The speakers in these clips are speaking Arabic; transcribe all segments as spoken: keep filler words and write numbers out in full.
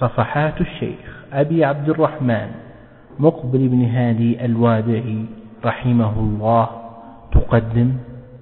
صفحات الشيخ أبي عبد الرحمن مقبل بن هادي الوادعي رحمه الله تقدم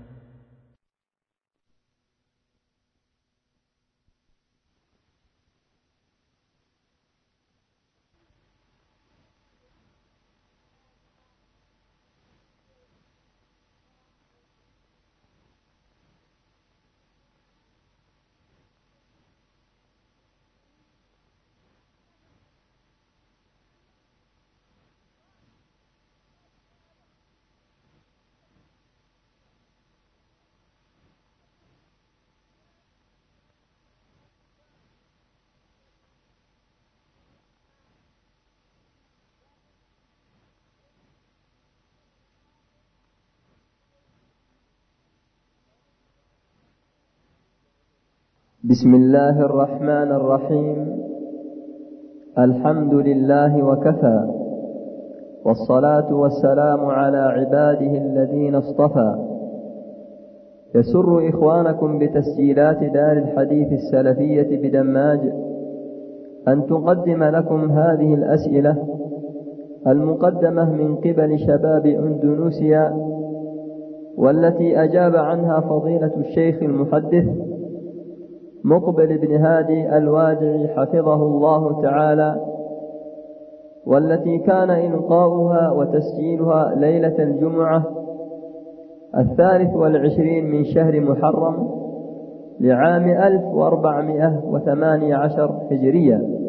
بسم الله الرحمن الرحيم. الحمد لله وكفى، والصلاة والسلام على عباده الذين اصطفى. يسر إخوانكم بتسجيلات دار الحديث السلفية بدماج أن تقدم لكم هذه الأسئلة المقدمة من قبل شباب أندونيسيا، والتي أجاب عنها فضيلة الشيخ المحدث مقبل بن هادي الوادعي حفظه الله تعالى، والتي كان إلقاؤها وتسجيلها ليلة الجمعة الثالث والعشرين من شهر محرم لعام ألف وأربعمائة وثمانية عشر هجرية.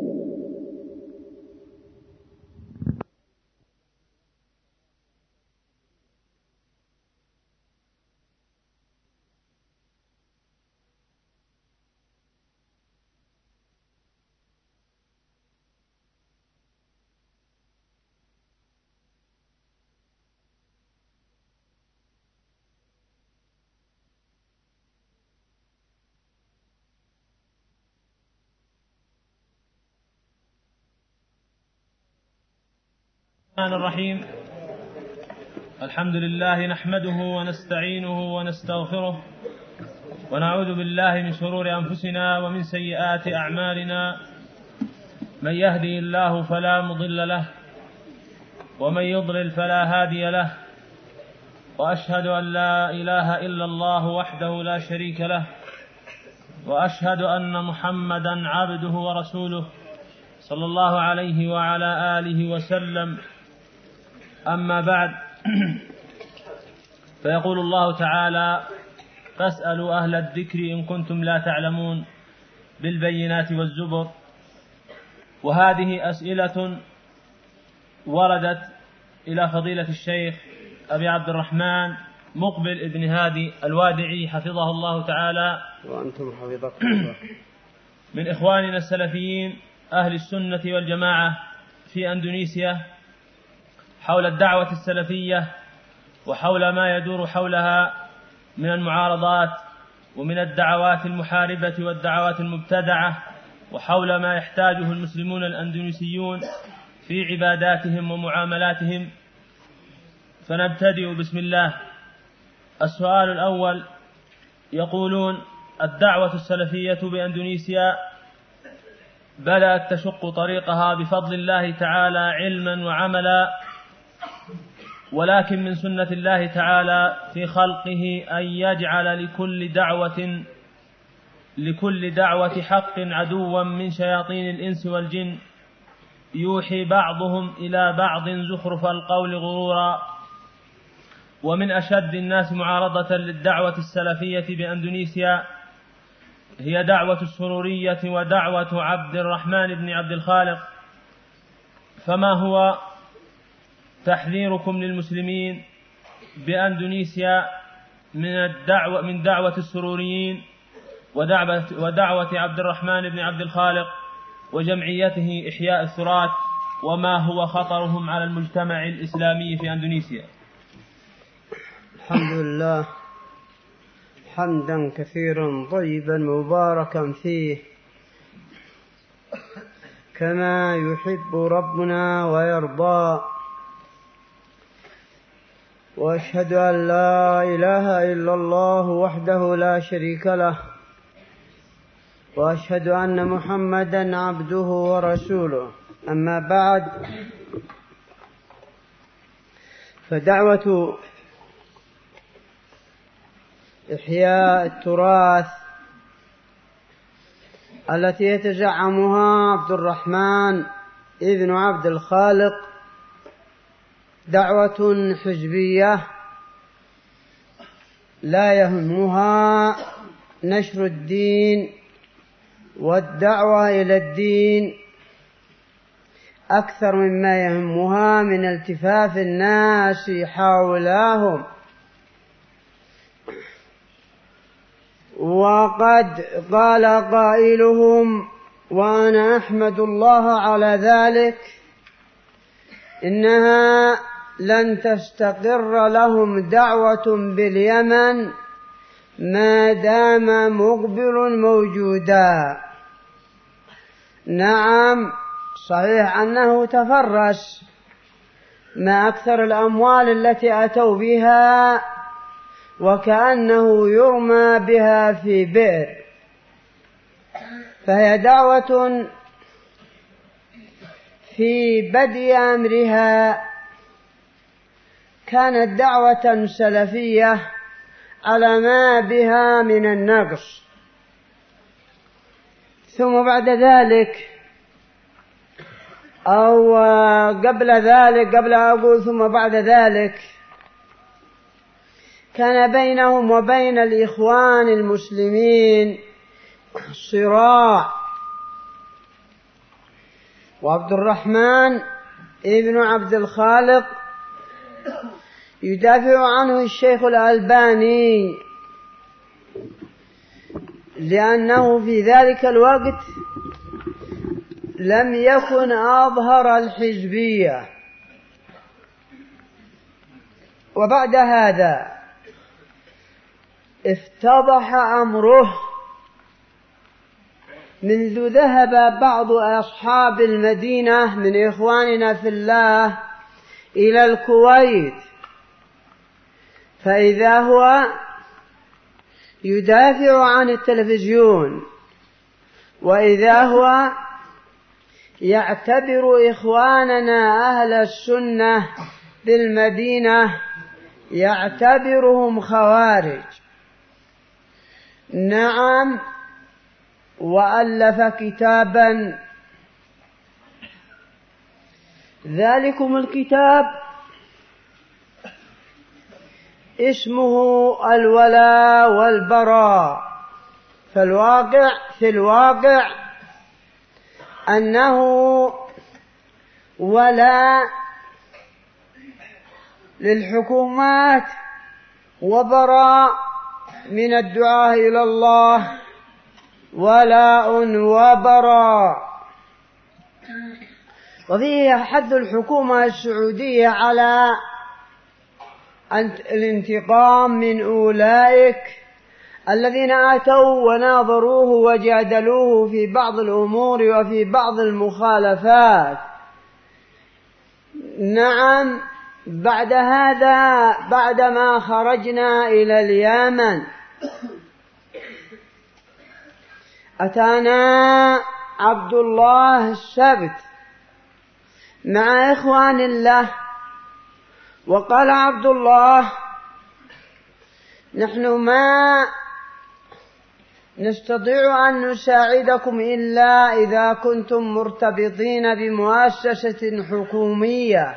الرحمن الرحيم. الحمد لله نحمده ونستعينه ونستغفره ونعوذ بالله من شرور أنفسنا ومن سيئات أعمالنا. من يهدي الله فلا مضل له ومن يضلل فلا هادي له، وأشهد أن لا إله إلا الله وحده لا شريك له، وأشهد أن محمدا عبده ورسوله صلى الله عليه وعلى آله وسلم. أما بعد، فيقول الله تعالى: فاسألوا أهل الذكر إن كنتم لا تعلمون، بالبينات والزبر. وهذه أسئلة وردت إلى فضيلة الشيخ أبي عبد الرحمن مقبل ابن هادي الوادعي حفظه الله تعالى، وأنتم حفظكم الله، من إخواننا السلفيين أهل السنة والجماعة في أندونيسيا، حول الدعوة السلفية وحول ما يدور حولها من المعارضات ومن الدعوات المحاربة والدعوات المبتدعة، وحول ما يحتاجه المسلمون الأندونيسيون في عباداتهم ومعاملاتهم. فنبتدئ بسم الله. السؤال الأول، يقولون: الدعوة السلفية بأندونيسيا بدأت تشق طريقها بفضل الله تعالى علما وعملا، ولكن من سنة الله تعالى في خلقه أن يجعل لكل دعوة لكل دعوة حق عدوا من شياطين الإنس والجن، يوحي بعضهم إلى بعض زخرف القول غرورا. ومن أشد الناس معارضة للدعوة السلفية بأندونيسيا هي دعوة السرورية ودعوة عبد الرحمن بن عبد الخالق. فما هو تحذيركم للمسلمين بأندونيسيا من الدعوة من دعوة السروريين ودعوة, ودعوة عبد الرحمن بن عبد الخالق وجمعيته إحياء الثراث، وما هو خطرهم على المجتمع الإسلامي في أندونيسيا؟ الحمد لله حمدا كثيرا طيبا مباركا فيه، كما يحب ربنا ويرضى. وأشهد أن لا إله إلا الله وحده لا شريك له، وأشهد أن محمدا عبده ورسوله. أما بعد، فدعوة إحياء التراث التي يتزعمها عبد الرحمن ابن عبد الخالق دعوة حزبية لا يهمها نشر الدين والدعوة إلى الدين أكثر مما يهمها من التفاف الناس حولهم. وقد قال قائلهم وأنا أحمد الله على ذلك: إنها لن تستقر لهم دعوة باليمن ما دام مقبل موجودا. نعم، صحيح أنه تفرس، ما أكثر الأموال التي أتوا بها وكأنه يرمى بها في بئر، فهي دعوة في بدء أمرها كانت دعوة سلفية على ما بها من النقص، ثم بعد ذلك أو قبل ذلك قبل أقول ثم بعد ذلك كان بينهم وبين الإخوان المسلمين صراع، وعبد الرحمن ابن عبد الخالق يدافع عنه الشيخ الألباني، لأنه في ذلك الوقت لم يكن أظهر الحزبية. وبعد هذا افتضح أمره منذ ذهب بعض أصحاب المدينة من إخواننا في الله إلى الكويت، فإذا هو يدافع عن التلفزيون، وإذا هو يعتبر إخواننا أهل السنة بالمدينة يعتبرهم خوارج. نعم، وألف كتابا، ذلكم الكتاب اسمه الولاء والبراء. فالواقع في الواقع أنه ولاء للحكومات وبراء من الدعاء إلى الله، ولاء وبراء. وفيه حث الحكومة السعودية على الانتقام من أولئك الذين آتوا وناظروه وجادلوه في بعض الأمور وفي بعض المخالفات. نعم، بعد هذا بعدما خرجنا إلى اليمن أتانا عبد الله السبت مع إخوان له، وقال عبد الله: نحن ما نستطيع أن نساعدكم إلا إذا كنتم مرتبطين بمؤسسة حكومية.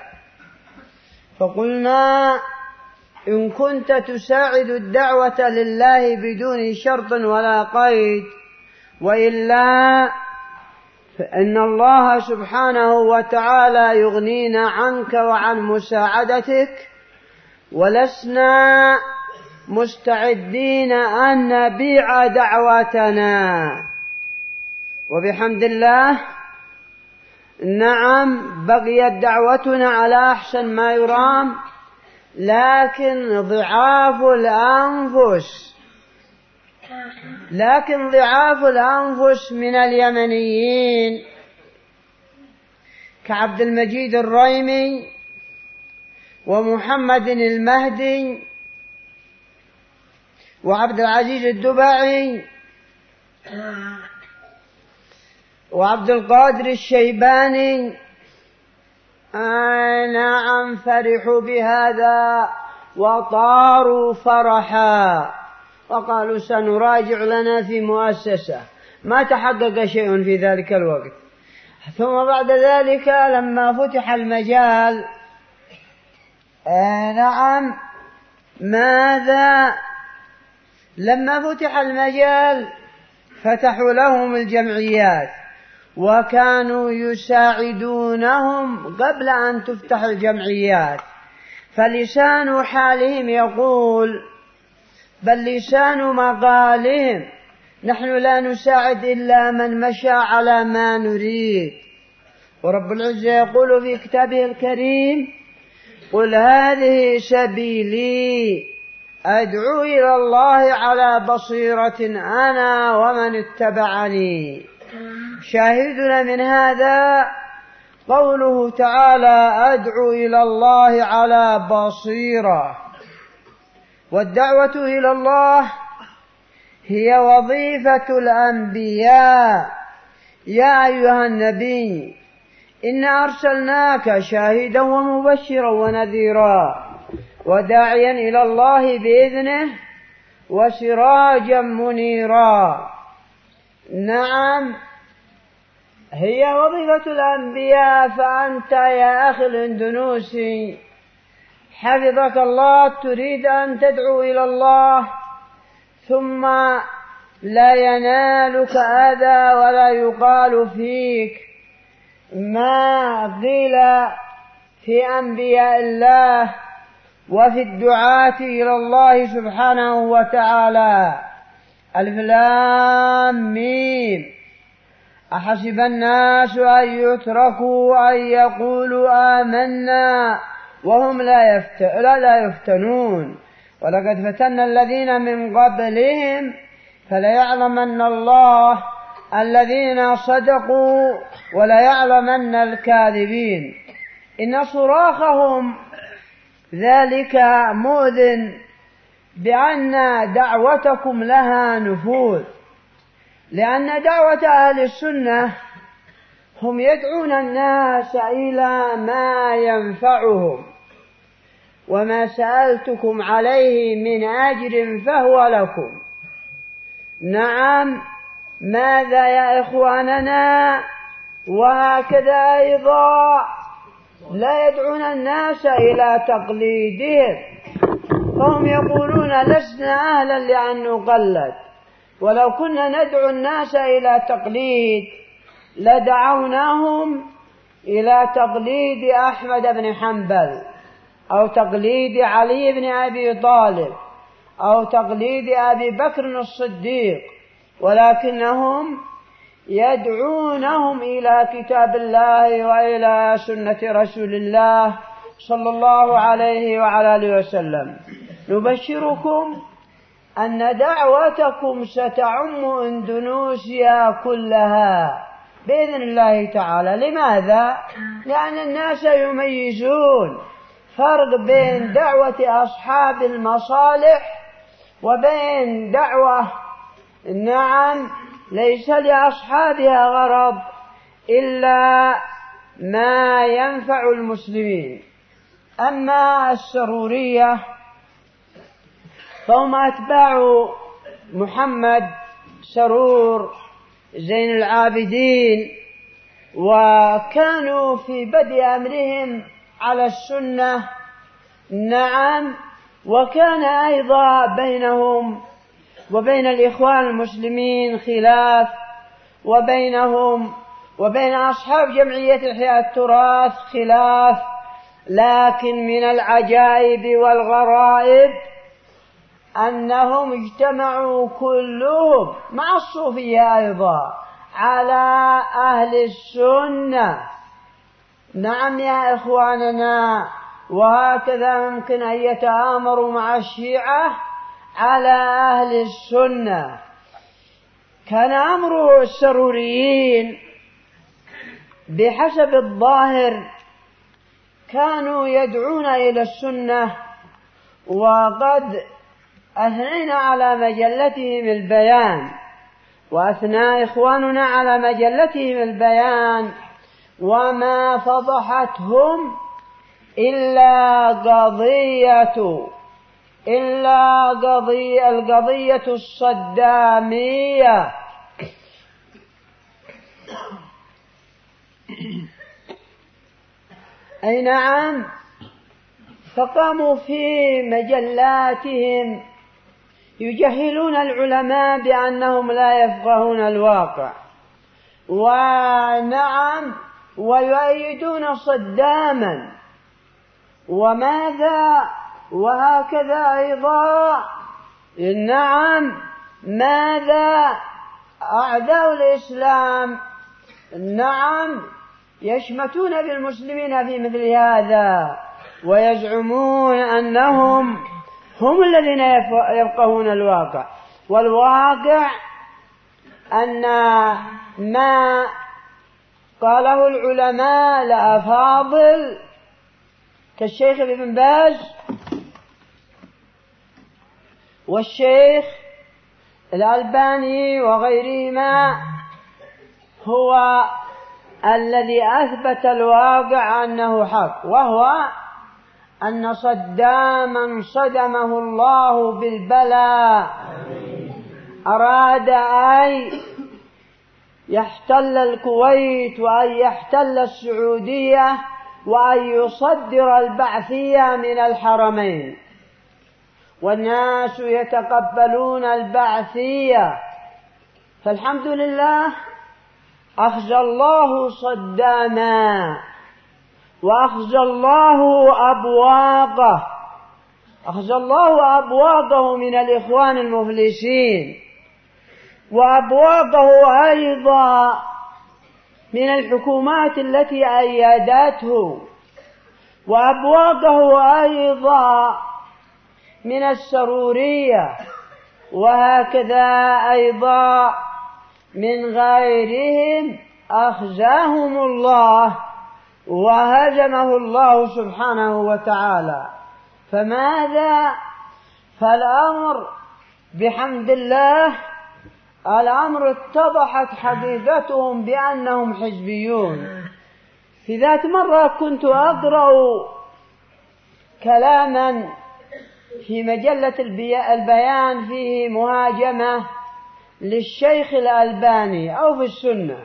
فقلنا: إن كنت تساعد الدعوة لله بدون شرط ولا قيد، وإلا فإن الله سبحانه وتعالى يغنينا عنك وعن مساعدتك، ولسنا مستعدين أن نبيع دعوتنا. وبحمد الله نعم بقيت دعوتنا على أحسن ما يرام، لكن ضعاف الأنفس لكن ضعاف الأنفس من اليمنيين كعبد المجيد الريمي ومحمد المهدي وعبد العزيز الدبعي وعبد القادر الشيباني آه نعم فرحوا بهذا وطاروا فرحا وقالوا سنراجع لنا في مؤسسة. ما تحقق شيء في ذلك الوقت. ثم بعد ذلك لما فتح المجال آه نعم ماذا لما فتح المجال فتحوا لهم الجمعيات وكانوا يساعدونهم قبل أن تفتح الجمعيات، فلسان حالهم يقول بل لسان مقالهم نحن لا نساعد إلا من مشى على ما نريد. ورب العزة يقول في كتابه الكريم قل هذه سبيلي أدعو إلى الله على بصيرة أنا ومن اتبعني. شاهدنا من هذا قوله تعالى أدعو إلى الله على بصيرة. والدعوة إلى الله هي وظيفة الأنبياء. يا أيها النبي إنا أرسلناك شاهدا ومبشرا ونذيرا وداعيا إلى الله بإذنه وسراجا منيرا. نعم هي وظيفة الأنبياء. فأنت يا أخي الإندونوسي حفظك الله تريد أن تدعو إلى الله ثم لا ينالك أذى ولا يقال فيك ما قيل في أنبياء الله وفي الدعاة إلى الله سبحانه وتعالى. ألف لام ميم أحسب الناس أن يتركوا أن يقولوا آمنا وهم لا, يفت... لا, لا يفتنون ولقد فتنا الذين من قبلهم فليعلمن الله الذين صدقوا وليعلمن الكاذبين. إن صراخهم ذلك مؤذن بأن دعوتكم لها نفوذ، لأن دعوة أهل السنة هم يدعون الناس إلى ما ينفعهم. وما سألتكم عليه من أجر فهو لكم. نعم ماذا يا إخواننا؟ وهكذا أيضا لا يدعون الناس إلى تقليدهم، فهم يقولون لسنا أهلا لأن نقلد. ولو كنا ندعو الناس إلى تقليد لدعوناهم إلى تقليد أحمد بن حنبل أو تقليد علي بن أبي طالب أو تقليد أبي بكر الصديق، ولكنهم يدعونهم إلى كتاب الله وإلى سنة رسول الله صلى الله عليه وعلى آله وسلم. نبشركم أن دعوتكم ستعم إندونيسيا كلها بإذن الله تعالى. لماذا؟ لأن الناس يميزون فرق بين دعوة أصحاب المصالح وبين دعوة نعم ليس لأصحابها غرض إلا ما ينفع المسلمين. أما السرورية فهم أتباع محمد سرور زين العابدين، وكانوا في بدء أمرهم على السنة. نعم وكان أيضا بينهم وبين الإخوان المسلمين خلاف، وبينهم وبين أصحاب جمعية إحياء التراث خلاف. لكن من العجائب والغرائب أنهم اجتمعوا كلهم مع الصوفية أيضا على أهل السنة. نعم يا إخواننا، وهكذا ممكن أن يتآمروا مع الشيعة على أهل السنة. كان أمر السروريين بحسب الظاهر كانوا يدعون إلى السنة، وقد أثنينا على مجلتهم البيان وأثنى إخواننا على مجلتهم البيان وما فضحتهم إلا قضية إلا قضية القضية الصدامية. أي نعم، فقاموا في مجلاتهم يجهلون العلماء بأنهم لا يفقهون الواقع، ونعم ويؤيدون صداما. وماذا وهكذا أيضا نعم ماذا أعداء الإسلام نعم يشمتون بالمسلمين في مثل هذا، ويزعمون أنهم هم الذين يفقهون الواقع. والواقع أن ما قاله العلماء الأفاضل كالشيخ ابن باز والشيخ الألباني وغيرهما هو الذي أثبت الواقع أنه حق، وهو أن صداما صدمه الله بالبلاء أراد أن يحتل الكويت وأن يحتل السعودية وأن يصدر البعثية من الحرمين، والناس يتقبلون البعثية. فالحمد لله أخزى الله صداما وأخزى الله أبواقه أخزى الله أبواقه من الإخوان المفلسين، وأبواقه أيضا من الحكومات التي أيدته، وأبواقه أيضا من السرورية، وهكذا أيضا من غيرهم أخزاهم الله وهزمه الله سبحانه وتعالى. فماذا؟ فالأمر بحمد الله الأمر اتضحت حقيقتهم بأنهم حزبيون. في ذات مرة كنت أقرأ كلاما في مجلة البيان فيه مهاجمة للشيخ الألباني أو في السنة،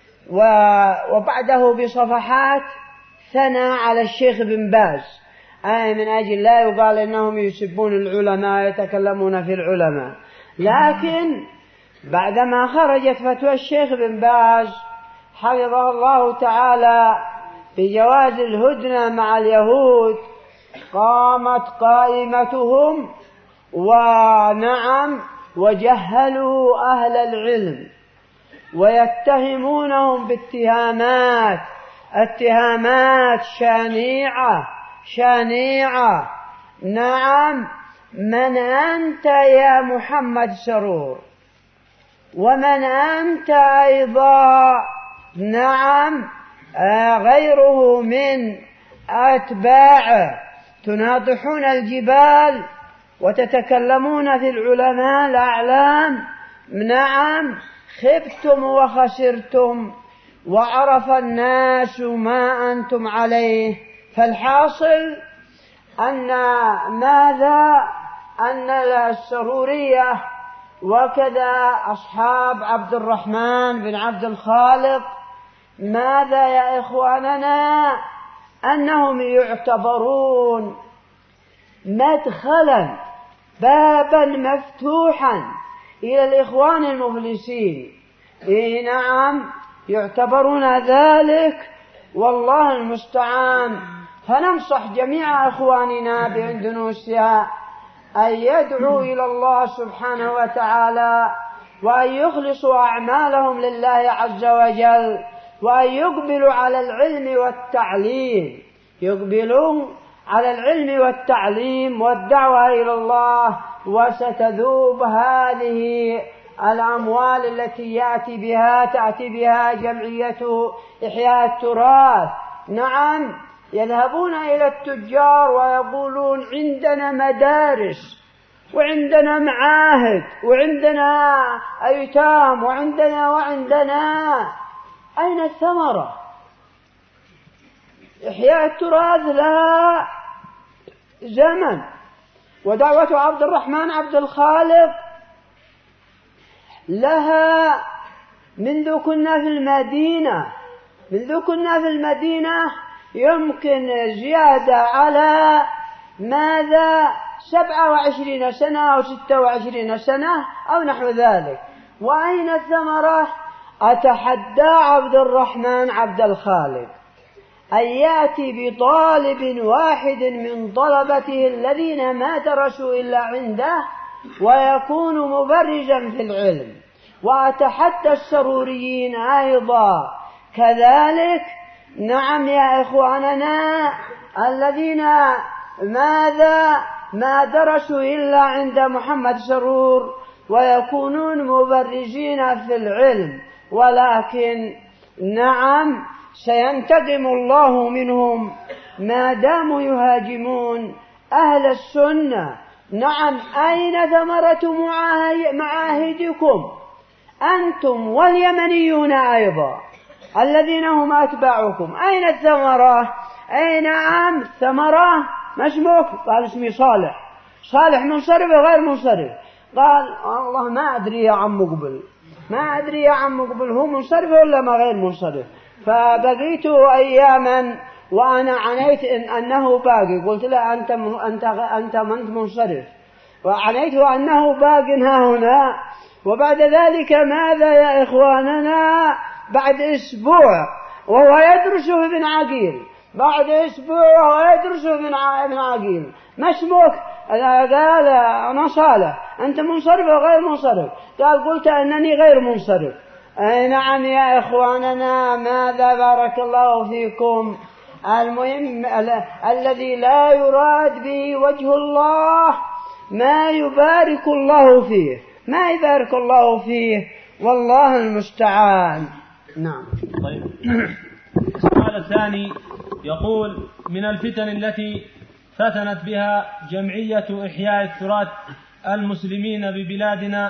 وبعده بصفحات ثنى على الشيخ بن باز، أي من أجل لا يقال إنهم يسبون العلماء يتكلمون في العلماء. لكن بعدما خرجت فتوى الشيخ بن باز حفظه الله تعالى بجواز الهدنة مع اليهود، قامت قائمتهم ونعم وجهلوا أهل العلم ويتهمونهم باتهامات اتهامات شنيعة شنيعة. نعم، من أنت يا محمد سرور؟ ومن أنت أيضا نعم غيره من أتباعه تناطحون الجبال وتتكلمون في العلماء الأعلام؟ نعم، خبتم وخسرتم وعرف الناس ما أنتم عليه. فالحاصل أن ماذا أن السرورية وكذا أصحاب عبد الرحمن بن عبد الخالق ماذا يا إخواننا أنهم يعتبرون مدخلا بابا مفتوحا إلى الإخوان المفلسين. إيه نعم، يعتبرون ذلك، والله المستعان. فننصح جميع إخواننا بإندونيسيا أن يدعوا إلى الله سبحانه وتعالى وأن يخلصوا أعمالهم لله عز وجل، وأن يقبلوا على العلم والتعليم يقبلوا على العلم والتعليم والدعوة إلى الله، وستذوب هذه الأموال التي يأتي بها تأتي بها جمعية إحياء التراث. نعم، يذهبون إلى التجار ويقولون عندنا مدارس وعندنا معاهد وعندنا أيتام وعندنا وعندنا أين الثمرة؟ إحياء التراث لها زمن، ودعوة عبد الرحمن عبد الخالق لها منذ كنا في المدينة منذ كنا في المدينة يمكن زيادة على ماذا سبعة وعشرين سنة أو ستة وعشرين سنة أو نحو ذلك. وأين الثمرة؟ أتحدى عبد الرحمن عبد الخالق أن يأتي بطالب واحد من طلبته الذين ما درسوا إلا عنده ويكون مبرزا في العلم، وأتحدى السروريين أيضا كذلك. نعم يا إخواننا الذين ماذا ما درسوا إلا عند محمد سرور ويكونون مبرزين في العلم، ولكن نعم سينتقم الله منهم ما داموا يهاجمون أهل السنة. نعم أين ثمرة معاهدكم أنتم واليمنيون أيضا الذين هم أتباعكم؟ أين الثمرة؟ أي نعم الثمرة. ما اسمك؟ قال اسمي صالح. صالح منصرف غير منصرف؟ قال والله ما أدري يا عم مقبل، ما أدري يا عم مقبل هو منصرف ولا ما غير منصرف. فبقيت أياما وأنا عنيت إن أنه باقي، قلت له أنت أنت أنت من منصرف، وعنيت أنه باق ها هنا. وبعد ذلك ماذا يا إخواننا؟ بعد أسبوع وهو يدرس في ابن عقيل، بعد أسبوع وهو يدرس في ابن عقيل. ما اسمك؟ قال أنا صالح. أنت منصرف وغير منصرف؟ قال قلت أنني غير منصرف. أي نعم يا إخواننا ماذا بارك الله فيكم. المهم ال- الذي لا يراد به وجه الله ما يبارك الله فيه، ما يبارك الله فيه، والله المستعان. نعم. طيب. السؤال الثاني يقول: من الفتن التي فتنت بها جمعية إحياء التراث المسلمين ببلادنا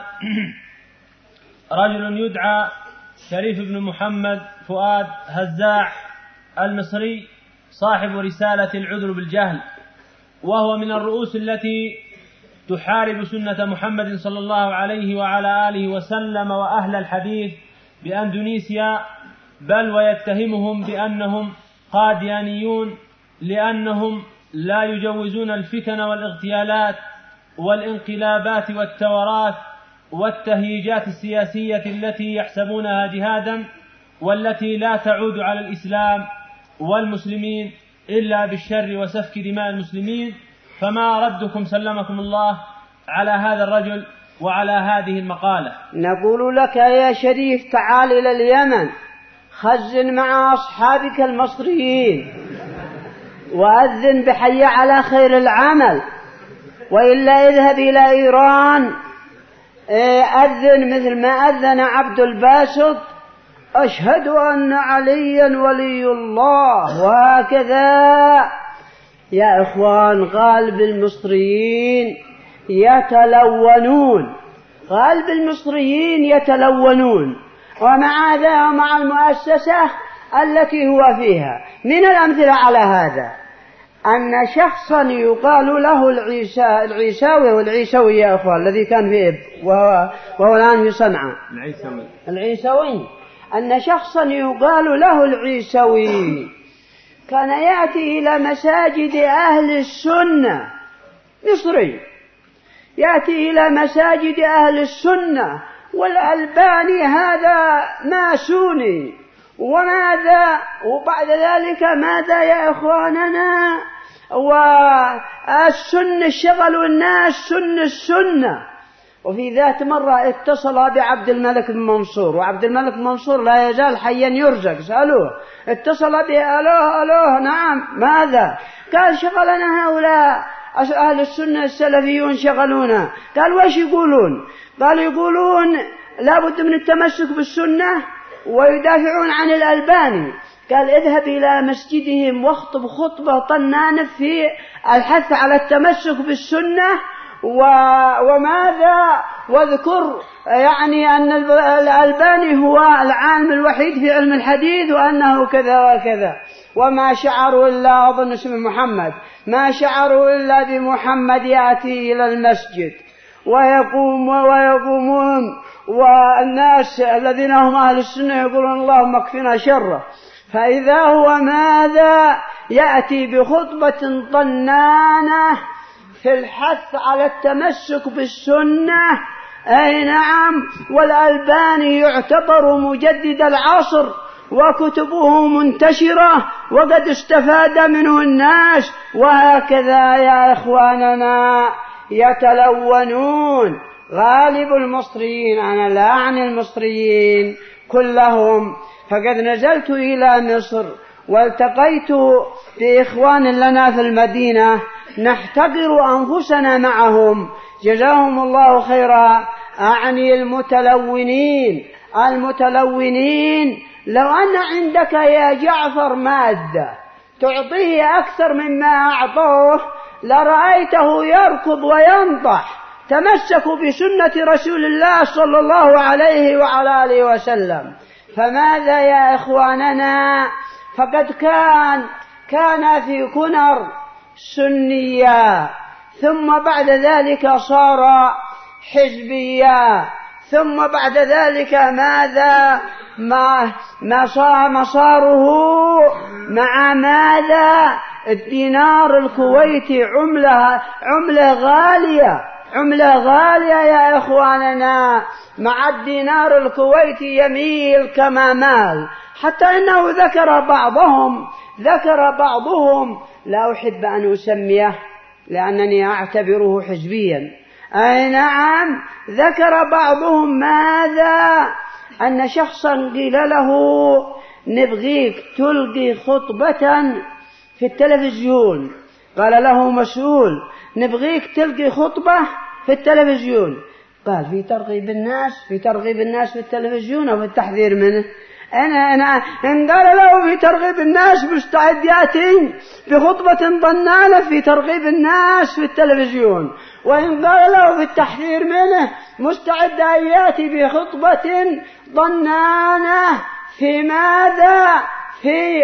رجل يدعى شريف بن محمد فؤاد هزاع المصري صاحب رسالة العذر بالجهل، وهو من الرؤوس التي تحارب سنة محمد صلى الله عليه وعلى آله وسلم وأهل الحديث بأندونيسيا، بل ويتهمهم بأنهم قاديانيون لأنهم لا يجوزون الفتن والاغتيالات والانقلابات والتورات والتهييجات السياسية التي يحسبونها جهادا، والتي لا تعود على الإسلام والمسلمين إلا بالشر وسفك دماء المسلمين. فما ردكم سلمكم الله على هذا الرجل وعلى هذه المقالة؟ نقول لك يا شريف تعال إلى اليمن، خزن مع أصحابك المصريين وأذن بحي على خير العمل، وإلا اذهب إلى إيران أذن مثل ما أذن عبد الباسط أشهد أن عليا ولي الله، وهكذا. يا إخوان قلب المصريين يتلونون، قلب المصريين يتلونون، ومع ذا مع المؤسسة التي هو فيها. من الأمثلة على هذا أن شخصا يقال له العيسى العيساوي والعيسوي يا أخوان الذي كان في إب وهو, وهو الآن في صنعاء العيسوي العيسوي أن شخصا يقال له العيسوي كان يأتي إلى مساجد أهل السنة، مصري يأتي إلى مساجد أهل السنة، والألباني هذا ماسوني وماذا، وبعد ذلك ماذا يا إخواننا، والسنة شغلوا الناس سن السنة. وفي ذات مرة اتصل بعبد الملك بن منصور، وعبد الملك بن منصور لا يزال حيا يرزق، سألوه اتصل به، ألوه ألوه نعم ماذا؟ قال شغلنا هؤلاء أهل السنة السلفيون شغلونا. قال وش يقولون؟ قال يقولون لا بد من التمسك بالسنة ويدافعون عن الألباني. قال اذهب إلى مسجدهم واخطب خطبة طنانة في الحث على التمسك بالسنة وماذا واذكر يعني أن الألباني هو العالم الوحيد في علم الحديث وأنه كذا وكذا، وما شعروا إلا أظن اسم محمد، ما شعروا إلا بمحمد يأتي إلى المسجد ويقوم ويقومون، والناس الذين هم أهل السنة يقولون اللهم اكفنا شره، فإذا هو ماذا يأتي بخطبة طنانة في الحث على التمسك بالسنة. أي نعم، والألباني يعتبر مجدد العصر وكتبه منتشرة وقد استفاد منه الناس، وهكذا يا إخواننا يتلونون غالب المصريين، أنا لا أعني المصريين كلهم، فقد نزلت إلى مصر والتقيت بإخوان لنا في المدينة نحتقر أنفسنا معهم جزاهم الله خيرا، أعني المتلونين المتلونين لو أن عندك يا جعفر مادة تعطيه أكثر مما أعطوه لرأيته يركض وينطح. تمسكوا بسنة رسول الله صلى الله عليه وعلى آله وسلم. فماذا يا إخواننا؟ فقد كان كان في كنر سنيا، ثم بعد ذلك صار حزبيا، ثم بعد ذلك ماذا ما ما صار مساره مع ماذا الدينار الكويتي، عملة عملة غالية عملة غالية يا إخواننا، مع الدينار الكويتي يميل كما مال، حتى إنه ذكر بعضهم ذكر بعضهم لا أحب أن أسميه لأنني أعتبره حزبيا، أي نعم، ذكر بعضهم ماذا أن شخصا قيل له نبغيك تلقي خطبة في التلفزيون، قال له مسؤول نبغيك تلقي خطبة في التلفزيون، قال في ترغيب الناس في ترغيب الناس في التلفزيون أو في التحذير منه. أنا أنا إن قال له في ترغيب الناس مستعد يأتي بخطبة ضنانة في ترغيب الناس في التلفزيون، وإن قال له في التحذير منه مستعد أن يأتي بخطبة ضنانة في ماذا؟ في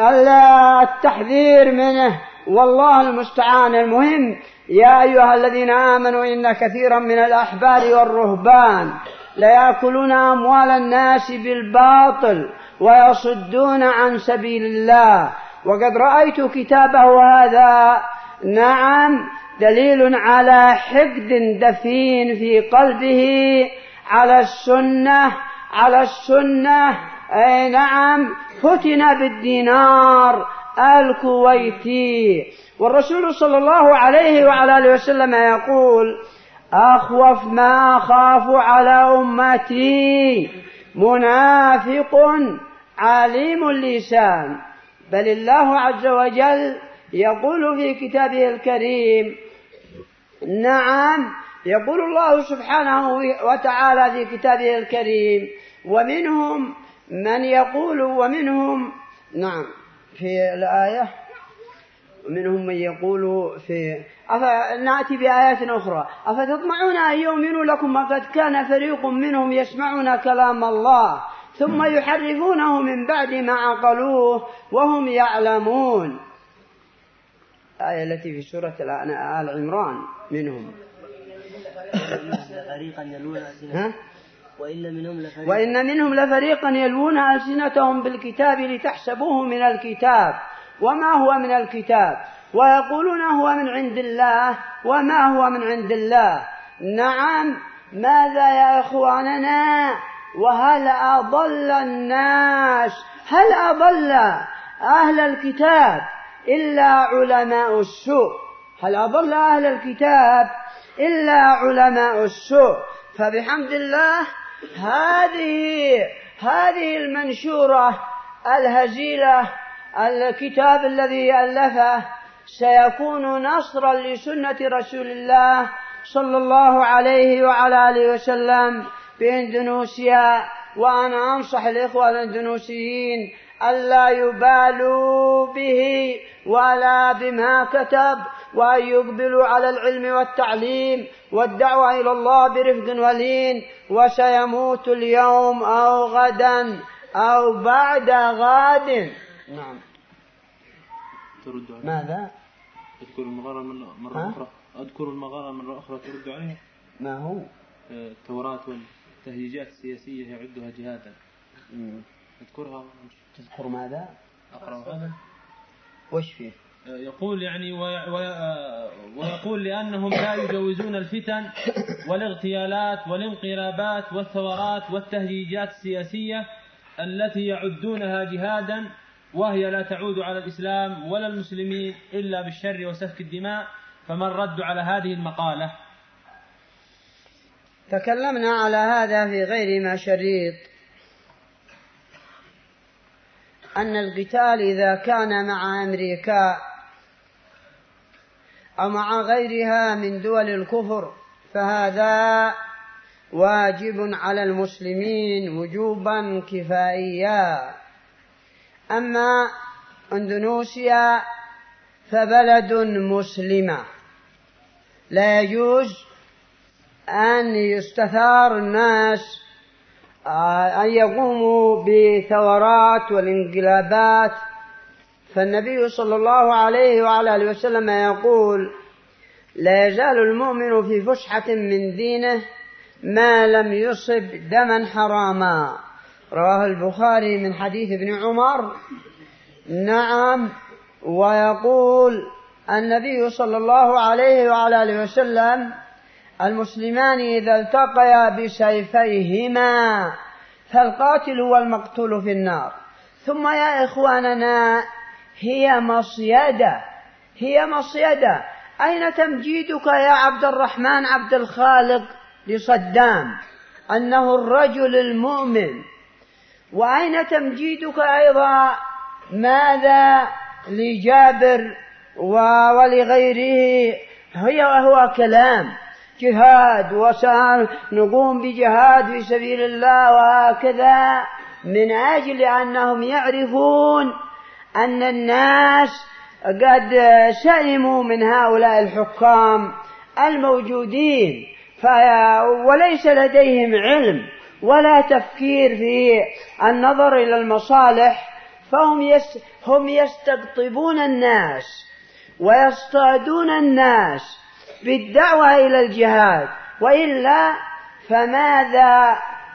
التحذير منه، والله المستعان. المهم يا أيها الذين آمنوا إن كثيرا من الأحبار والرهبان ليأكلون أموال الناس بالباطل ويصدون عن سبيل الله، وقد رأيت كتابه هذا نعم دليل على حقد دفين في قلبه على السنة على السنة أي نعم، فتن بالدينار الكويتي. والرسول صلى الله عليه وعلى آله وسلم يقول أخوف ما أخاف على أمتي منافق عليم اللسان. بل الله عز وجل يقول في كتابه الكريم نعم، يقول الله سبحانه وتعالى في كتابه الكريم ومنهم من يقول ومنهم نعم في الآية ومنهم من يقول في نأتي بآيات أخرى أفتطمعون أن يؤمنوا لكم وقد كان فريق منهم يسمعون كلام الله ثم يحرفونه من بعد ما عقلوه وهم يعلمون. الآية التي في سورة آل عمران منهم ها؟ وإن منهم لفريقا وإن منهم لفريقا يلوون ألسنتهم بالكتاب لتحسبوه من الكتاب وما هو من الكتاب ويقولون هو من عند الله وما هو من عند الله. نعم، ماذا يا إخواننا؟ وهل أضل الناس هل أضل أهل الكتاب إلا علماء السوء؟ هل أضل أهل الكتاب إلا علماء السوء؟ فبحمد الله هذه هذه المنشورة الهزيلة، الكتاب الذي ألفه سيكون نصرا لسنة رسول الله صلى الله عليه وعلى آله وسلم بإندونيسيا. وأنا أنصح الإخوة الإندونيسيين ألا يبالوا به ولا بما كتب، وأن يقبلوا على العلم والتعليم والدعوة إلى الله برفق ولين، وسيموت اليوم أو غدا أو بعد غد. نعم. ماذا؟ أذكر المغارة مرة أخرى أذكر المغارة مرة أخرى ترد عليها. ما هو؟ التوراة والتهييجات السياسية يعدها جهادا. أذكرها. تذكر ماذا؟ أقرأ هذا. وش فيه؟ يقول يعني ويقول لأنهم لا يجوزون الفتن والاغتيالات والانقلابات والثورات والتهييجات السياسية التي يعدونها جهادا، وهي لا تعود على الإسلام ولا المسلمين إلا بالشر وسفك الدماء. فمن رد على هذه المقالة؟ تكلمنا على هذا في غير ما شريط، أن القتال إذا كان مع أمريكا أو مع غيرها من دول الكفر فهذا واجب على المسلمين وجوبا كفائيا. أما إندونيسيا فبلد مسلمة لا يجوز أن يستثار الناس أن يقوموا بثورات والانقلابات. فالنبي صلى الله عليه وعلى آله وسلم يقول: لا يزال المؤمن في فسحة من دينه ما لم يصب دما حراما. رواه البخاري من حديث ابن عمر. نعم. ويقول النبي صلى الله عليه وعلى آله وسلم: المسلمان إذا التقيا بسيفيهما فالقاتل والمقتول في النار. ثم يا إخواننا هي مصيدة هي مصيدة أين تمجيدك يا عبد الرحمن عبد الخالق لصدام أنه الرجل المؤمن؟ وأين تمجيدك أيضا ماذا لجابر ولغيره؟ هي وهو كلام جهاد وسنقوم بجهاد في سبيل الله وهكذا، من أجل أنهم يعرفون أن الناس قد سلموا من هؤلاء الحكام الموجودين وليس لديهم علم ولا تفكير في النظر إلى المصالح، فهم يستقطبون الناس ويصطادون الناس بالدعوة إلى الجهاد، وإلا فماذا؟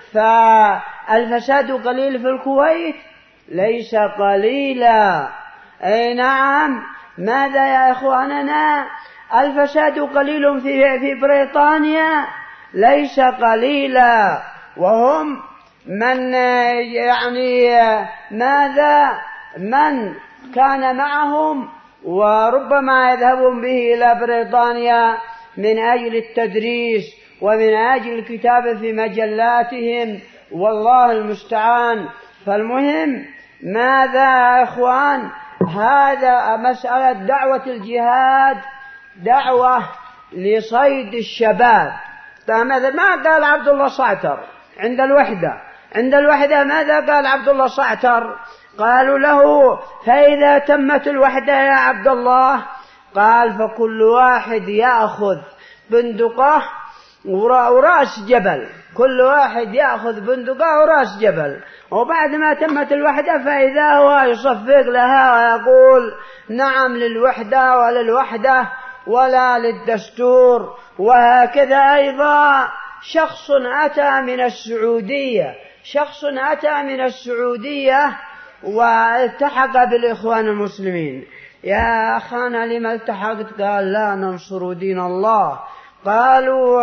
فالفساد قليل في الكويت ليس قليلا. أي نعم. ماذا يا إخواننا؟ الفساد قليل في في بريطانيا ليس قليلا، وهم من يعني ماذا من كان معهم وربما يذهبون به إلى بريطانيا من أجل التدريس ومن أجل الكتابة في مجلاتهم، والله المستعان. فالمهم ماذا يا إخوان؟ هذا مسألة دعوة الجهاد دعوة لصيد الشباب. فماذا ما قال عبد الله صعتر عند الوحدة عند الوحدة ماذا قال عبد الله صعتر؟ قالوا له: فإذا تمت الوحدة يا عبد الله، قال: فكل واحد يأخذ بندقه ورأس جبل، كل واحد يأخذ بندقه ورأس جبل. وبعد ما تمت الوحدة فإذا هو يصفق لها ويقول: نعم للوحدة وللوحدة ولا للدستور. وهكذا أيضا شخص أتى من السعودية شخص أتى من السعودية والتحق بالإخوان المسلمين. يا أخانا لما التحقت؟ قال: لا ننصر دين الله. قالوا: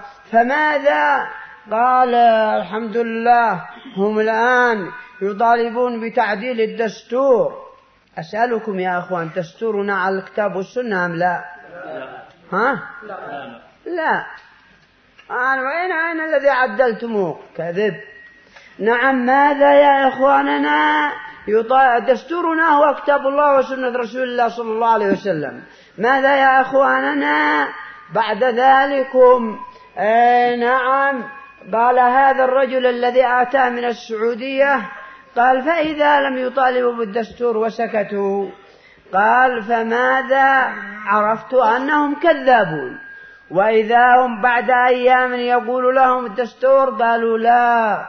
فماذا؟ قال: الحمد لله هم الآن يطالبون بتعديل الدستور. أسألكم يا أخوان، دستورنا على الكتاب والسنة أم لا؟ ها؟ لا, لا. أنا وين أين الذي عدلتموه؟ كذب. نعم. ماذا يا إخواننا؟ دستورنا هو كتاب الله وسنة رسول الله صلى الله عليه وسلم. ماذا يا إخواننا بعد ذلكم؟ آه نعم. قال هذا الرجل الذي أتى من السعودية، قال: فإذا لم يطالبوا بالدستور وسكتوا، قال فماذا عرفت أنهم كذابون؟ وإذا هم بعد أيام يقول لهم الدستور قالوا لا،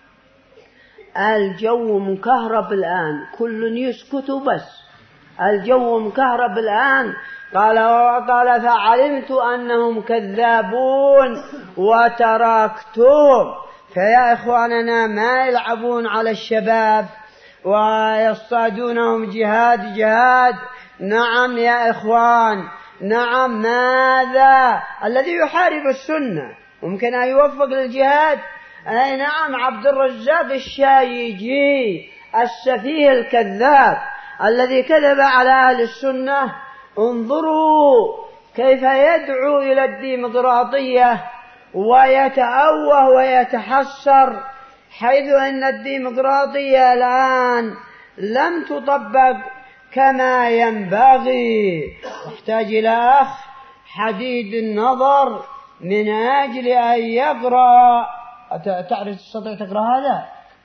الجو مكهرب الآن، كل يسكت بس الجو مكهرب الآن. قال قال فعلمت أنهم كذابون وتركتهم. فيا إخواننا ما يلعبون على الشباب ويصطادونهم جهاد جهاد. نعم يا إخوان، نعم، ماذا الذي يحارب السنة ممكن أن يوفق للجهاد؟ أي نعم، عبد الرزاق الشايجي السفيه الكذاب الذي كذب على أهل السنة. انظروا كيف يدعو إلى الديمقراطية ويتأوه ويتحسر، حيث أن الديمقراطية الآن لم تطبق كما ينبغي. يحتاج إلى أخ حديد النظر من أجل أن يقرأ. تعرف تستطيع تقرأ هذا؟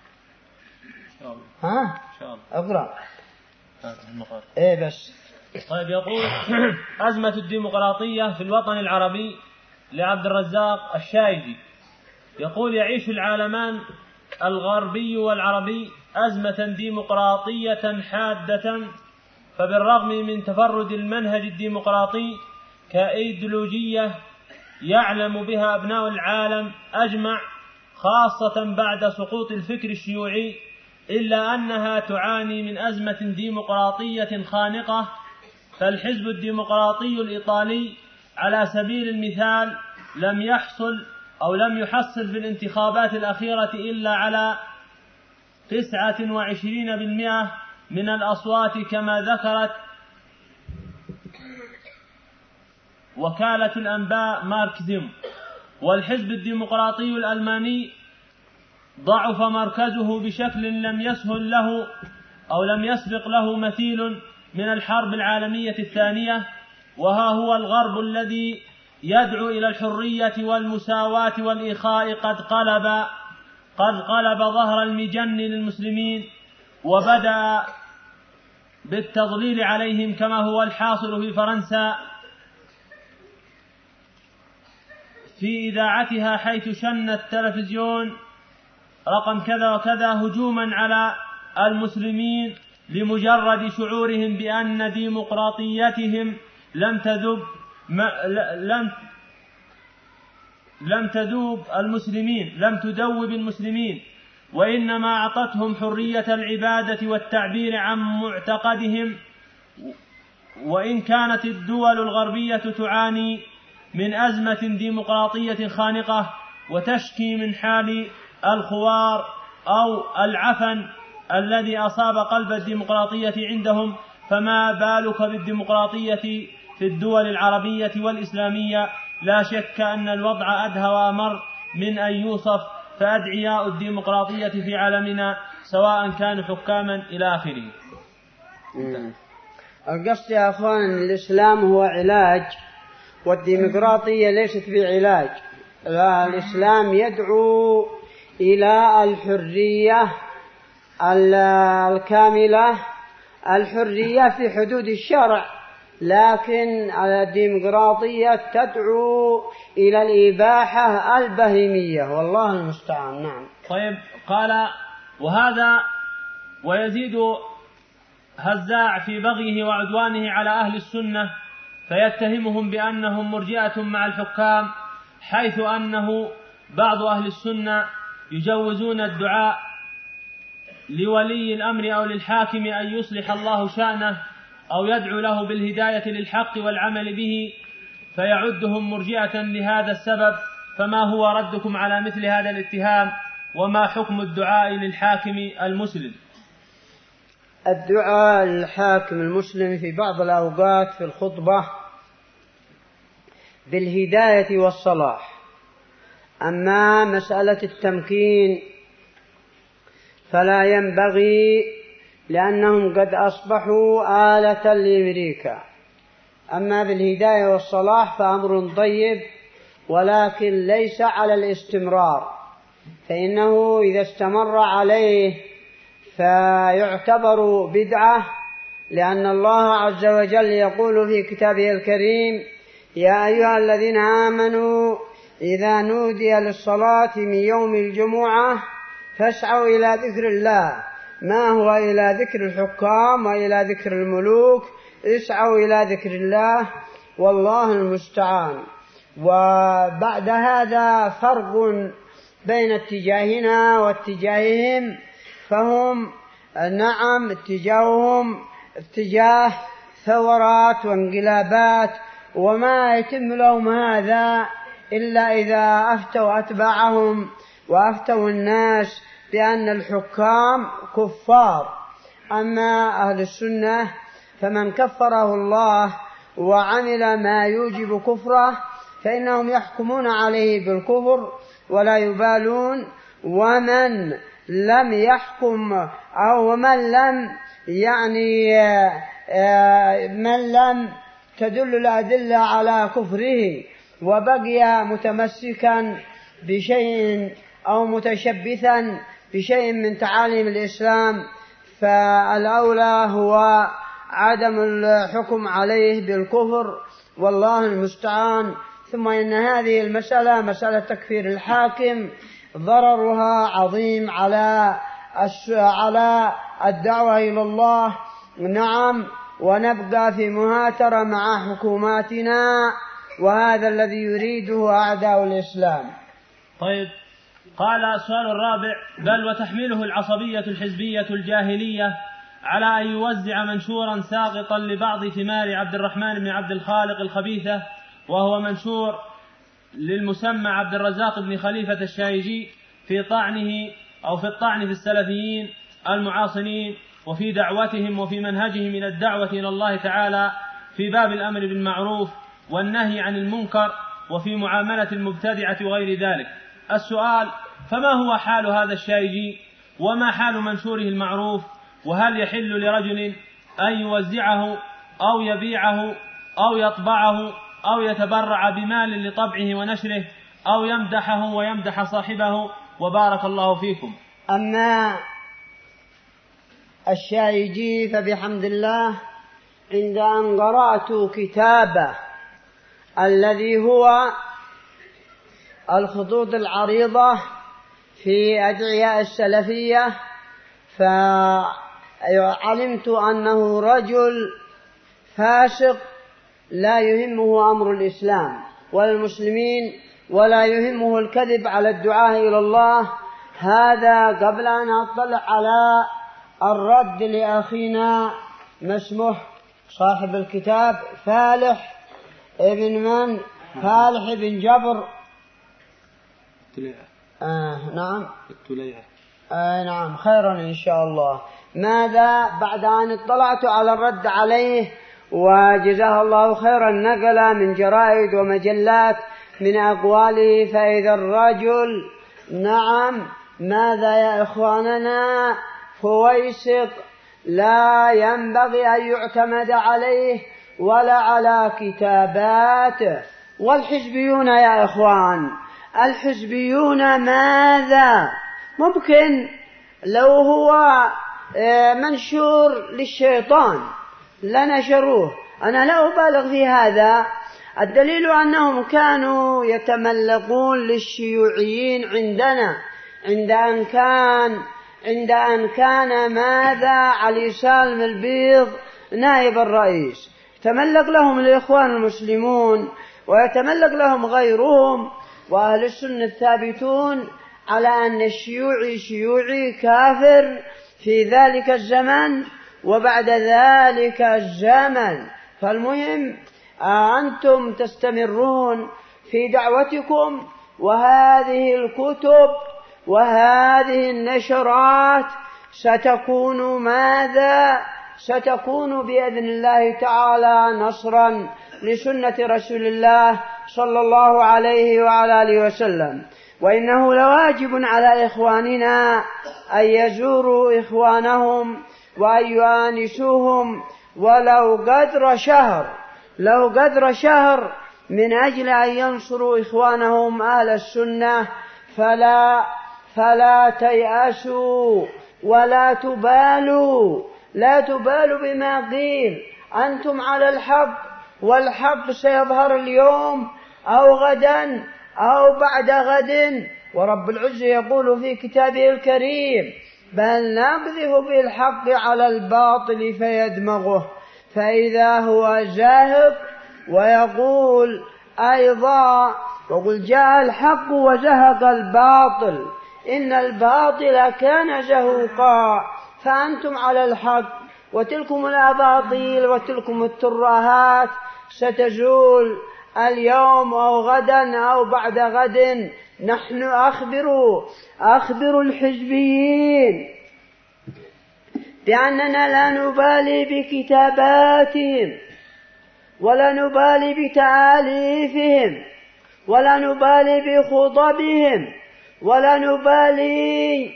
ها؟ اقرأ. إيه بس. طيب، يقول أزمة الديمقراطية في الوطن العربي لعبد الرزاق الشايجي. يقول يعيش العالمان الغربي والعربي أزمة ديمقراطية حادة، فبالرغم من تفرد المنهج الديمقراطي كأيديولوجية يعلم بها أبناء العالم أجمع، خاصة بعد سقوط الفكر الشيوعي، إلا أنها تعاني من أزمة ديمقراطية خانقة. فالحزب الديمقراطي الإيطالي على سبيل المثال لم يحصل أو لم يحصل في الانتخابات الأخيرة إلا على تسعة وعشرين بالمئة من الأصوات كما ذكرت وكالة الأنباء ماركسيم. والحزب الديمقراطي الألماني ضعف مركزه بشكل لم يسهل له أو لم يسبق له مثيل من الحرب العالمية الثانية، وها هو الغرب الذي يدعو إلى الحرية والمساواة والإخاء قد قلب قد قلب ظهر المجن للمسلمين وبدأ بالتضليل عليهم، كما هو الحاصل في فرنسا في إذاعتها، حيث شن التلفزيون رقم كذا وكذا هجوما على المسلمين لمجرد شعورهم بأن ديمقراطيتهم لم تذب لم لم تذوب المسلمين لم تذوب المسلمين، وإنما أعطتهم حرية العبادة والتعبير عن معتقدهم. وإن كانت الدول الغربية تعاني من أزمة ديمقراطية خانقة وتشكي من حال الخوار أو العفن الذي أصاب قلب الديمقراطية عندهم، فما بالك بالديمقراطية في الدول العربية والإسلامية؟ لا شك أن الوضع أدهى وأمر من أن يوصف، فأدعياء الديمقراطية في عالمنا سواء كانوا حكاما إلى آخره. القصد يا أخوان، الإسلام هو علاج والديمقراطية ليست بعلاج. الإسلام يدعو إلى الحرية الكاملة، الحرية في حدود الشرع، لكن الديمقراطية تدعو إلى الإباحة البهيمية، والله المستعان. نعم. طيب، قال وهذا ويزيد هزاع في بغيه وعدوانه على أهل السنة، فيتهمهم بأنهم مرجئة مع الحكام، حيث أنه بعض أهل السنة يجوزون الدعاء لولي الأمر أو للحاكم أن يصلح الله شأنه أو يدعو له بالهداية للحق والعمل به، فيعدهم مرجئة لهذا السبب. فما هو ردكم على مثل هذا الاتهام؟ وما حكم الدعاء للحاكم المسلم؟ الدعاء للحاكم المسلم في بعض الأوقات في الخطبة بالهداية والصلاح. أما مسألة التمكين فلا ينبغي، لأنهم قد أصبحوا آلة لأمريكا. أما بالهداية والصلاح فأمر طيب، ولكن ليس على الاستمرار، فإنه إذا استمر عليه فيعتبر بدعة، لأن الله عز وجل يقول في كتابه الكريم: يا أيها الذين آمنوا إذا نودي للصلاة من يوم الجمعة فاسعوا إلى ذكر الله. ما هو إلى ذكر الحكام وإلى ذكر الملوك، اسعوا إلى ذكر الله والله المستعان. وبعد هذا فرق بين اتجاهنا واتجاههم، فهم نعم اتجاههم اتجاه ثورات وانقلابات، وما يتم لهم هذا إلا إذا أفتوا أتباعهم وأفتوا الناس بأن الحكام كفار. أما أهل السنة فمن كفره الله وعمل ما يوجب كفره فإنهم يحكمون عليه بالكفر ولا يبالون، ومن لم يحكم أو من لم يعني من لم تدل الأدلة على كفره وبقي متمسكا بشيء أو متشبثا بشيء من تعاليم الإسلام فالأولى هو عدم الحكم عليه بالكفر والله المستعان. ثم إن هذه المسألة مسألة تكفير الحاكم ضررها عظيم على على الدعوة إلى الله. نعم، ونبقى في مهاترة مع حكوماتنا، وهذا الذي يريده أعداء الإسلام. طيب، قال السؤال الرابع: بل وتحمله العصبية الحزبية الجاهلية على أن يوزع منشورا ساقطا لبعض ثمار عبد الرحمن بن عبد الخالق الخبيثة، وهو منشور للمسمى عبد الرزاق بن خليفة الشايجي في طعنه أو في الطعن في السلفيين المعاصرين وفي دعوتهم وفي منهجهم إلى الدعوة إلى الله تعالى في باب الأمر بالمعروف والنهي عن المنكر وفي معاملة المبتدعة وغير ذلك. السؤال: فما هو حال هذا الشايجي وما حال منشوره المعروف؟ وهل يحل لرجل أن يوزعه أو يبيعه أو يطبعه أو يتبرع بمال لطبعه ونشره أو يمدحه ويمدح صاحبه؟ وبارك الله فيكم. أما الشايجي فبحمد الله عند أن قرأت كتابه الذي هو الخطوط العريضة في أدعياء السلفية، فعلمت أنه رجل فاسق لا يهمه أمر الإسلام والمسلمين ولا يهمه الكذب على الدعاء إلى الله. هذا قبل أن أطلع على الرد لأخينا ما اسمه صاحب الكتاب فالح ابن من فالح ابن جبر آه نعم آه نعم خيرا إن شاء الله. ماذا بعد أن اطلعت على الرد عليه وجزاه الله خيرا نقل من جرائد ومجلات من أقواله، فإذا الرجل نعم ماذا يا إخواننا فويسق لا ينبغي أن يعتمد عليه ولا على كتاباته. والحزبيون يا إخوان، الحزبيون ماذا ممكن لو هو منشور للشيطان لنشروه، أنا لا أبالغ في هذا. الدليل أنهم كانوا يتملقون للشيوعيين عندنا عند أن كان عند أن كان ماذا علي سالم البيض نائب الرئيس، تملق لهم الإخوان المسلمون ويتملق لهم غيرهم، وأهل السنة الثابتون على أن الشيوعي شيوعي كافر في ذلك الزمن وبعد ذلك الزمن. فالمهم أنتم تستمرون في دعوتكم، وهذه الكتب وهذه النشرات ستكون ماذا ستكون بإذن الله تعالى نصرا لسنة رسول الله صلى الله عليه وعلى آله وسلم. وإنه لواجب على إخواننا أن يزوروا إخوانهم وأن يؤانسوهم ولو قدر شهر لو قدر شهر من أجل أن ينصروا إخوانهم أهل السنة. فلا فلا تيأسوا ولا تبالوا لا تبالوا بما قيل، أنتم على الحق، والحق سيظهر اليوم أو غدا أو بعد غد. ورب العزة يقول في كتابه الكريم: بل نقذف بالحق على الباطل فيدمغه فإذا هو زاهق. ويقول أيضا: وقل جاء الحق وزهق الباطل إن الباطل كان زهوقا. فأنتم على الحق، وتلكم الأباطيل وتلكم الترهات ستزول اليوم أو غدا أو بعد غد. نحن أخبروا أخبروا الحزبيين بأننا لا نبالي بكتاباتهم ولا نبالي بتآليفهم ولا نبالي بخطبهم ولا نبالي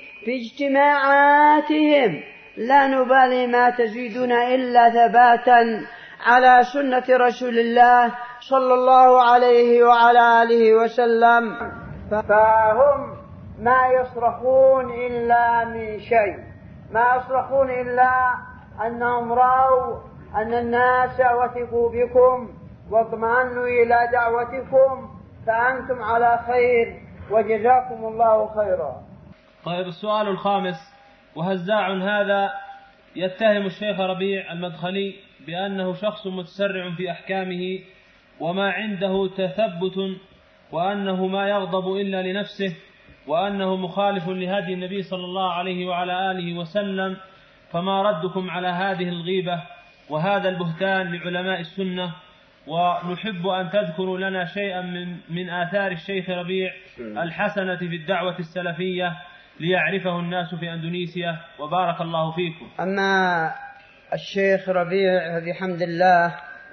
باجتماعاتهم، لا نبالي ما تزيدنا إلا ثباتا على سنة رسول الله صلى الله عليه وعلى آله وسلم. فهم ما يصرخون إلا من شيء، ما يصرخون إلا أنهم رأوا أن الناس وثقوا بكم واطمأنوا إلى دعوتكم، فأنتم على خير وجزاكم الله خيرا. طيب، السؤال الخامس: وهزاع هذا يتهم الشيخ ربيع المدخلي بأنه شخص متسرع في أحكامه وما عنده تثبت، وأنه ما يغضب إلا لنفسه، وأنه مخالف لهدي النبي صلى الله عليه وعلى آله وسلم، فما ردكم على هذه الغيبة وهذا البهتان لعلماء السنة؟ ونحب أن تذكروا لنا شيئا من, من آثار الشيخ ربيع الحسنة في الدعوة السلفية ليعرفه الناس في أندونيسيا، وبارك الله فيكم. أما الشيخ ربيع بحمد الله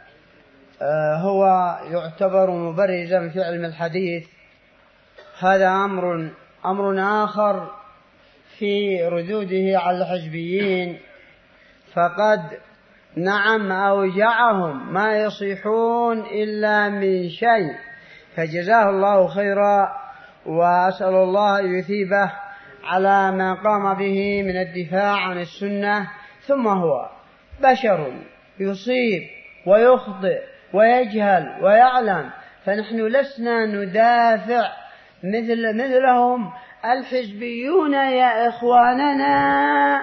هو يعتبر مبرزا في علم الحديث، هذا أمر أمر آخر في ردوده على الحزبيين، فقد نعم أوجعهم ما يصيحون إلا من شيء، فجزاه الله خيرا، وأسأل الله أن يثيبه على ما قام به من الدفاع عن السنة. ثم هو بشر يصيب ويخطئ ويجهل ويعلم، فنحن لسنا ندافع مثل مثلهم الحزبيون يا إخواننا،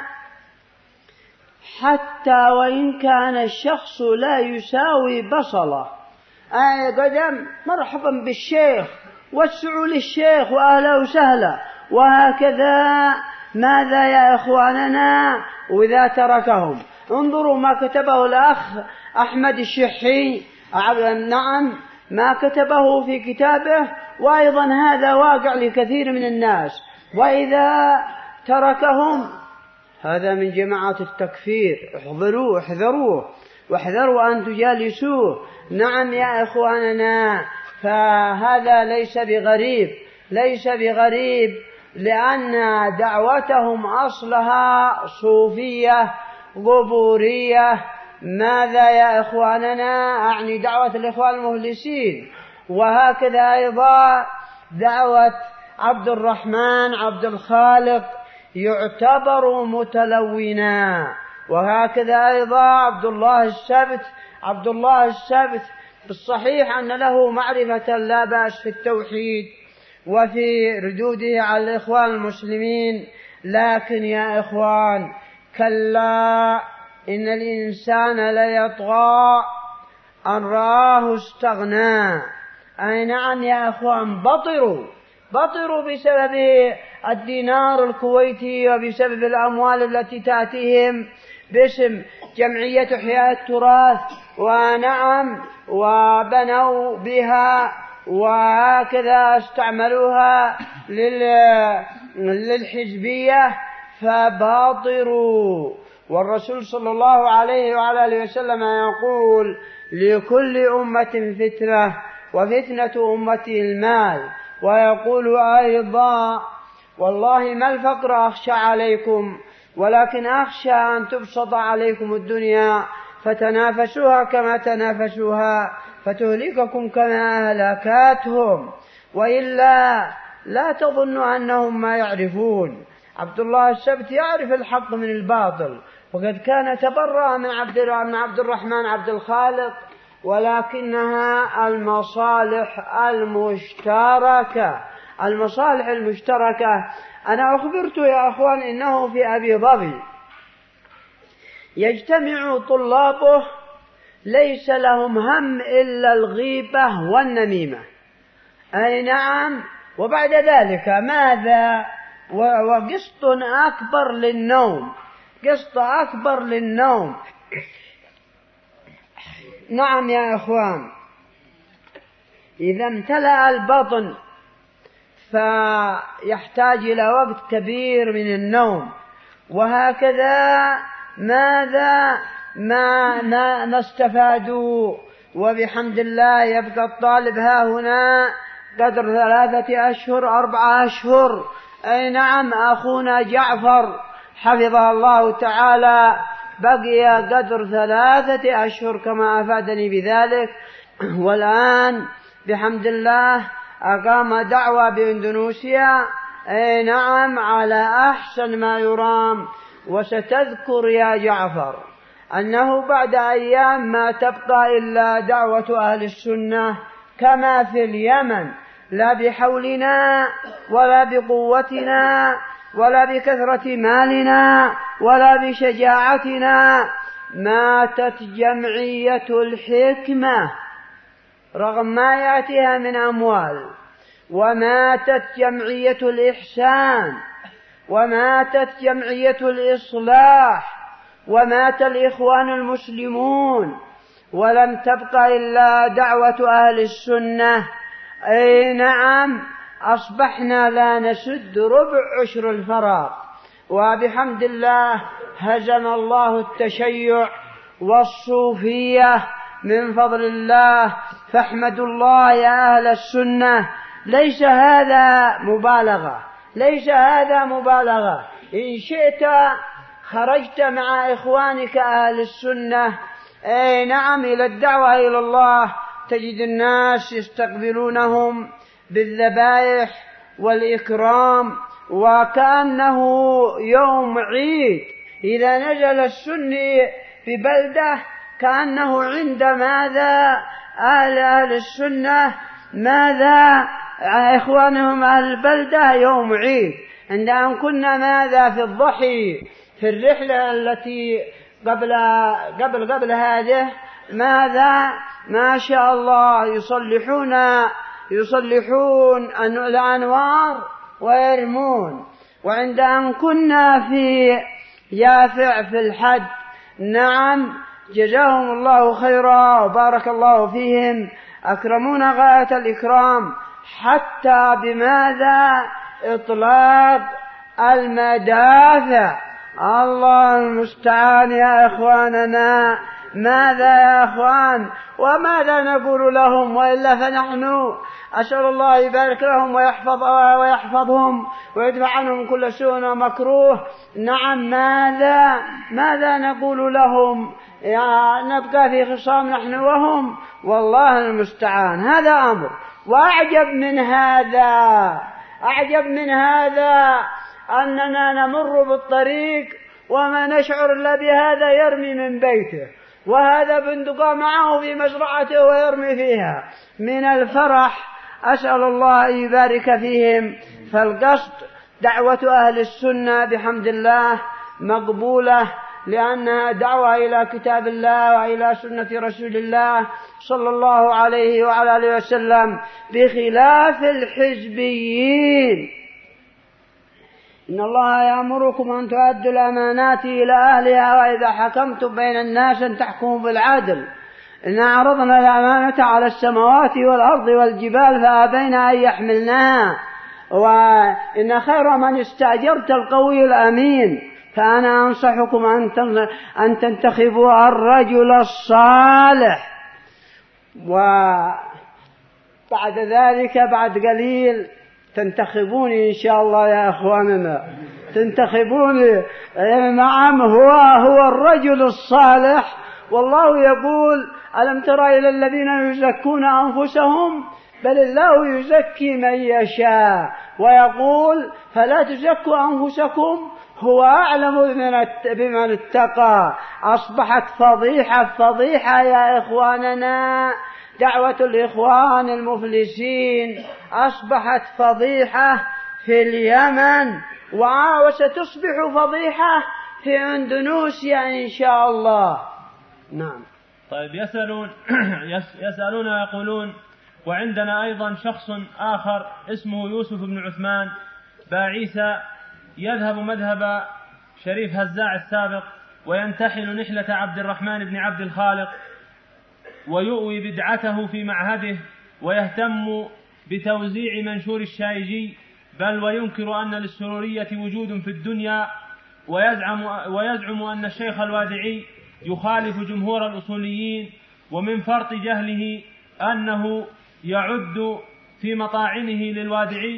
حتى وإن كان الشخص لا يساوي بصلة. آية قدم مرحبا بالشيخ، واسعوا للشيخ وأهلا وسهلا، وهكذا. ماذا يا إخواننا وإذا تركهم؟ انظروا ما كتبه الأخ أحمد الشحي، نعم ما كتبه في كتابه، وأيضا هذا واقع لكثير من الناس. وإذا تركهم هذا من جماعة التكفير، احذروه احذروه واحذروا أن تجالسوه. نعم يا إخواننا، فهذا ليس بغريب ليس بغريب لأن دعوتهم أصلها صوفية قبورية. ماذا يا إخواننا؟ أعني دعوة الإخوان المفلسين. وهكذا أيضا دعوة عبد الرحمن عبد الخالق يعتبر متلونا، وهكذا أيضا عبد الله السبت عبد الله السبت بالصحيح أن له معرفة لا بأس في التوحيد وفي ردوده على الإخوان المسلمين، لكن يا إخوان كلا إن الإنسان ليطغى أن رآه استغنى. أي نعم يا أخوان، بطروا بطروا بسبب الدينار الكويتي وبسبب الأموال التي تأتيهم باسم جمعية إحياء التراث، ونعم وبنوا بها وهكذا استعملوها للحزبية، فباطروا. والرسول صلى الله عليه وعلى آله وسلم يقول: لكل أمة فتنة وفتنة أمتي المال. ويقول أيضا: والله ما الفقر أخشى عليكم، ولكن أخشى أن تبسط عليكم الدنيا فتنافسوها كما تنافسوها فتهلككم كما أهلكتهم، وإلا لا تظنوا أنهم ما يعرفون. عبد الله السبت يعرف الحق من الباطل، وقد كان تبرأ من عبد من عبد الرحمن عبد الخالق، ولكنها المصالح المشتركة. المصالح المشتركة أنا أخبرت يا أخوان إنه في أبي ظبي يجتمع طلابه ليس لهم هم إلا الغيبة والنميمة. أي نعم. وبعد ذلك ماذا؟ وقسط أكبر للنوم، قسط أكبر للنوم. نعم يا أخوان، إذا امتلأ البطن فيحتاج إلى وقت كبير من النوم. وهكذا ماذا ما ما نستفادوا. وبحمد الله يبقى الطالب ها هنا قدر ثلاثة أشهر أربعة أشهر. أي نعم. أخونا جعفر حفظه الله تعالى بقي قدر ثلاثة أشهر كما أفادني بذلك، والآن بحمد الله أقام دعوة بإندونيسيا. أي نعم، على أحسن ما يرام. وستذكر يا جعفر أنه بعد أيام ما تبقى إلا دعوة أهل السنة كما في اليمن، لا بحولنا ولا بقوتنا ولا بكثرة مالنا ولا بشجاعتنا. ماتت جمعية الحكمة رغم ما يأتيها من أموال، وماتت جمعية الإحسان، وماتت جمعية الإصلاح، ومات الإخوان المسلمون، ولم تبق إلا دعوة أهل السنة. أي نعم. أصبحنا لا نسد ربع عشر الفراغ. وبحمد الله هزم الله التشيع والصوفية من فضل الله، فاحمدوا الله يا أهل السنة. ليس هذا مبالغة، ليس هذا مبالغة. إن شئت خرجت مع إخوانك أهل السنة أي نعم إلى الدعوة إلى الله، تجد الناس يستقبلونهم بالذبائح والإكرام وكأنه يوم عيد. إذا نزل السني في بلدة كأنه عند ماذا أهل أهل السنة ماذا إخوانهم أهل البلدة يوم عيد. عند أن كنا ماذا في الضحي في الرحلة التي قبل قبل قبل هذه ماذا ما شاء الله يصلحون يصلحون الأنوار ويرمون. وعند أن كنا في يافع في الحج نعم جزاهم الله خيرا وبارك الله فيهم، أكرمونا غاية الإكرام حتى بماذا إطلاق المدافع. الله المستعان يا إخواننا. ماذا يا أخوان وماذا نقول لهم وإلا فنحن أسأل الله يبارك لهم ويحفظ ويحفظهم ويدفع عنهم كل سوء ومكروه. نعم ماذا ماذا نقول لهم؟ يا نبقى في خصام نحن وهم والله المستعان. هذا أمر. وأعجب من هذا أعجب من هذا أننا نمر بالطريق وما نشعر إلا بهذا يرمي من بيته وهذا بندقى معه في مزرعته ويرمي فيها من الفرح. أسأل الله يبارك فيهم. فالقصد دعوة أهل السنة بحمد الله مقبولة، لأنها دعوة إلى كتاب الله وإلى سنة رسول الله صلى الله عليه وعلى آله وسلم، بخلاف الحزبيين. إن الله يأمركم أن تؤدوا الأمانات إلى أهلها وإذا حكمتم بين الناس أن تحكموا بالعدل. إن عرضنا الأمانة على السماوات والأرض والجبال فأبين أن يحملناها وإن خير من استأجرت القوي الأمين. فأنا أنصحكم أن تنتخبوا الرجل الصالح. وبعد ذلك بعد قليل تنتخبوني إن شاء الله يا أخواننا، تنتخبوني. نعم هو هو الرجل الصالح. والله يقول ألم ترى إلى الذين يزكون أنفسهم بل الله يزكي من يشاء، ويقول فلا تزكوا أنفسكم هو أعلم بمن اتقى. أصبحت فضيحة فضيحة يا إخواننا، دعوة الإخوان المفلسين أصبحت فضيحة في اليمن، وستصبح فضيحة في أندونيسيا إن شاء الله. نعم. طيب يسألون يسألون ويقولون: وعندنا أيضا شخص آخر اسمه يوسف بن عثمان باعيسى يذهب مذهب شريف هزاع السابق، وينتحل نحلة عبد الرحمن بن عبد الخالق، ويؤوي بدعته في معهده، ويهتم بتوزيع منشور الشايجي، بل وينكر أن للسرورية وجود في الدنيا، ويزعم, ويزعم أن الشيخ الوادعي يخالف جمهور الأصوليين، ومن فرط جهله أنه يعد في مطاعنه للوادعي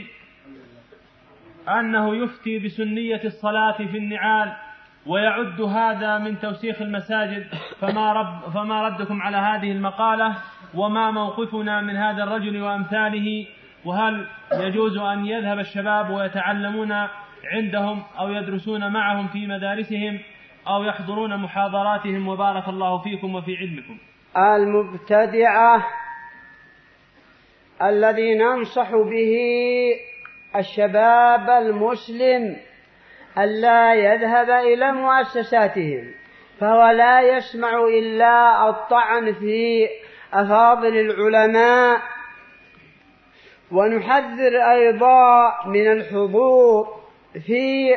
أنه يفتي بسنية الصلاة في النعال، ويعد هذا من توسيخ المساجد. فما, رب فما ردكم على هذه المقالة؟ وما موقفنا من هذا الرجل وأمثاله؟ وهل يجوز أن يذهب الشباب ويتعلمون عندهم أو يدرسون معهم في مدارسهم أو يحضرون محاضراتهم؟ وبارك الله فيكم وفي علمكم. المبتدعة الذي ننصح به الشباب المسلم ألا يذهب إلى مؤسساتهم، فهو لا يسمع إلا الطعن في أفاضل العلماء. ونحذر أيضا من الحضور في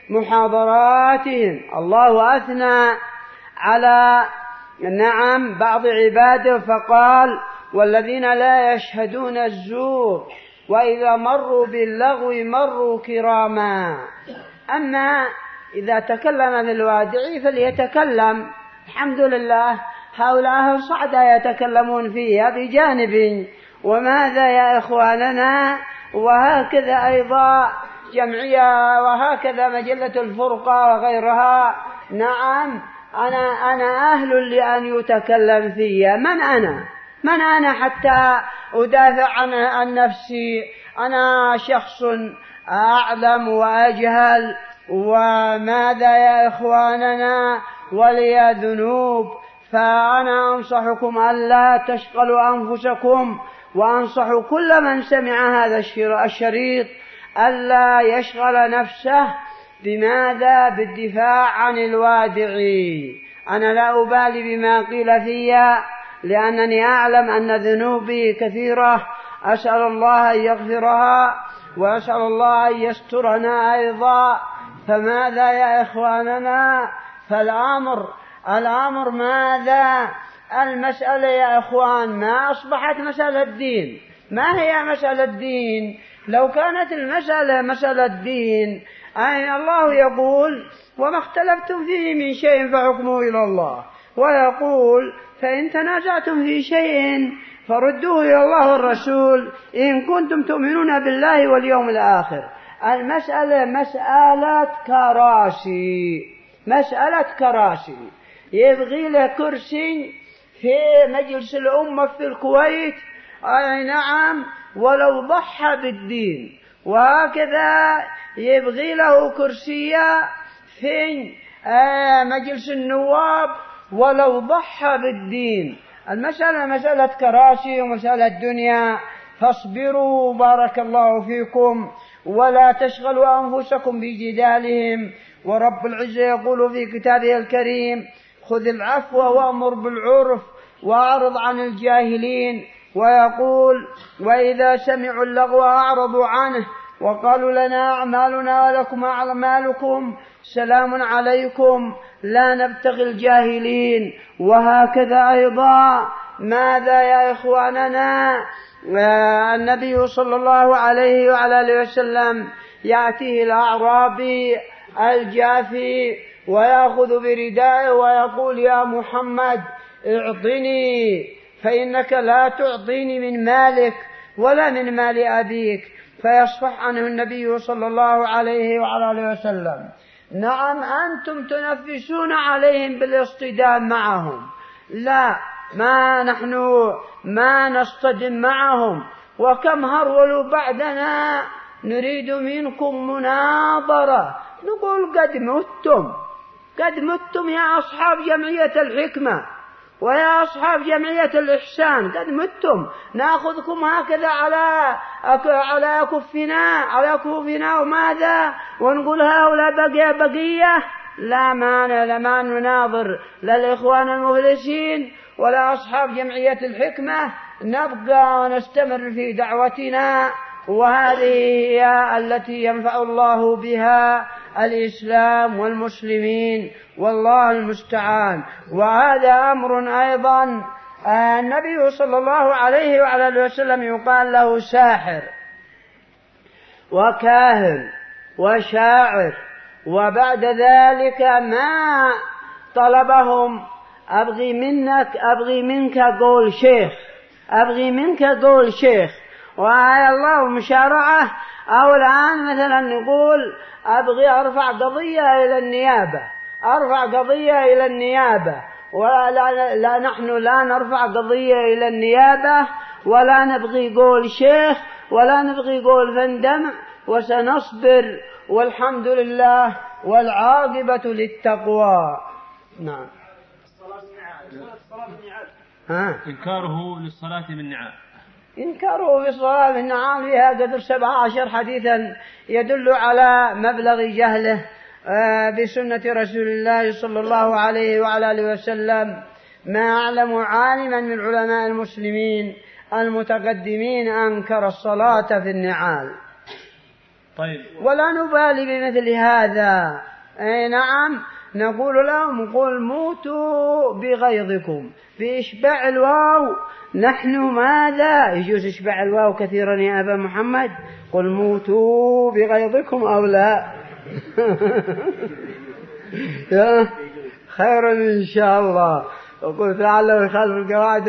محاضراتهم. الله أثنى على نعم بعض عباده فقال: والذين لا يشهدون الزور وإذا مروا باللغو مروا كراما. أما إذا تكلم في الوادعي فليتكلم، الحمد لله، هؤلاء صعدا يتكلمون فيها بجانب. وماذا يا إخواننا؟ وهكذا أيضا جمعية، وهكذا مجلة الفرقة وغيرها. نعم، أنا أنا أهل لأن يتكلم فيها. من أنا؟ من أنا حتى أدافع عن, عن نفسي؟ أنا شخص أعلم وأجهل. وماذا يا إخواننا؟ ولي ذنوب. فأنا أنصحكم ألا تشغلوا أنفسكم، وأنصح كل من سمع هذا الشريط ألا يشغل نفسه بماذا؟ بالدفاع عن الوادعي. أنا لا أبالي بما قيل فيها، لأنني أعلم أن ذنوبي كثيرة، أسأل الله أن يغفرها، وأسأل الله أن يسترنا أيضا. فماذا يا إخواننا؟ فالأمر الأمر ماذا؟ المسألة يا إخوان ما أصبحت مسألة دين. ما هي مسألة دين؟ لو كانت المسألة مسألة دين، أين الله يقول: وما اختلفتم فيه من شيء فحكمه إلى الله، ويقول: فإن تنازعتم في شيء فردوه إلى الله والرسول إن كنتم تؤمنون بالله واليوم الآخر. المسألة مسألة كراسي، مسألة كراسي. يبغي له كرسي في مجلس الأمة في الكويت، أي نعم، ولو ضحى بالدين. وهكذا يبغي له كرسية في مجلس النواب ولو ضحى بالدين. المسألة مسألة كراسي ومسألة دنيا. فاصبروا بارك الله فيكم، ولا تشغلوا أنفسكم بجدالهم. ورب العزة يقول في كتابه الكريم: خذ العفو وأمر بالعرف وأعرض عن الجاهلين. ويقول: وإذا سمعوا اللغو أعرضوا عنه وقالوا لنا أعمالنا ولكم أعمالكم سلام عليكم لا نبتغي الجاهلين. وهكذا أيضا ماذا يا إخواننا؟ النبي صلى الله عليه وعلى آله وسلم يأتيه الأعرابي الجافي ويأخذ بردائه ويقول: يا محمد اعطني، فإنك لا تعطيني من مالك ولا من مال أبيك. فيصفح عنه النبي صلى الله عليه وعلى آله وسلم. نعم، أنتم تنفسون عليهم بالاصطدام معهم، لا، ما نحن ما نصطدم معهم. وكم هرولوا بعدنا نريد منكم مناظرة، نقول قد متم، قد متم يا أصحاب جمعية الحكمة ويا أصحاب جمعية الإحسان، قد متم، نأخذكم هكذا على على كفنا على كفنا وماذا، ونقول هؤلاء بقية بقية. لا مانع، لا نناظر لا الإخوان المفلسين ولا أصحاب جمعية الحكمة، نبقى ونستمر في دعوتنا، وهذه هي التي ينفع الله بها الإسلام والمسلمين، والله المستعان. وهذا أمر أيضا النبي صلى الله عليه وعلى آله وسلم يقال له ساحر وكاهن وشاعر، وبعد ذلك ما طلبهم أبغي منك أبغي منك قول شيخ أبغي منك قول شيخ وعلى الله مشارعة. أو الآن مثلا نقول أبغي أرفع قضية إلى النيابة أرفع قضية إلى النيابة ولا لا نحن لا نرفع قضية إلى النيابة ولا نبغي قول شيخ ولا نبغي قول فندم، وسنصبر والحمد لله والعاقبة للتقوى. نعم. ها؟ إنكاره للصلاة بالنعال إنكاره بالصلاة بالنعال فيها قدر سبعة عشر حديثا يدل على مبلغ جهله بسنة رسول الله صلى الله عليه وعلى آله وسلم. ما أعلم عالما من علماء المسلمين المتقدمين أنكر الصلاة في النعال. طيب. ولا نبالي بمثل هذا. أي نعم، نقول لهم قل موتوا بغيظكم بإشباع الواو. نحن ماذا يجوز إشباع الواو كثيرا يا أبا محمد؟ قل موتوا بغيظكم أو لا؟ خير إن شاء الله. وقل تعالوا خلف القواعد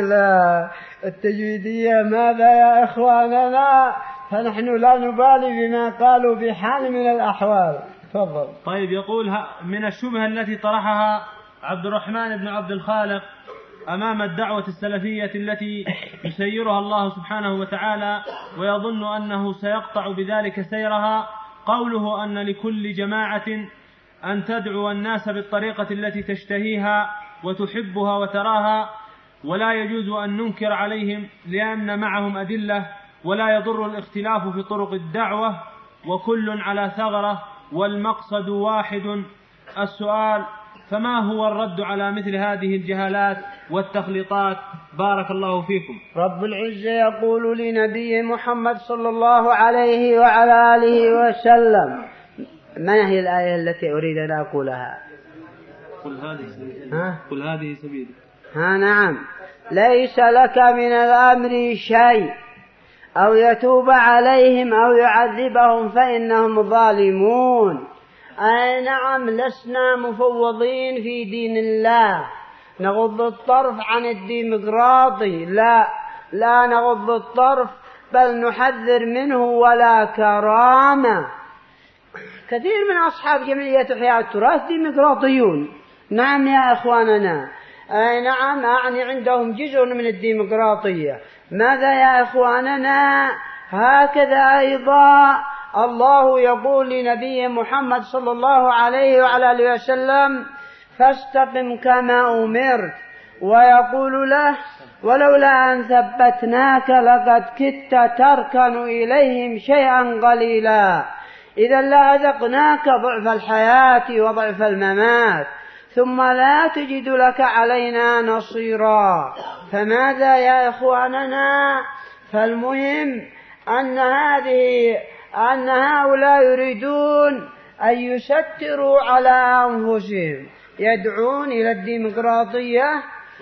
التجويدية ماذا يا إخواننا، فنحن لا نبالي بما قالوا بحال من الأحوال. تفضل. طيب، يقول من الشبهة التي طرحها عبد الرحمن بن عبد الخالق أمام الدعوة السلفية التي يسيرها الله سبحانه وتعالى ويظن أنه سيقطع بذلك سيرها، قوله أن لكل جماعة أن تدعو الناس بالطريقة التي تشتهيها وتحبها وتراها، ولا يجوز أن ننكر عليهم لأن معهم أدلة، ولا يضر الاختلاف في طرق الدعوة، وكل على ثغرة والمقصد واحد. السؤال: فما هو الرد على مثل هذه الجهالات والتخليطات؟ بارك الله فيكم. رب العزة يقول لنبي محمد صلى الله عليه وعلى آله وسلم، ما هي الآية التي أريد أن أقولها؟ قل هذه سبيلي. قل هذه سبيلي. ها نعم. ليس لك من الأمر شيء أو يتوب عليهم أو يعذبهم فإنهم ظالمون. أي نعم، لسنا مفوضين في دين الله نغض الطرف عن الديمقراطي، لا لا نغض الطرف، بل نحذر منه ولا كرامة. كثير من أصحاب جمعية إحياء التراث ديمقراطيون. نعم يا إخواننا، أي نعم، أعني عندهم جزء من الديمقراطية. ماذا يا إخواننا؟ هكذا أيضا الله يقول لنبي محمد صلى الله عليه وعلى آله وسلم: فاستقم كما أمرت. ويقول له: ولولا أن ثبتناك لقد كدت تركن إليهم شيئا قليلا، إذا لأذقناك ضعف الحياة وضعف الممات ثم لا تجد لك علينا نصيرا. فماذا يا إخواننا؟ فالمهم أن هذه أن هؤلاء يريدون أن يستروا على أنفسهم، يدعون إلى الديمقراطية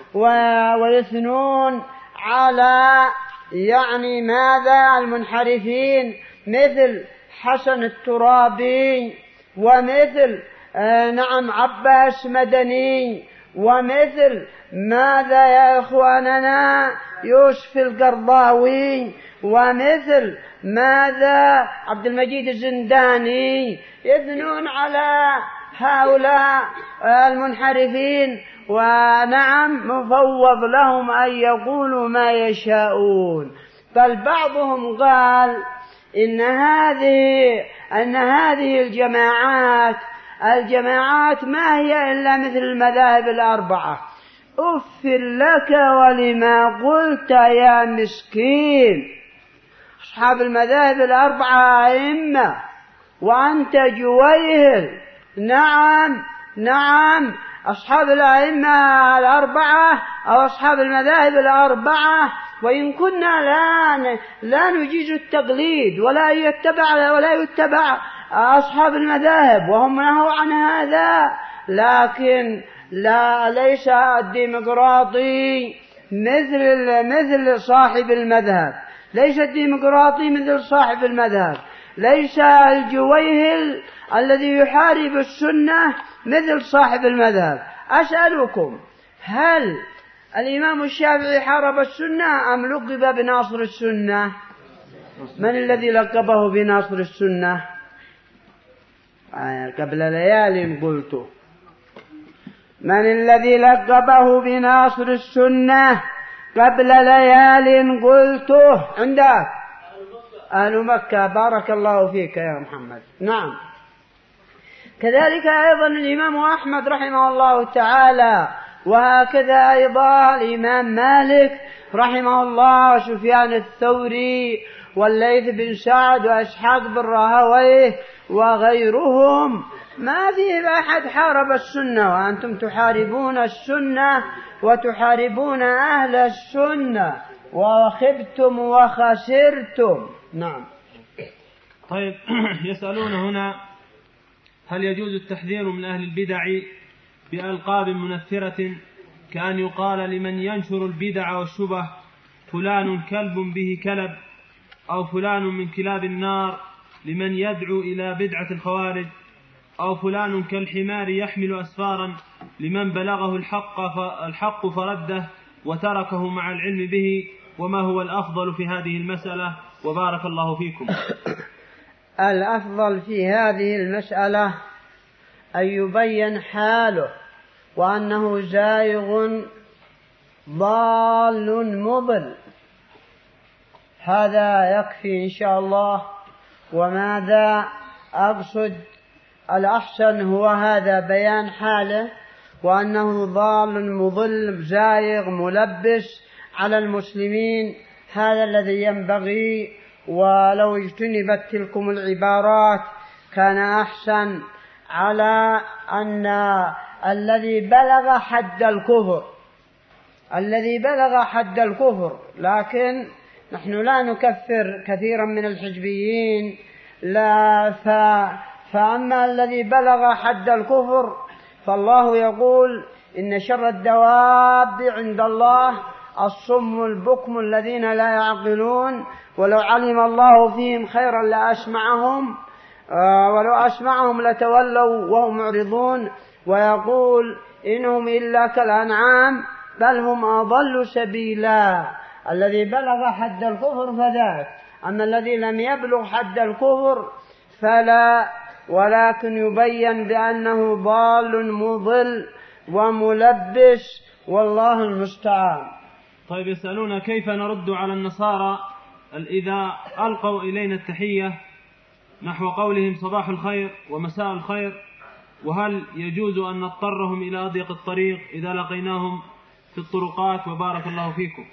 ويثنون على يعني ماذا المنحرفين مثل حسن الترابي ومثل آه نعم عباس مدني ومثل ماذا يا إخواننا يوسف القرضاوي ومثل ماذا عبد المجيد الزنداني، يثنون على هؤلاء المنحرفين، ونعم مفوض لهم أن يقولوا ما يشاءون. بل بعضهم قال إن هذه أن هذه الجماعات الجماعات ما هي إلا مثل المذاهب الأربعة. أف لك ولما قلت يا مسكين. أصحاب المذاهب الأربعة أئمة وأنت جويهل. نعم نعم أصحاب الأئمة الأربعة أو أصحاب المذاهب الأربعة، وإن كنا لا لا نجيز التقليد ولا يتبع ولا يتبع أصحاب المذاهب وهم نهوا عن هذا، لكن لا ليس الديمقراطي مثل مثل صاحب المذهب، ليس الديمقراطي مثل صاحب المذهب، ليس الجويهل الذي يحارب السنة مثل صاحب المذهب. أسألكم، هل الإمام الشافعي حارب السنة أم لقب بناصر السنة؟ من الذي لقبه بناصر السنة؟ قبل ليال قلت من الذي لقبه بناصر السنة قبل ليال قلته؟ عندك أهل مكة. بارك الله فيك يا محمد. نعم. كذلك أيضا الإمام أحمد رحمه الله تعالى، وهكذا أيضا الإمام مالك رحمه الله، وسفيان الثوري والليث بن سعد وإسحاق بن راهويه وغيرهم. ما فيه أحد حارب السنة، وأنتم تحاربون السنة وتحاربون أهل السنة وخبتم وخسرتم. نعم. طيب، يسألون هنا: هل يجوز التحذير من أهل البدع بألقاب منفرة، كأن يقال لمن ينشر البدع والشبه فلان كلب به كلب، أو فلان من كلاب النار لمن يدعو إلى بدعة الخوارج، أو فلان كالحمار يحمل أسفارا لمن بلغه الحق الحق فرده وتركه مع العلم به، وما هو الأفضل في هذه المسألة؟ وبارك الله فيكم. الأفضل في هذه المسألة أن يبين حاله، وأنه زائغ ضال مضل، هذا يكفي إن شاء الله. وماذا أقصد؟ الأحسن هو هذا، بيان حاله وأنه ضال مضل زائغ ملبس على المسلمين، هذا الذي ينبغي. ولو اجتنبت تلكم العبارات كان أحسن، على أن الذي بلغ حد الكفر الذي بلغ حد الكفر لكن نحن لا نكفر كثيرا من الحزبيين، لا ف... فأما الذي بلغ حد الكفر فالله يقول: إن شر الدواب عند الله الصم البكم الذين لا يعقلون، ولو علم الله فيهم خيرا لأسمعهم ولو أسمعهم لتولوا وهم معرضون. ويقول: إنهم إلا كالأنعام بل هم أضل سبيلا. الذي بلغ حد الكفر فذاك، أما الذي لم يبلغ حد الكفر فلا، ولكن يبين بأنه ضال مضل وملبس، والله المستعان. طيب، يسألون: كيف نرد على النصارى إذا ألقوا إلينا التحية نحو قولهم صباح الخير ومساء الخير؟ وهل يجوز أن نضطرهم إلى أضيق الطريق إذا لقيناهم في الطرقات؟ وبارك الله فيكم.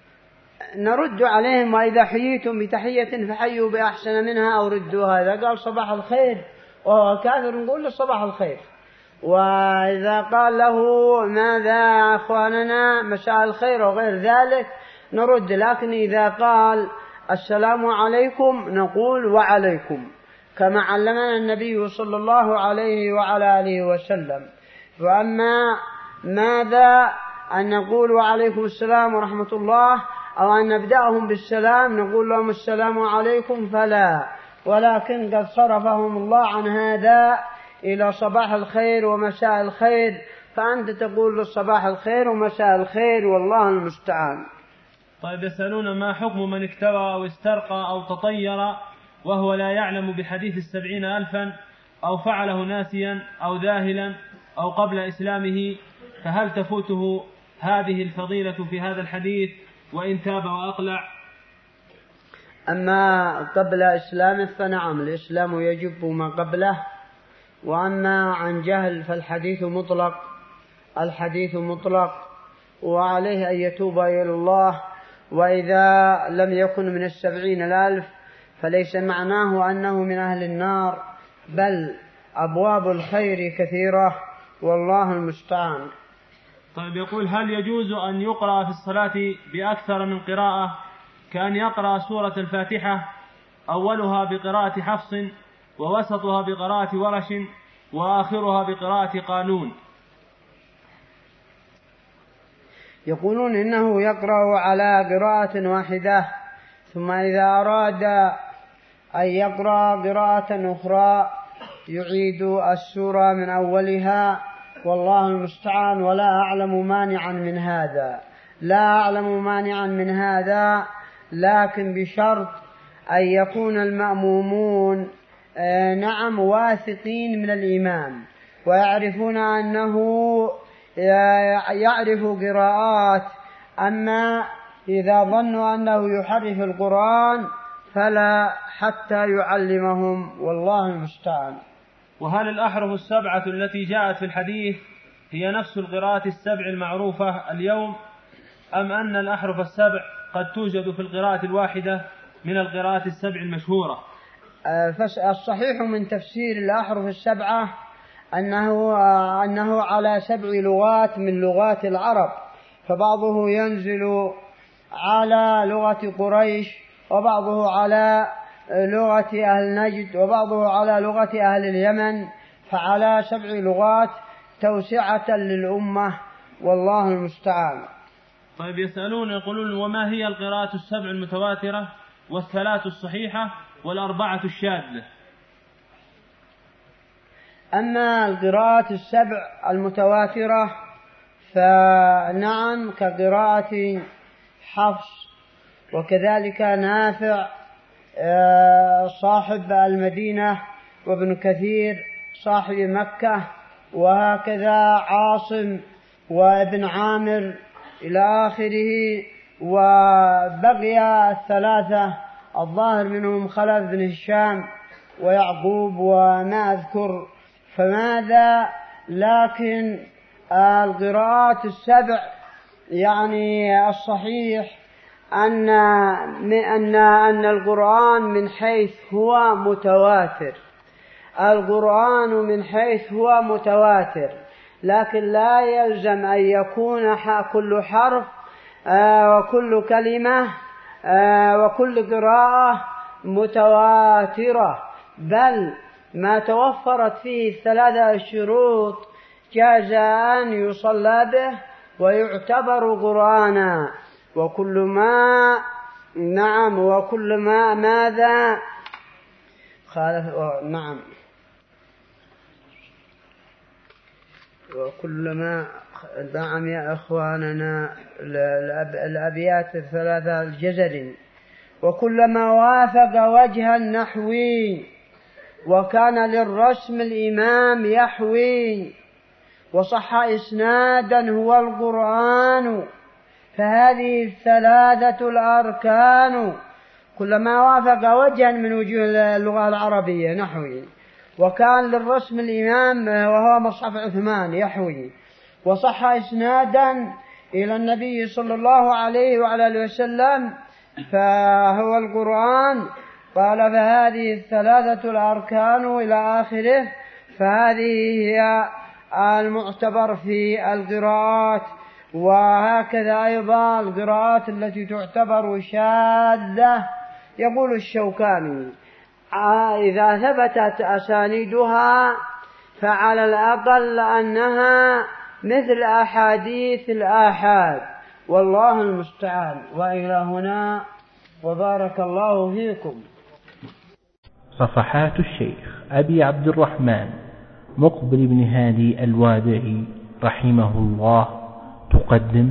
نرد عليهم: وإذا حييتم بتحية فحيوا بأحسن منها أو ردوها. إذا قال صباح الخير وهو كافر نقول له صباح الخير، وإذا قال له ماذا أخواننا مساء الخير وغير ذلك نرد. لكن إذا قال السلام عليكم نقول وعليكم، كما علمنا النبي صلى الله عليه وعلى آله وسلم. وأما ماذا أن نقول وعليكم السلام ورحمة الله، أو أن نبدأهم بالسلام نقول لهم السلام عليكم، فلا، ولكن قد صرفهم الله عن هذا إلى صباح الخير ومساء الخير، فأنت تقول للصباح الخير ومساء الخير، والله المستعان. طيب، يسألون: ما حكم من اكتوى أو استرقى أو تطير وهو لا يعلم بحديث السبعين ألفا، أو فعله ناسيا أو ذاهلا أو قبل إسلامه، فهل تفوته هذه الفضيلة في هذا الحديث وإن تاب وأقلع؟ أما قبل إسلامه فنعم الإسلام يجب ما قبله، وأما عن جهل فالحديث مطلق، الحديث مطلق وعليه أن يتوب إلى الله. وإذا لم يكن من السبعين الألف فليس معناه أنه من أهل النار، بل أبواب الخير كثيرة والله المستعان. طيب يقول: هل يجوز أن يقرأ في الصلاة بأكثر من قراءة، كأن يقرأ سورة الفاتحة أولها بقراءة حفص ووسطها بقراءة ورش وآخرها بقراءة قانون؟ يقولون إنه يقرأ على قراءة واحدة، ثم إذا أراد أن يقرأ قراءة أخرى يعيد السورة من أولها، والله المستعان. ولا أعلم مانعا من هذا، لا أعلم مانعا من هذا، لكن بشرط أن يكون المأمومون آه نعم واثقين من الإمام، ويعرفون أنه يعرف قراءات. أما إذا ظنوا أنه يحرف القرآن فلا حتى يعلمهم، والله المستعان. وهل الأحرف السبعة التي جاءت في الحديث هي نفس القراءة السبع المعروفة اليوم، أم أن الأحرف السبع قد توجد في القراءة الواحدة من القراءات السبع المشهورة؟ الصحيح من تفسير الأحرف السبعة أنه, أنه على سبع لغات من لغات العرب، فبعضه ينزل على لغة قريش، وبعضه على لغة أهل نجد، وبعضه على لغة أهل اليمن، فعلى سبع لغات توسعة للأمة، والله المستعان. طيب يسألون يقولون: وما هي القراءة السبع المتواترة والثلاث الصحيحة والأربعة الشاذة؟ أما القراءة السبع المتواترة فنعم كقراءة حفص، وكذلك نافع صاحب المدينة، وابن كثير صاحب مكة، وهكذا عاصم وابن عامر إلى آخره. وبقي الثلاثة الظاهر منهم خلف بن هشام ويعقوب وما أذكر فماذا، لكن القراءات السبع يعني الصحيح أن أن أن القرآن من حيث هو متواتر، القرآن من حيث هو متواتر، لكن لا يلزم أن يكون كل حرف وكل كلمة وكل قراءة متواترة، بل ما توفرت فيه الثلاثة الشروط جاز أن يصلى به ويعتبر قرآنا. وكل ما نعم وكل ما ماذا خالف نعم وكل ما نعم يا إخواننا الأبيات الثلاثة الجزري. وكلما وافق وجها نحوي وكان للرسم الإمام يحوي وصح إسنادا هو القرآن فهذه الثلاثة الأركان. كلما وافق وجها من وجوه اللغة العربية نحوي، وكان للرسم الإمام وهو مصحف عثمان يحوي، وصح إسنادا إلى النبي صلى الله عليه وعلى آله وسلم فهو القرآن. قال فهذه الثلاثة الأركان إلى آخره، فهذه هي المعتبر في القراءات. وهكذا أيضا القراءات التي تعتبر شاذة يقول الشوكاني إذا ثبتت أسانيدها فعلى الأقل أنها مثل أحاديث الآحاد، والله المستعان. وإلى هنا وبارك الله فيكم. صفحات الشيخ أبي عبد الرحمن مقبل بن هادي الوادعي رحمه الله تقدم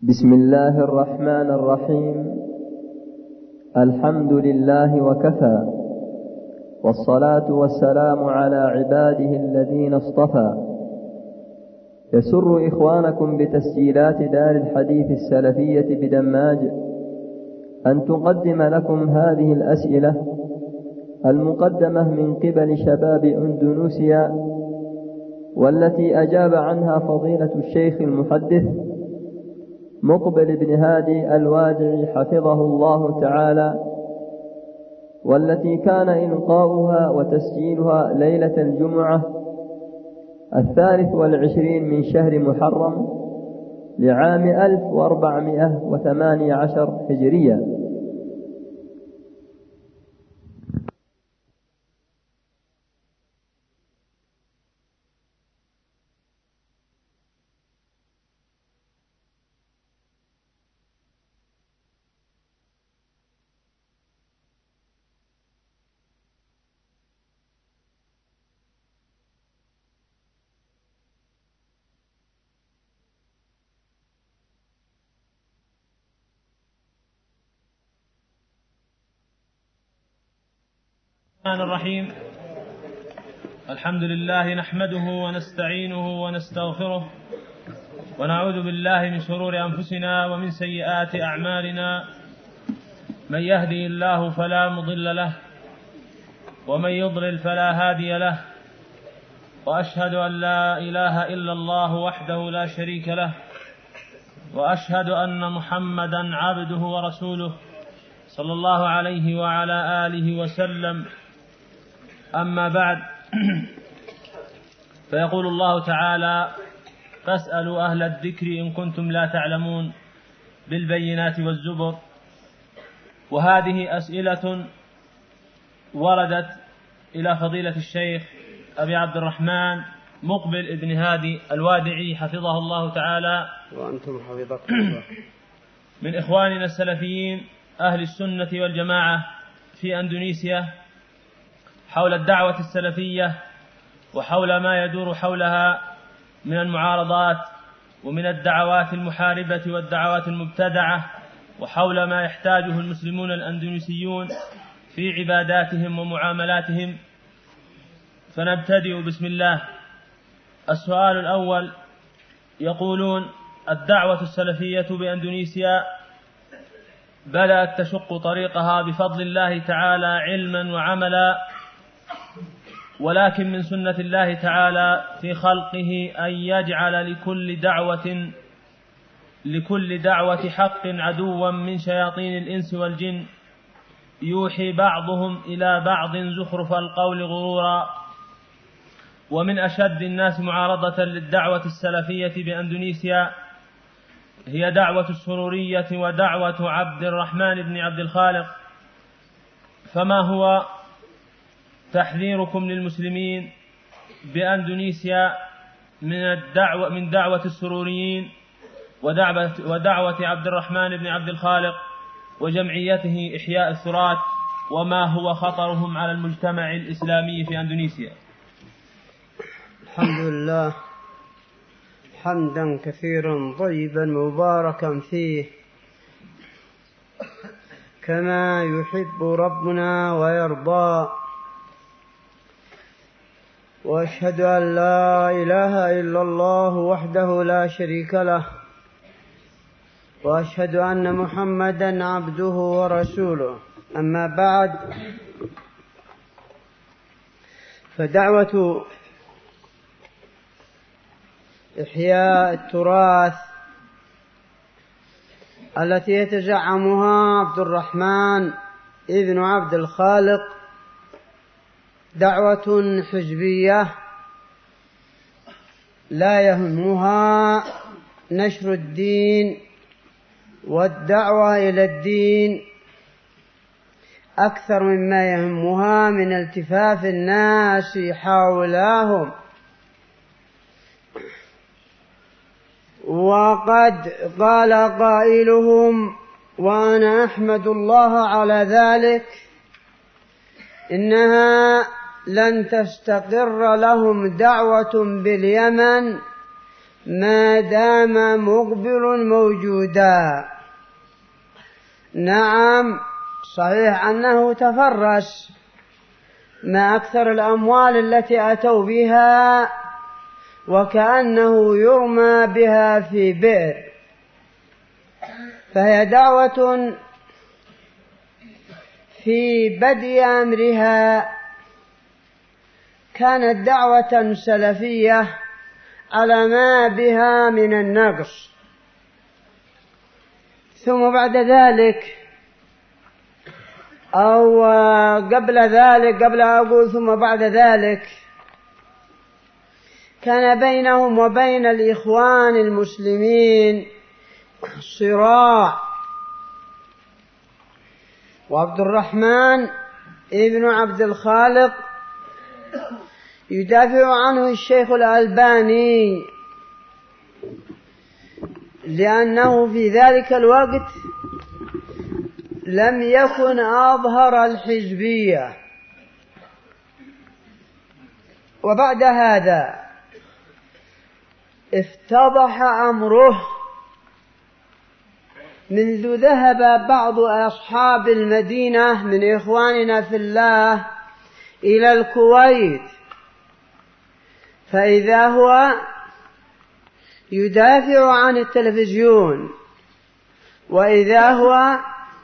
بسم الله الرحمن الرحيم. الحمد لله وكفى، والصلاة والسلام على عباده الذين اصطفى. يسر إخوانكم بتسجيلات دار الحديث السلفية بدماج أن تقدم لكم هذه الأسئلة المقدمة من قبل شباب أندونيسيا، والتي أجاب عنها فضيلة الشيخ المحدث مقبل بن هادي الوادعي حفظه الله تعالى، والتي كان إلقاؤها وتسجيلها ليلة الجمعة الثالث والعشرين من شهر محرم لعام ألف وأربعمائة وثمانية عشر هجرية. الرحمن الرحيم. الحمد لله نحمده ونستعينه ونستغفره ونعوذ بالله من شرور أنفسنا ومن سيئات أعمالنا. من يهدي الله فلا مضل له ومن يضلل فلا هادي له، وأشهد أن لا إله إلا الله وحده لا شريك له، وأشهد أن محمدا عبده ورسوله صلى الله عليه وعلى آله وسلم. أما بعد، فيقول الله تعالى: فاسألوا أهل الذكر إن كنتم لا تعلمون بالبينات والزبر. وهذه أسئلة وردت إلى فضيلة الشيخ أبي عبد الرحمن مقبل ابن هادي الوادعي حفظه الله تعالى وأنتم حفظكم الله، من إخواننا السلفيين أهل السنة والجماعة في أندونيسيا، حول الدعوة السلفية وحول ما يدور حولها من المعارضات ومن الدعوات المحاربة والدعوات المبتدعة، وحول ما يحتاجه المسلمون الأندونيسيون في عباداتهم ومعاملاتهم. فنبتدئ بسم الله. السؤال الأول، يقولون: الدعوة السلفية بأندونيسيا بدأت تشق طريقها بفضل الله تعالى علما وعملا، ولكن من سنة الله تعالى في خلقه أن يجعل لكل دعوة لكل دعوة حق عدوا من شياطين الإنس والجن، يوحي بعضهم إلى بعض زخرف القول غرورا. ومن أشد الناس معارضة للدعوة السلفية بأندونيسيا هي دعوة السرورية ودعوة عبد الرحمن بن عبد الخالق. فما هو تحذيركم للمسلمين بأندونيسيا من الدعوة من دعوة السروريين ودعوة, ودعوة عبد الرحمن بن عبد الخالق وجمعيته إحياء الثراث، وما هو خطرهم على المجتمع الإسلامي في أندونيسيا؟ الحمد لله حمدا كثيرا طيبا مباركا فيه كما يحب ربنا ويرضى، وأشهد أن لا إله إلا الله وحده لا شريك له، وأشهد أن محمدا عبده ورسوله. أما بعد، فدعوة إحياء التراث التي يتزعمها عبد الرحمن ابن عبد الخالق دعوة حزبية لا يهمها نشر الدين والدعوة إلى الدين أكثر مما يهمها من التفاف الناس حولهم. وقد قال قائلهم، وأنا أحمد الله على ذلك، إنها لن تستقر لهم دعوة باليمن ما دام مقبل موجودا. نعم صحيح أنه تفرس، ما أكثر الأموال التي أتوا بها وكأنه يرمى بها في بئر، فهي دعوة في بدء أمرها كانت دعوة سلفية على ما بها من النقص، ثم بعد ذلك أو قبل ذلك قبل أقول ثم بعد ذلك كان بينهم وبين الإخوان المسلمين صراع، وعبد الرحمن ابن عبد الخالق يدافع عنه الشيخ الألباني لأنه في ذلك الوقت لم يكن أظهر الحزبية. وبعد هذا افتضح أمره منذ ذهب بعض أصحاب المدينة من إخواننا في الله إلى الكويت، فإذا هو يدافع عن التلفزيون، وإذا هو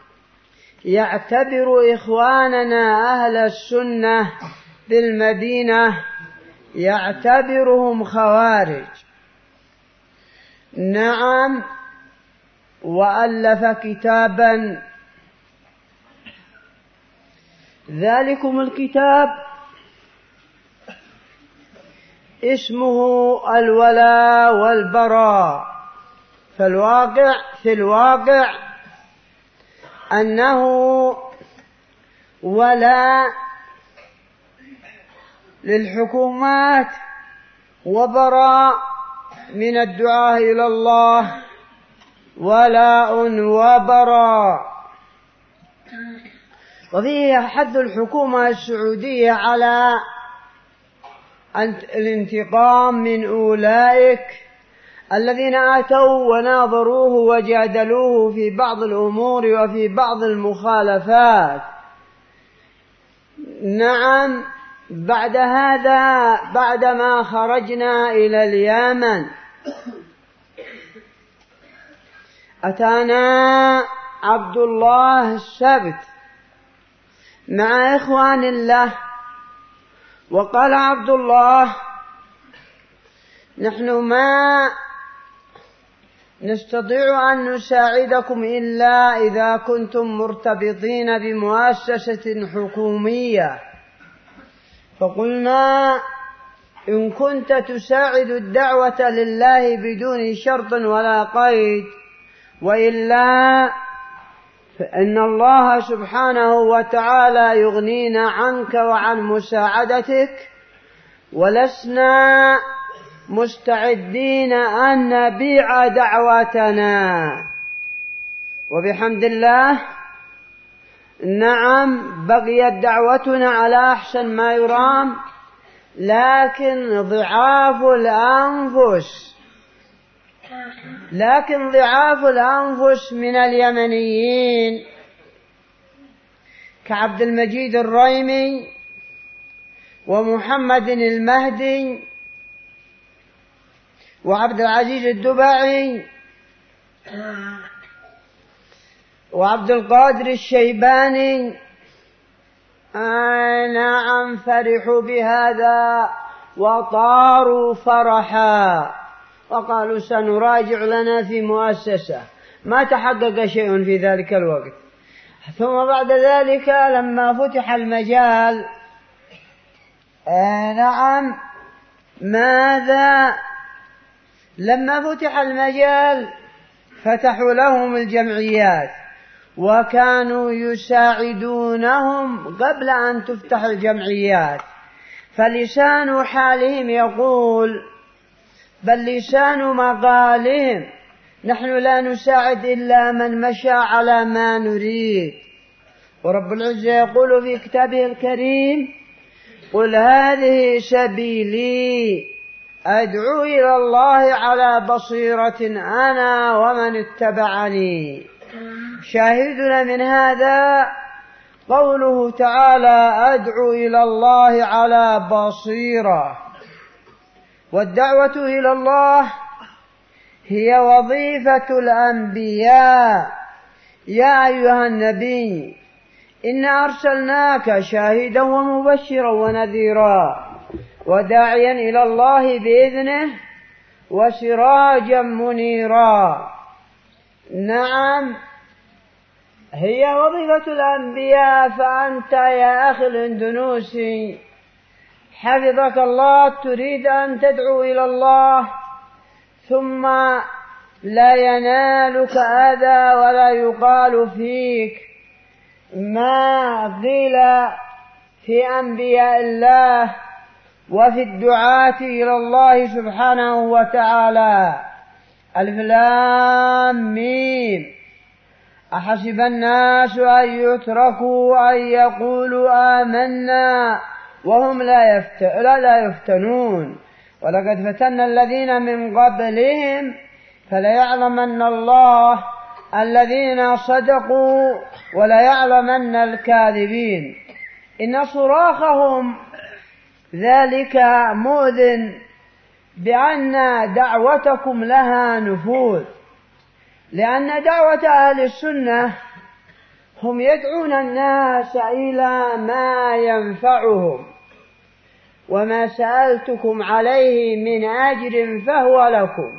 يعتبر إخواننا أهل السنة بالمدينة يعتبرهم خوارج. نعم، وألف كتابا، ذلكم الكتاب اسمه الولاء والبراء. فالواقع في الواقع أنه ولاء للحكومات وبراء من الدعاء إلى الله، ولاء وبراء. وفيه حث الحكومة السعودية على الانتقام من أولئك الذين آتوا وناظروه وجادلوه في بعض الأمور وفي بعض المخالفات. نعم، بعد هذا بعدما خرجنا إلى اليمن أتانا عبد الله السبت مع إخوان له، وقال عبد الله: نحن ما نستطيع أن نساعدكم إلا إذا كنتم مرتبطين بمؤسسة حكومية. فقلنا: إن كنت تساعد الدعوة لله بدون شرط ولا قيد، وإلا فإن الله سبحانه وتعالى يغنينا عنك وعن مساعدتك، ولسنا مستعدين أن نبيع دعوتنا. وبحمد الله نعم بقيت دعوتنا على أحسن ما يرام، لكن ضعاف الأنفس لكن ضعاف الأنفس من اليمنيين كعبد المجيد الريمي ومحمد المهدي وعبد العزيز الدبعي وعبد القادر الشيباني، آه نعم فرحوا بهذا وطاروا فرحا وقالوا: سنراجع لنا في مؤسسة. ما تحقق شيء في ذلك الوقت. ثم بعد ذلك لما فتح المجال، آه نعم ماذا لما فتح المجال فتحوا لهم الجمعيات، وكانوا يساعدونهم قبل أن تفتح الجمعيات. فلسان حالهم يقول، بل لسان مقالهم: نحن لا نساعد إلا من مشى على ما نريد. ورب العزة يقول في كتابه الكريم: قل هذه سبيلي أدعو إلى الله على بصيرة أنا ومن اتبعني. شاهدنا من هذا قوله تعالى أدعو إلى الله على بصيرة. والدعوة إلى الله هي وظيفة الأنبياء. يا أيها النبي إنا أرسلناك شاهدا ومبشرا ونذيرا وداعيا إلى الله بإذنه وسراجا منيرا. نعم، هي وظيفة الأنبياء. فأنت يا أخي الإندونوسي حفظك الله تريد أن تدعو إلى الله ثم لا ينالك أذى ولا يقال فيك ما قيل في أنبياء الله وفي الدعاة إلى الله سبحانه وتعالى. ألف لام ميم أحسب الناس أن يتركوا أن يقولوا آمنا وهم لا, يفت... لا, لا يفتنون ولقد فتنا الذين من قبلهم فليعلمن الله الذين صدقوا وليعلمن الكاذبين. إن صراخهم ذلك مؤذن بأن دعوتكم لها نفوذ، لأن دعوة أهل السنة هم يدعون الناس إلى ما ينفعهم. وما سألتكم عليه من أجر فهو لكم.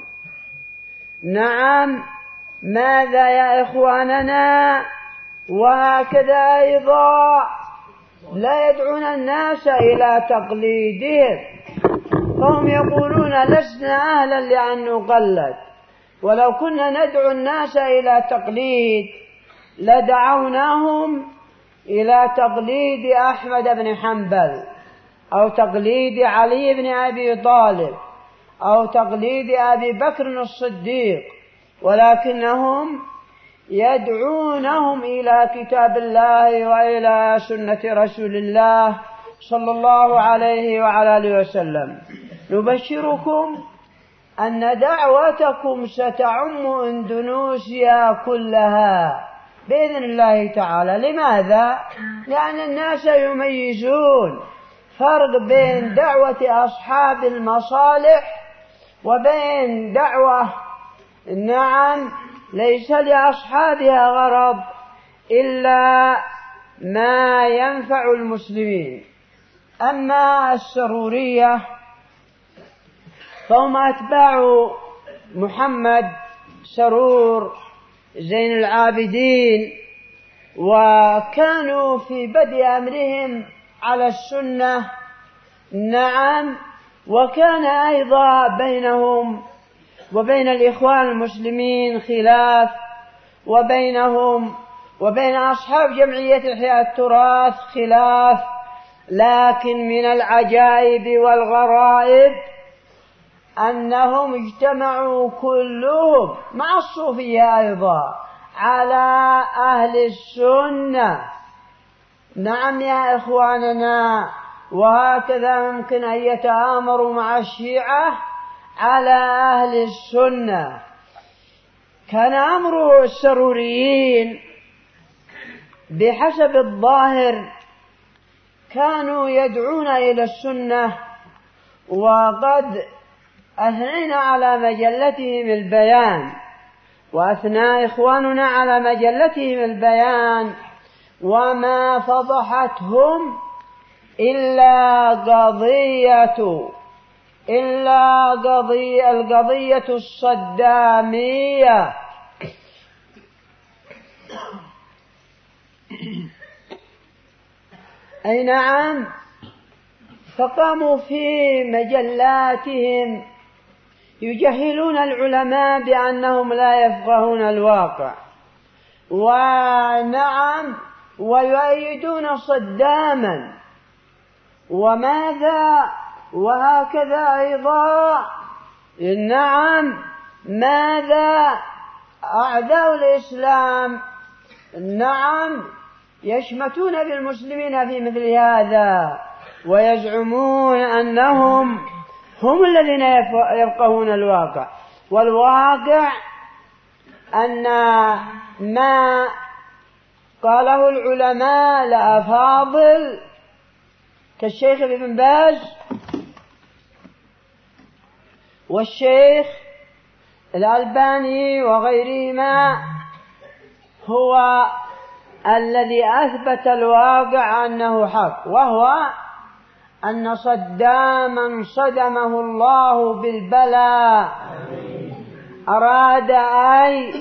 نعم، ماذا يا إخواننا؟ وهكذا أيضا لا يدعون الناس إلى تقليدهم، فهم يقولون لسنا أهلا لأن نقلد. ولو كنا ندعو الناس إلى تقليد لدعوناهم إلى تقليد أحمد بن حنبل أو تقليد علي بن أبي طالب أو تقليد أبي بكر الصديق، ولكنهم يدعونهم إلى كتاب الله وإلى سنة رسول الله صلى الله عليه وعلى آله وسلم. نبشركم أن دعوتكم ستعم إندونيسيا كلها بإذن الله تعالى. لماذا؟ لأن الناس يميزون فرق بين دعوة أصحاب المصالح وبين دعوة نعم ليس لأصحابها غرض إلا ما ينفع المسلمين. أما السرورية فهم أتباع محمد سرور زين العابدين، وكانوا في بدء أمرهم على السنة. نعم، وكان أيضا بينهم وبين الإخوان المسلمين خلاف، وبينهم وبين أصحاب جمعية إحياء التراث خلاف. لكن من العجائب والغرائب أنهم اجتمعوا كلهم مع الصوفية أيضا على أهل السنة. نعم يا إخواننا، وهكذا ممكن أن يتآمروا مع الشيعة على أهل السنة. كان أمر السروريين بحسب الظاهر كانوا يدعون إلى السنة، وقد أثنينا على مجلتهم البيان، وأثنى إخواننا على مجلتهم البيان، وما فضحتهم إلا قضية إلا قضية القضية الصدامية. أي نعم، فقاموا في مجلاتهم يجهلون العلماء بأنهم لا يفقهون الواقع، ونعم ويؤيدون صداما. وماذا؟ وهكذا أيضا نعم ماذا؟ أعداء الإسلام نعم يشمتون بالمسلمين في مثل هذا، ويزعمون أنهم هم الذين يفقهون الواقع. والواقع أن ما قاله العلماء الأفاضل كالشيخ ابن باز والشيخ الألباني وغيرهما هو الذي أثبت الواقع أنه حق، وهو أن صداما صدمه الله بالبلاء أراد أن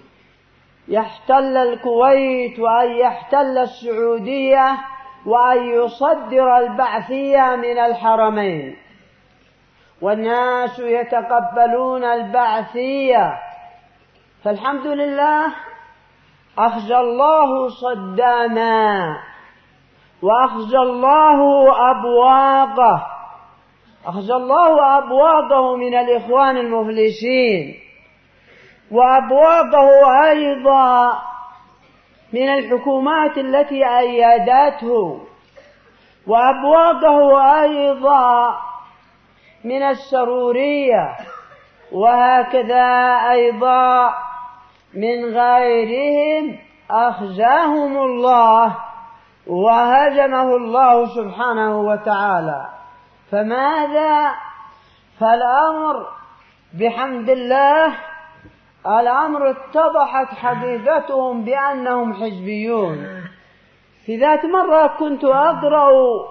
يحتل الكويت وأن يحتل السعودية وأن يصدر البعثية من الحرمين، والناس يتقبلون البعثية. فالحمد لله أخزى الله صداما وأخزى الله أبواقه، أخزى الله أبواقه من الإخوان المفلسين، وأبواقه أيضا من الحكومات التي أيدته، وأبواقه أيضا من السرورية، وهكذا أيضا من غيرهم أخزاهم الله وهزمه الله سبحانه وتعالى. فماذا؟ فالأمر بحمد الله الأمر اتضحت حقيقتهم بأنهم حزبيون. في ذات مرة كنت أقرأ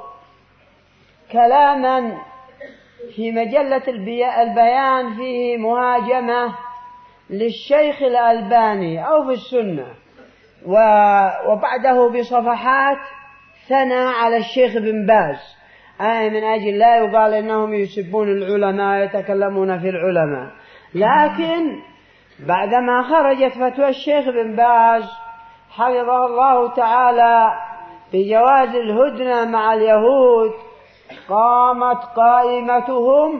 كلاما في مجلة البيان فيه مهاجمة للشيخ الألباني أو في السنة، وبعده بصفحات ثنى على الشيخ بن باز، أي من أجل لا يقال إنهم يسبون العلماء يتكلمون في العلماء. لكن بعدما خرجت فتوى الشيخ بن باز حفظه الله تعالى بجواز الهدنة مع اليهود، قامت قائمتهم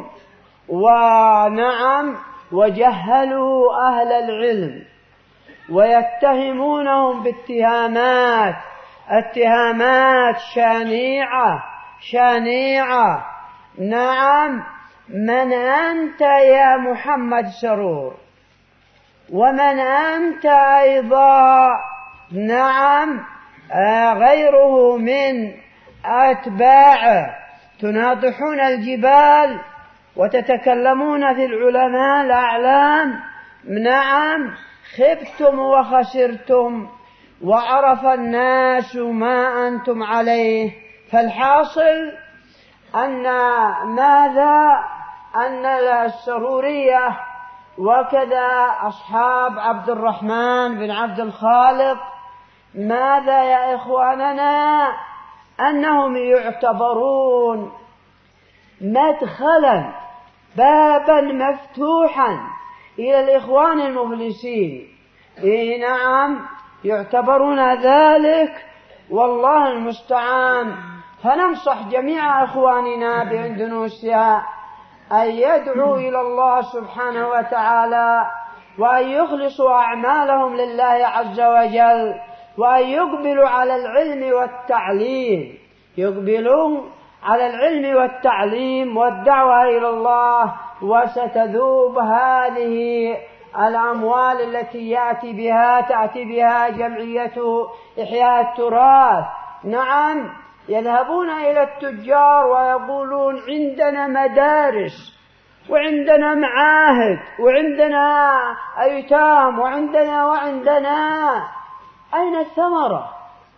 ونعم وجهلوا أهل العلم ويتهمونهم باتهامات اتهامات شنيعة شنيعة. نعم، من أنت يا محمد سرور؟ ومن أنت أيضا؟ نعم، غيره من أتباعه تناطحون الجبال وتتكلمون في العلماء الأعلام. نعم، خبتم وخسرتم وعرف الناس ما أنتم عليه. فالحاصل أن ماذا؟ أن السرورية وكذا أصحاب عبد الرحمن بن عبد الخالق ماذا يا إخواننا؟ أنهم يعتبرون مدخلا بابا مفتوحا إلى الإخوان المفلسين. إيه نعم، يعتبرون ذلك، والله المستعان. فننصح جميع إخواننا بإندونيسيا أن يدعوا إلى الله سبحانه وتعالى وأن يخلصوا أعمالهم لله عز وجل، وأن يقبلوا على العلم والتعليم، يقبلوا على العلم والتعليم والدعوة إلى الله، وستذوب هذه الأموال التي يأتي بها تأتي بها جمعية إحياء التراث. نعم، يذهبون إلى التجار ويقولون عندنا مدارس وعندنا معاهد وعندنا أيتام وعندنا وعندنا. أين الثمرة؟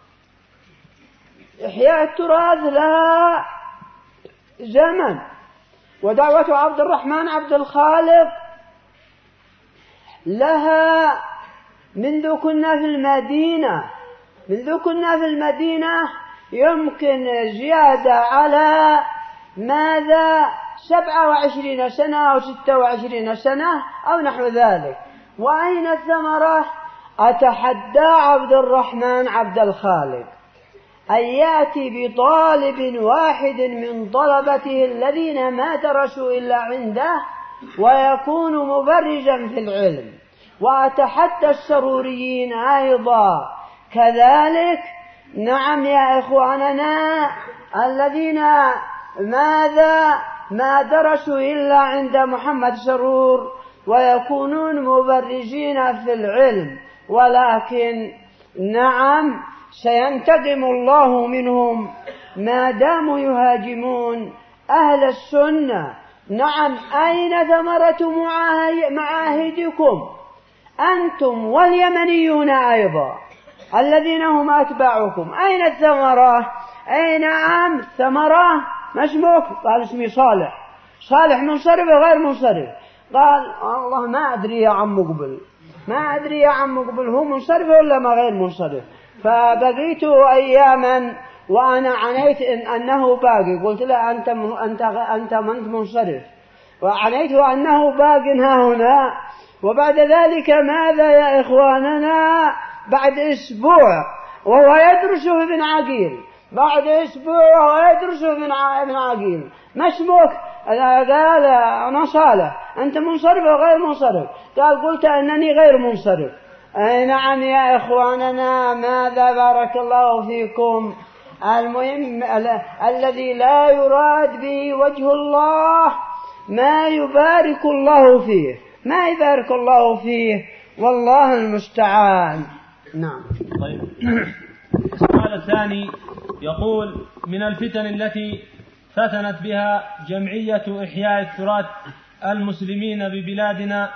إحياء التراث لها زمن، ودعوة عبد الرحمن عبد الخالق لها منذ كنا في المدينة منذ كنا في المدينة يمكن زيادة على ماذا سبعة وعشرين سنة أو ستة وعشرين سنة أو نحو ذلك. وأين الثمرة؟ أتحدى عبد الرحمن عبد الخالق أن يأتي بطالب واحد من طلبته الذين ما درسوا إلا عنده ويكون مبرزا في العلم، وأتحدى السروريين أيضا كذلك. نعم يا إخواننا الذين ماذا ما درسوا إلا عند محمد سرور ويكونون مبرزين في العلم، ولكن نعم سينتقم الله منهم ما داموا يهاجمون أهل السنة. نعم، أين ثمرة معاهدكم أنتم واليمنيون أيضا الذين هم أتباعكم؟ أين الثمرة؟ أين عام الثمرة؟ ما اسمك؟ قال اسمي صالح. صالح منصرف غير منصرف؟ قال الله ما أدري يا عم مقبل، ما أدري يا عم مقبل هو منصرف ولا ما غير منصرف. فبقيت أياما وأنا عنيت إن أنه باقي، قلت له أنت أنت أنت من منصرف، وعنيت أنه باق ها هنا. وبعد ذلك ماذا يا إخواننا؟ بعد أسبوع وهو يدرس ابن عقيل، بعد أسبوع وهو يدرس ابن عقيل، ما اسمك؟ قال أنا صالح. أنت منصرف وغير منصرف؟ قال قلت أنني غير منصرف. أي نعم يا إخواننا، ماذا بارك الله فيكم. المهم ال- الذي لا يراد به وجه الله ما يبارك الله فيه، ما يبارك الله فيه، والله المستعان. نعم. طيب. السؤال الثاني يقول: من الفتن التي فتنت بها جمعية إحياء التراث المسلمين ببلادنا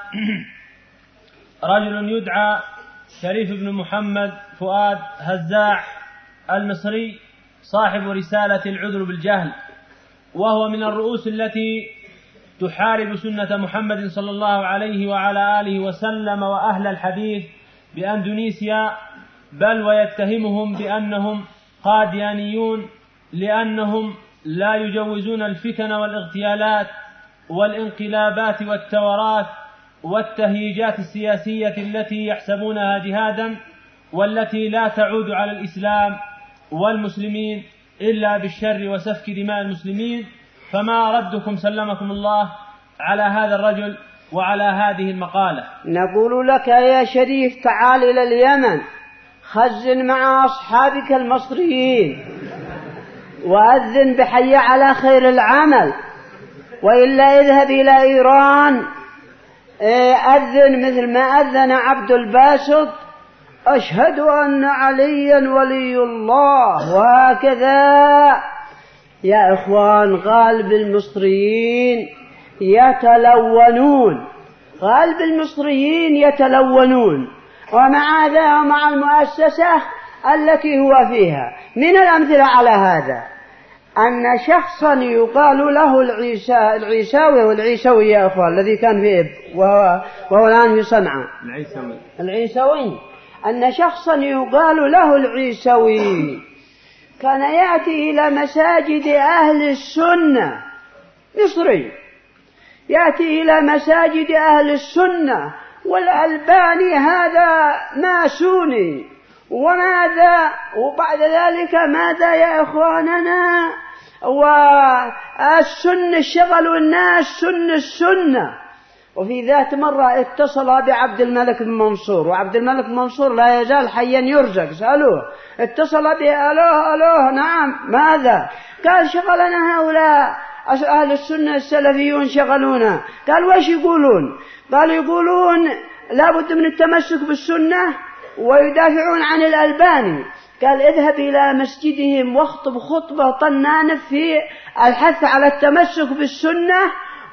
رجل يدعى شريف بن محمد فؤاد هزاع المصري صاحب رسالة العذر بالجهل، وهو من الرؤوس التي تحارب سنة محمد صلى الله عليه وعلى آله وسلم وأهل الحديث بأندونيسيا، بل ويتهمهم بأنهم قاديانيون لأنهم لا يجوزون الفتن والاغتيالات والانقلابات والثورات والتهييجات السياسية التي يحسبونها جهادا، والتي لا تعود على الإسلام والمسلمين إلا بالشر وسفك دماء المسلمين. فما ردكم سلمكم الله على هذا الرجل وعلى هذه المقالة؟ نقول لك يا شريف تعال إلى اليمن، خزن مع أصحابك المصريين وأذن بحي على خير العمل، وإلا اذهب إلى إيران أذن مثل ما أذن عبد الباسط أشهد أن عليا ولي الله، وهكذا. يا إخوان، غالب المصريين يتلونون، غالب المصريين يتلونون، ومع ذا ومع المؤسسة التي هو فيها. من الأمثلة على هذا أن شخصا يقال له العيسى العيساوي والعيسوي يا أخوان الذي كان في إب وهو, وهو الآن في صنعاء، العيسوي العيسوي أن شخصا يقال له العيسوي كان يأتي إلى مساجد أهل السنة، مصري يأتي إلى مساجد أهل السنة، والألباني هذا ماسوني، وماذا وبعد ذلك ماذا يا إخواننا؟ والسنة شغلوا الناس سن السنة. وفي ذات مرة اتصل بعبد الملك بن منصور، وعبد الملك بن منصور لا يزال حيا يرزق، سألوه، اتصل به، ألوه ألوه نعم ماذا؟ قال شغلنا هؤلاء أهل السنة السلفيون شغلونا. قال وش يقولون؟ قال يقولون لابد من التمسك بالسنة ويدافعون عن الألباني. قال اذهب إلى مسجدهم واخطب خطبة طنانة في الحث على التمسك بالسنة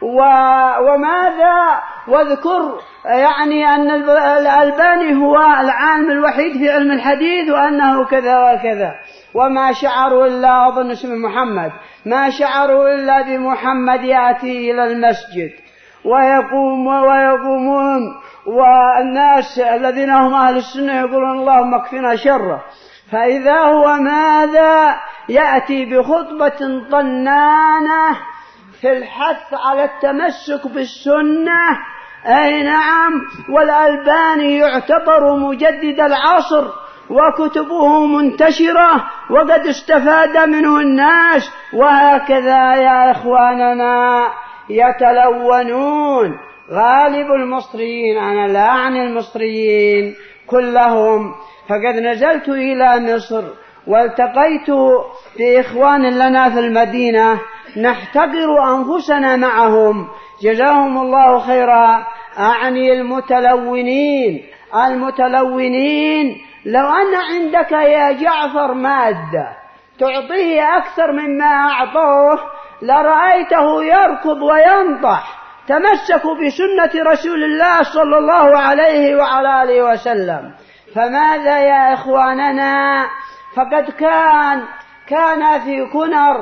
وماذا واذكر يعني أن الألباني هو العالم الوحيد في علم الحديث وأنه كذا وكذا. وما شعروا إلا أظن اسم محمد، ما شعروا إلا بمحمد يأتي إلى المسجد ويقوم ويقومون، والناس الذين هم أهل السنة يقولون اللهم اكفنا شره، فإذا هو ماذا يأتي بخطبة طنانة في الحث على التمسك بالسنة. أي نعم، والألباني يعتبر مجدد العصر وكتبه منتشرة وقد استفاد منه الناس، وهكذا يا إخواننا يتلونون غالب المصريين، أنا لا أعني المصريين كلهم. فقد نزلت إلى مصر والتقيت بإخوان لنا في المدينة نحتقر أنفسنا معهم جزاهم الله خيرا، أعني المتلونين المتلونين لو أن عندك يا جعفر مادة تعطيه أكثر مما أعطوه لرأيته يركض وينطح. تمسكوا بسنة رسول الله صلى الله عليه وعلى آله وسلم. فماذا يا إخواننا؟ فقد كان كان في كنر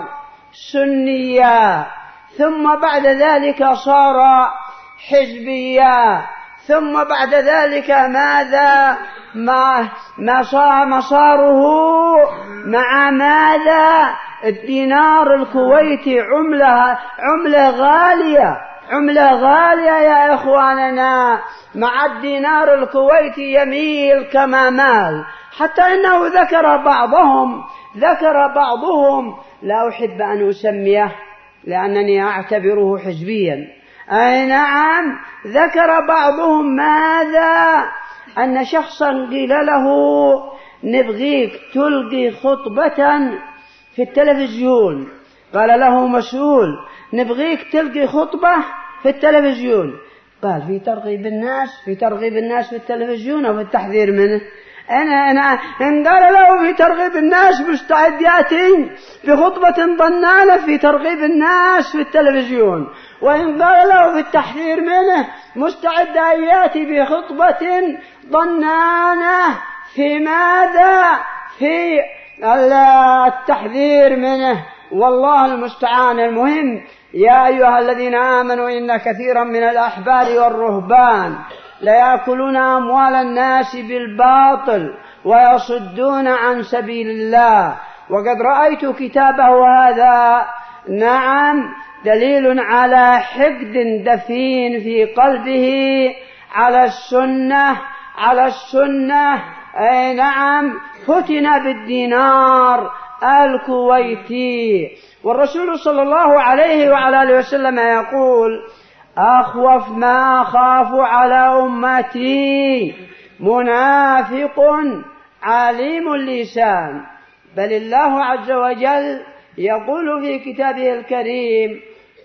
سنيا، ثم بعد ذلك صار حزبيا، ثم بعد ذلك ماذا ما ما صار مساره مع ماذا؟ الدينار الكويتي عملة عملة غالية عملة غالية يا إخواننا. مع الدينار الكويتي يميل كما مال، حتى إنه ذكر بعضهم ذكر بعضهم لا أحب أن أسميه لأنني أعتبره حزبيا، أي نعم، ذكر بعضهم ماذا؟ أن شخصا قيل له نبغيك تلقي خطبة في التلفزيون، قال له مسؤول نبغيك تلقي خطبة في التلفزيون، قال في ترغيب الناس في ترغيب الناس في التلفزيون أو في التحذير منه. أنا أنا إن قال له في ترغيب الناس مستعد يأتي بخطبة ضنانة في ترغيب الناس في التلفزيون، وإن قال له في التحذير منه مستعد أن يأتي بخطبة ضنانة في ماذا؟ في التحذير منه. والله المستعان. المهم يا أيها الذين آمنوا إن كثيرا من الأحبار والرهبان ليأكلون أموال الناس بالباطل ويصدون عن سبيل الله. وقد رأيت كتابه هذا نعم دليل على حقد دفين في قلبه على السنة على السنة أي نعم فتن بالدينار الكويتي. والرسول صلى الله عليه وعلى آله وسلم يقول أخوف ما أخاف على أمتي منافق عليم اللسان. بل الله عز وجل يقول في كتابه الكريم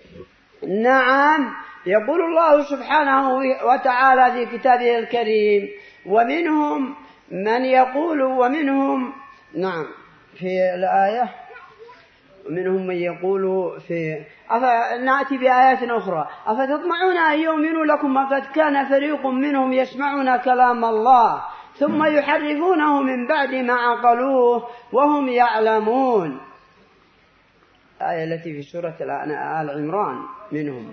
نعم يقول الله سبحانه وتعالى في كتابه الكريم ومنهم من يقول ومنهم نعم في الآية ومنهم من يقول في نأتي بآيات أخرى أفتطمعون أن يؤمنوا لكم وقد كان فريق منهم يسمعون كلام الله ثم يحرفونه من بعد ما عقلوه وهم يعلمون. الآية التي في سورة آل عمران منهم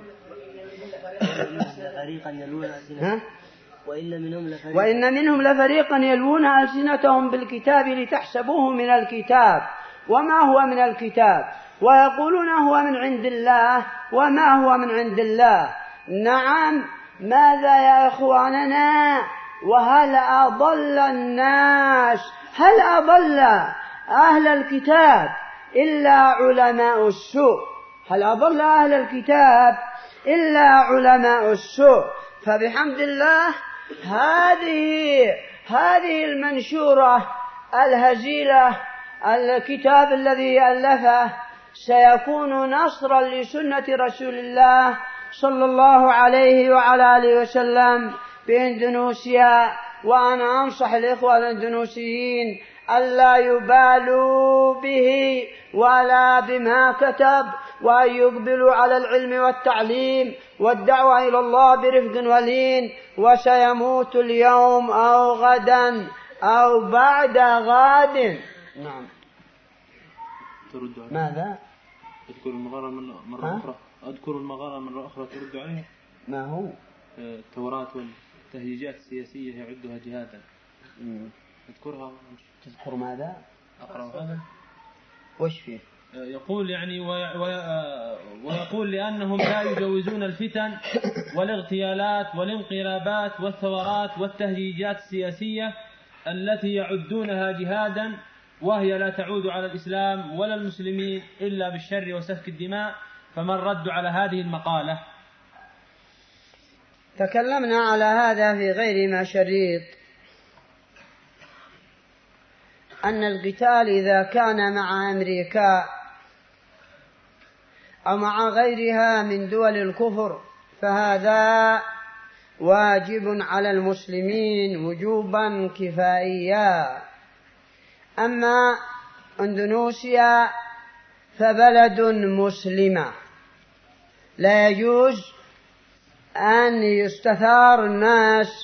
ها؟ وإن منهم لفريقا وإن منهم لفريقا يلوون ألسنتهم بالكتاب لتحسبوه من الكتاب وما هو من الكتاب ويقولون هو من عند الله وما هو من عند الله. نعم ماذا يا إخواننا؟ وهل أضل الناس هل أضل أهل الكتاب إلا علماء السوء؟ هل أضل أهل الكتاب إلا علماء السوء؟ فبحمد الله هذه هذه المنشورة الهزيلة الكتاب الذي ألفه سيكون نصرا لسنة رسول الله صلى الله عليه وعلى آله وسلم بإندونيسيا. وأنا أنصح الإخوة الإندونيسيين ألا يبالوا به ولا بما كتب وأن يقبلوا على العلم والتعليم والدعوة إلى الله برفق ولين. وسيموت اليوم أو غدا أو بعد غد. نعم ترد ماذا؟ أذكر المغارة من مرة أخرى أذكر المغارة مرة أخرى ترد عليها. ما هو؟ التوراة والتهييجات السياسية يعدها جهادا. أذكرها. تذكر ماذا؟ أقرأ هذا. وش فيه؟ يقول يعني ويقول لأنهم لا يجوزون الفتن والاغتيالات والانقلابات والثورات والتهييجات السياسية التي يعدونها جهادا وهي لا تعود على الإسلام ولا المسلمين إلا بالشر وسفك الدماء. فمن رد على هذه المقالة؟ تكلمنا على هذا في غير ما شريط. أن القتال إذا كان مع أمريكا أو مع غيرها من دول الكفر فهذا واجب على المسلمين وجوبا كفائيا. أما إندونيسيا فبلد مسلمة لا يجوز أن يستثار الناس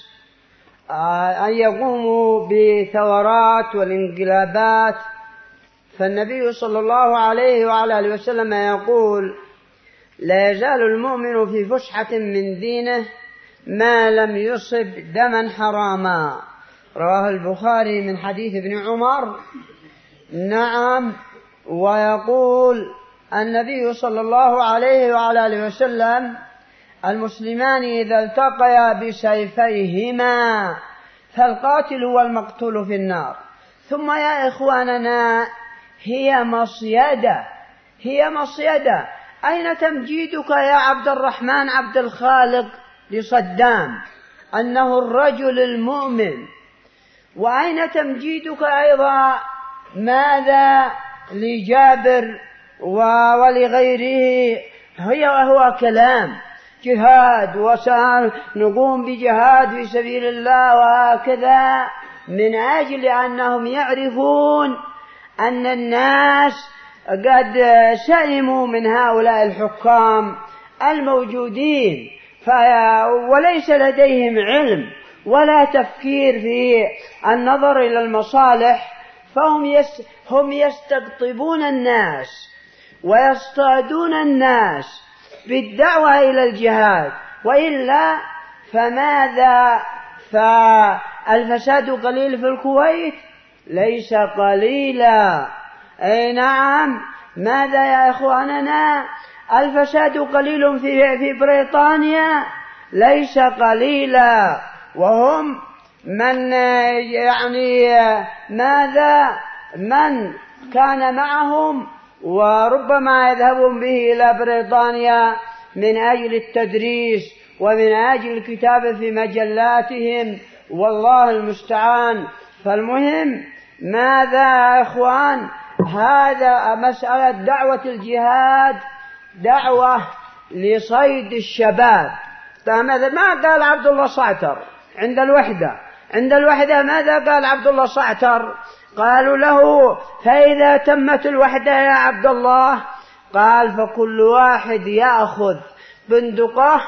أن يقوموا بثورات والانقلابات، فالنبي صلى الله عليه وعلى آله وسلم يقول: لا يزال المؤمن في فسحة من دينه ما لم يصب دما حراما، رواه البخاري من حديث ابن عمر. نعم. ويقول النبي صلى الله عليه وعلى آله وسلم: المسلمان إذا التقيا بسيفيهما فالقاتل والمقتول في النار. ثم يا إخواننا هي مصيدة هي مصيدة أين تمجيدك يا عبد الرحمن عبد الخالق لصدام أنه الرجل المؤمن؟ وأين تمجيدك أيضا ماذا لجابر ولغيره؟ هي وهو كلام جهاد وسنقوم بجهاد في سبيل الله وهكذا، من أجل أنهم يعرفون أن الناس قد سئموا من هؤلاء الحكام الموجودين وليس لديهم علم ولا تفكير في النظر إلى المصالح، فهم هم يستقطبون الناس ويصطادون الناس بالدعوة إلى الجهاد، وإلا فماذا؟ فالفساد قليل في الكويت ليس قليلا. أي نعم. ماذا يا إخواننا؟ الفساد قليل في في بريطانيا ليس قليلا، وهم من يعني ماذا من كان معهم وربما يذهبون به إلى بريطانيا من أجل التدريس ومن أجل الكتابة في مجلاتهم، والله المستعان. فالمهم ماذا يا إخوان؟ هذا مسألة دعوة الجهاد دعوة لصيد الشباب. فماذا ما قال عبد الله صعتر عند الوحدة عند الوحدة ماذا قال عبد الله صعتر؟ قالوا له: فإذا تمت الوحدة يا عبد الله، قال: فكل واحد يأخذ بندقه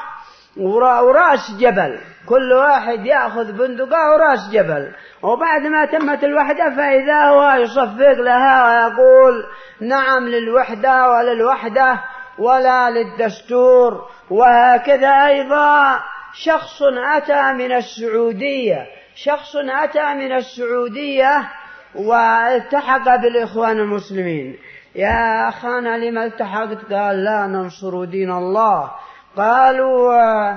ورأس جبل، كل واحد يأخذ بندقه ورأس جبل، وبعد ما تمت الوحدة فإذا هو يصفق لها ويقول: نعم للوحدة وللوحدة ولا للدستور. وهكذا أيضا شخص أتى من السعودية شخص أتى من السعودية والتحق بالإخوان المسلمين. يا أخانا لما التحقت؟ قال: لا ننصر دين الله. قالوا: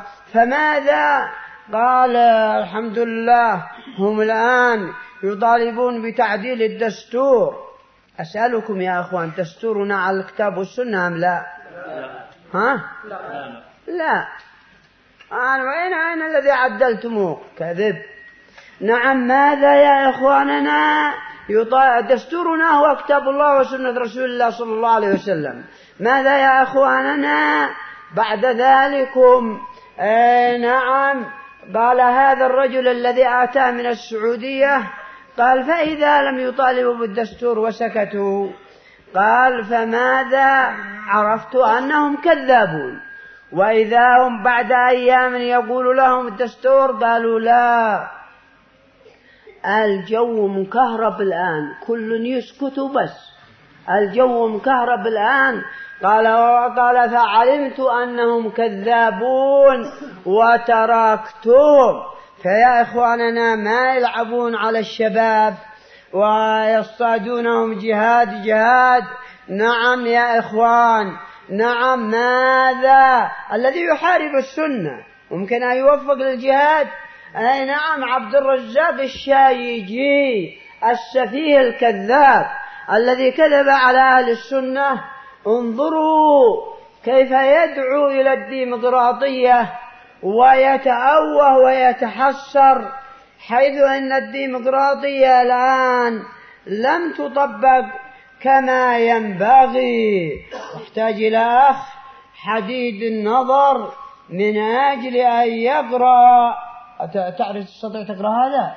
فماذا؟ قال: الحمد لله هم الآن يطالبون بتعديل الدستور. أسألكم يا أخوان، دستورنا على الكتاب والسنة أم لا؟ ها؟ لا. أنا وين أين الذي عدلتموه؟ كذب. نعم. ماذا يا إخواننا؟ دستورنا هو كتاب الله وسنة رسول الله صلى الله عليه وسلم. ماذا يا إخواننا؟ بعد ذلكم آه نعم قال هذا الرجل الذي أتى من السعودية، قال: فإذا لم يطالبوا بالدستور وسكتوا، قال: فماذا؟ عرفت أنهم كذابون. وإذا هم بعد أيام يقول لهم الدستور، قالوا: لا، الجو مكهرب الآن، كل يسكت بس، الجو مكهرب الآن. قال وقال: فعلمت أنهم كذابون وتركتهم. فيا إخواننا ما يلعبون على الشباب ويصطادونهم جهاد جهاد. نعم يا إخوان. نعم. ماذا؟ الذي يحارب السنة ممكن أن يوفق للجهاد. أي نعم. عبد الرزاق الشايجي السفيه الكذاب الذي كذب على أهل السنة، انظروا كيف يدعو إلى الديمقراطية ويتأوه ويتحسر، حيث أن الديمقراطية الآن لم تطبق كما ينبغي، يحتاج إلى أخ حديد النظر من أجل أن يقرأ. تعرف تستطيع تقرأ هذا؟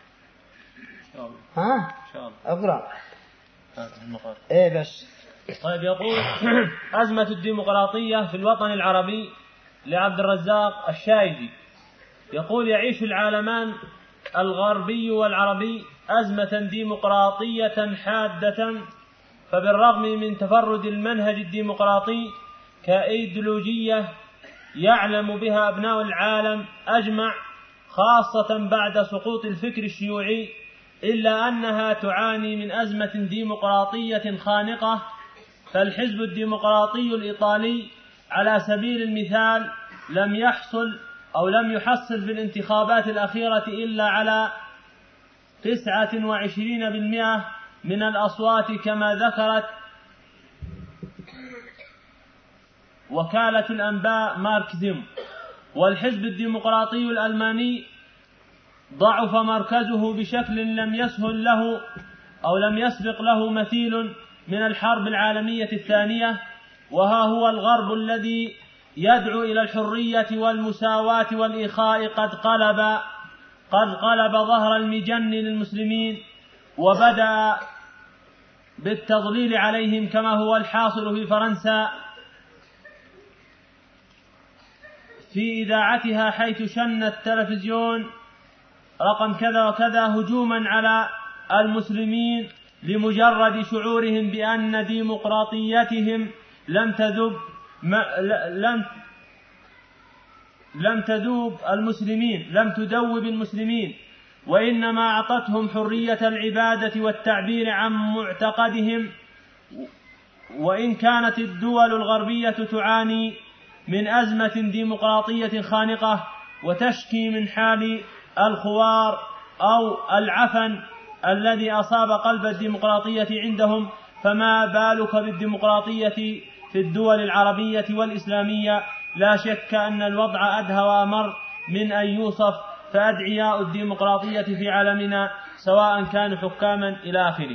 ها؟ إن شاء الله أقرأ. إيه بس. طيب يقول أزمة الديمقراطية في الوطن العربي لعبد الرزاق الشايدي. يقول يعيش العالمان الغربي والعربي أزمة ديمقراطية حادة، فبالرغم من تفرد المنهج الديمقراطي كأيديولوجية يعلم بها أبناء العالم أجمع خاصة بعد سقوط الفكر الشيوعي، إلا أنها تعاني من أزمة ديمقراطية خانقة. فالحزب الديمقراطي الإيطالي على سبيل المثال لم يحصل أو لم يحصل في الانتخابات الأخيرة إلا على تسعة وعشرين بالمئة من الأصوات كما ذكرت وكالة الأنباء ماركسيم. والحزب الديمقراطي الألماني ضعف مركزه بشكل لم يسهل له أو لم يسبق له مثيل من الحرب العالمية الثانية، وها هو الغرب الذي يدعو إلى الحرية والمساواة والإخاء قد قلب قد قلب ظهر المجن للمسلمين وبدأ بالتضليل عليهم كما هو الحاصل في فرنسا في إذاعتها، حيث شن التلفزيون رقم كذا وكذا هجوما على المسلمين لمجرد شعورهم بأن ديمقراطيتهم لم تذوب لم لم تذوب المسلمين لم تذوب المسلمين، وإنما أعطتهم حرية العبادة والتعبير عن معتقدهم. وإن كانت الدول الغربية تعاني من أزمة ديمقراطية خانقة وتشكي من حال الخوار أو العفن الذي أصاب قلب الديمقراطية عندهم، فما بالك بالديمقراطية في الدول العربية والإسلامية؟ لا شك أن الوضع أدهى وأمر من أن يوصف، فأدعياء الديمقراطية في عالمنا سواء كانوا حكاما إلى آخره.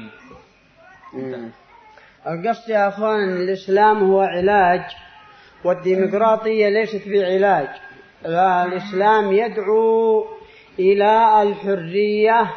القصد يا أخوان الإسلام هو علاج، والديمقراطية ليست بعلاج. الإسلام يدعو إلى الحرية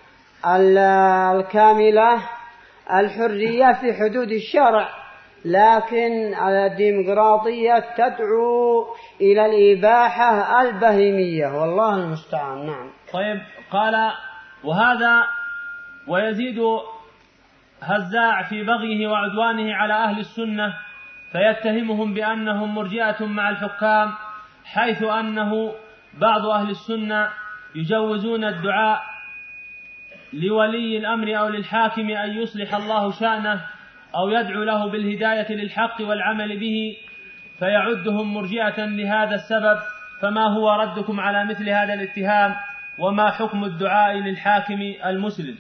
الكاملة، الحرية في حدود الشرع، لكن الديمقراطية تدعو إلى الإباحة البهيمية، والله المستعان. نعم. طيب قال وهذا ويزيد هزاع في بغيه وعدوانه على أهل السنة فيتهمهم بأنهم مرجئة مع الحكام، حيث أنه بعض أهل السنة يجوزون الدعاء لولي الأمر أو للحاكم أن يصلح الله شأنه أو يدعو له بالهداية للحق والعمل به، فيعدهم مرجئة لهذا السبب. فما هو ردكم على مثل هذا الاتهام، وما حكم الدعاء للحاكم المسلم؟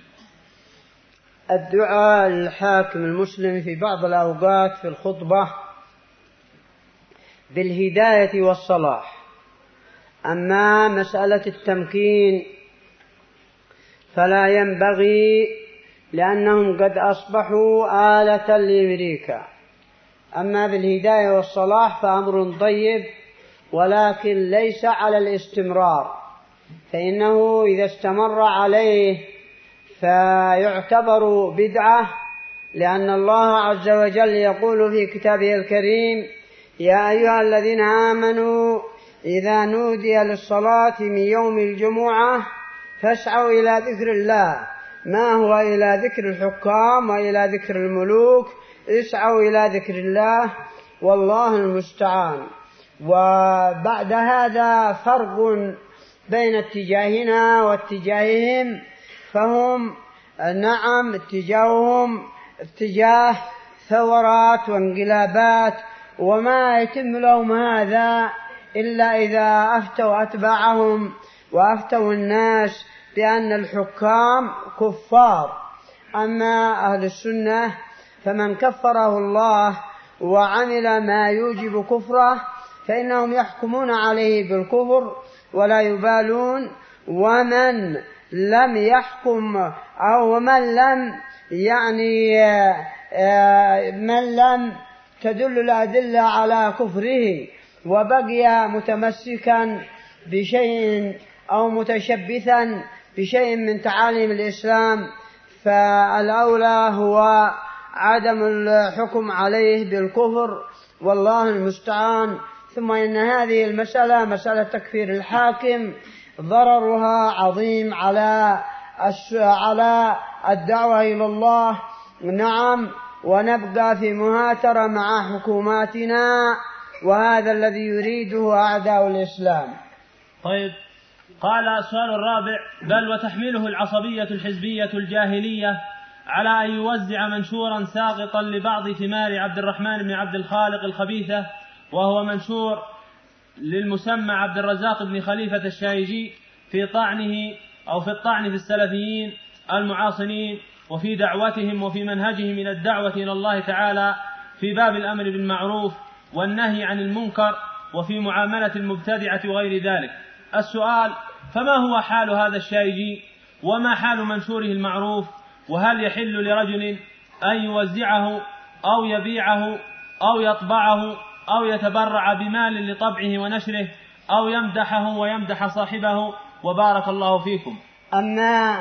الدعاء للحاكم المسلم في بعض الأوقات في الخطبة بالهداية والصلاح. أما مسألة التمكين فلا ينبغي، لأنهم قد أصبحوا آلة لأمريكا. أما بالهداية والصلاح فأمر طيب، ولكن ليس على الاستمرار، فإنه إذا استمر عليه فيعتبر بدعة، لأن الله عز وجل يقول في كتابه الكريم: يا أيها الذين آمنوا إذا نودي للصلاة من يوم الجمعة فاسعوا إلى ذكر الله. ما هو إلى ذكر الحكام وإلى ذكر الملوك، اسعوا إلى ذكر الله، والله المستعان. وبعد هذا فرق بين اتجاهنا واتجاههم، فهم نعم اتجاههم اتجاه ثورات وانقلابات، وما يتم لهم هذا إلا إذا أفتوا أتباعهم وأفتوا الناس بأن الحكام كفار. أما أهل السنة فمن كفره الله وعمل ما يوجب كفره فإنهم يحكمون عليه بالكفر ولا يبالون، ومن لم يحكم أو من لم يعني من لم تدل الأدلة على كفره وبقي متمسكا بشيء أو متشبثا بشيء من تعاليم الإسلام، فالأولى هو عدم الحكم عليه بالكفر، والله المستعان. ثم إن هذه المسألة مسألة تكفير الحاكم ضررها عظيم على على الدعوة إلى الله. نعم، ونبقى في مهاترة مع حكوماتنا، وهذا الذي يريده أعداء الإسلام. طيب، قال السؤال الرابع: بل وتحمله العصبية الحزبية الجاهلية على أن يوزع منشورا ساقطا لبعض ثمار عبد الرحمن بن عبد الخالق الخبيثة، وهو منشور للمسمى عبد الرزاق بن خليفة الشايجي في طعنه أو في الطعن في السلفيين المعاصرين وفي دعوتهم وفي منهجهم من الدعوة إلى الله تعالى في باب الأمر بالمعروف والنهي عن المنكر وفي معاملة المبتدعة وغير ذلك. السؤال: فما هو حال هذا الشايجي؟ وما حال منشوره المعروف؟ وهل يحل لرجل أن يوزعه أو يبيعه أو يطبعه أو يتبرع بمال لطبعه ونشره أو يمدحه ويمدح صاحبه؟ وبارك الله فيكم. أما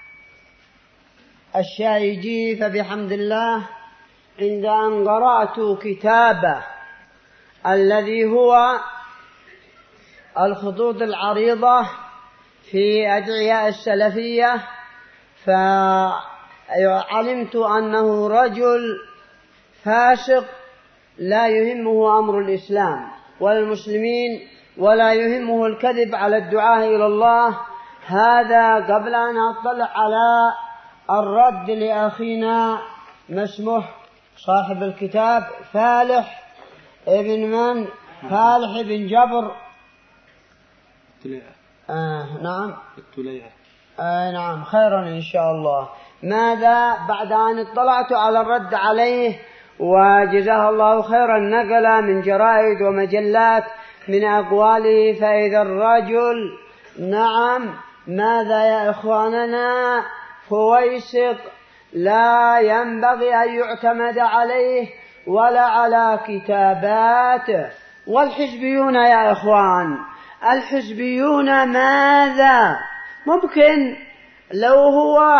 الشايجي فبحمد الله عند أن قرأت كتابه الذي هو الخطوط العريضة في أدعياء السلفية، فعلمت أنه رجل فاسق لا يهمه أمر الإسلام ولا المسلمين ولا يهمه الكذب على الدعاء إلى الله. هذا قبل أن أطلع على الرد لأخينا ما اسمه صاحب الكتاب فالح ابن من فالح ابن جبر آه نعم التليعة آه نعم خيرا إن شاء الله. ماذا بعد أن اطلعت على الرد عليه وجزاه الله خيرا نقل من جرائد ومجلات من أقواله، فإذا الرجل نعم ماذا يا إخواننا فويسق لا ينبغي أن يعتمد عليه ولا على كتاباته. والحزبيون يا إخوان، الحزبيون ماذا ممكن لو هو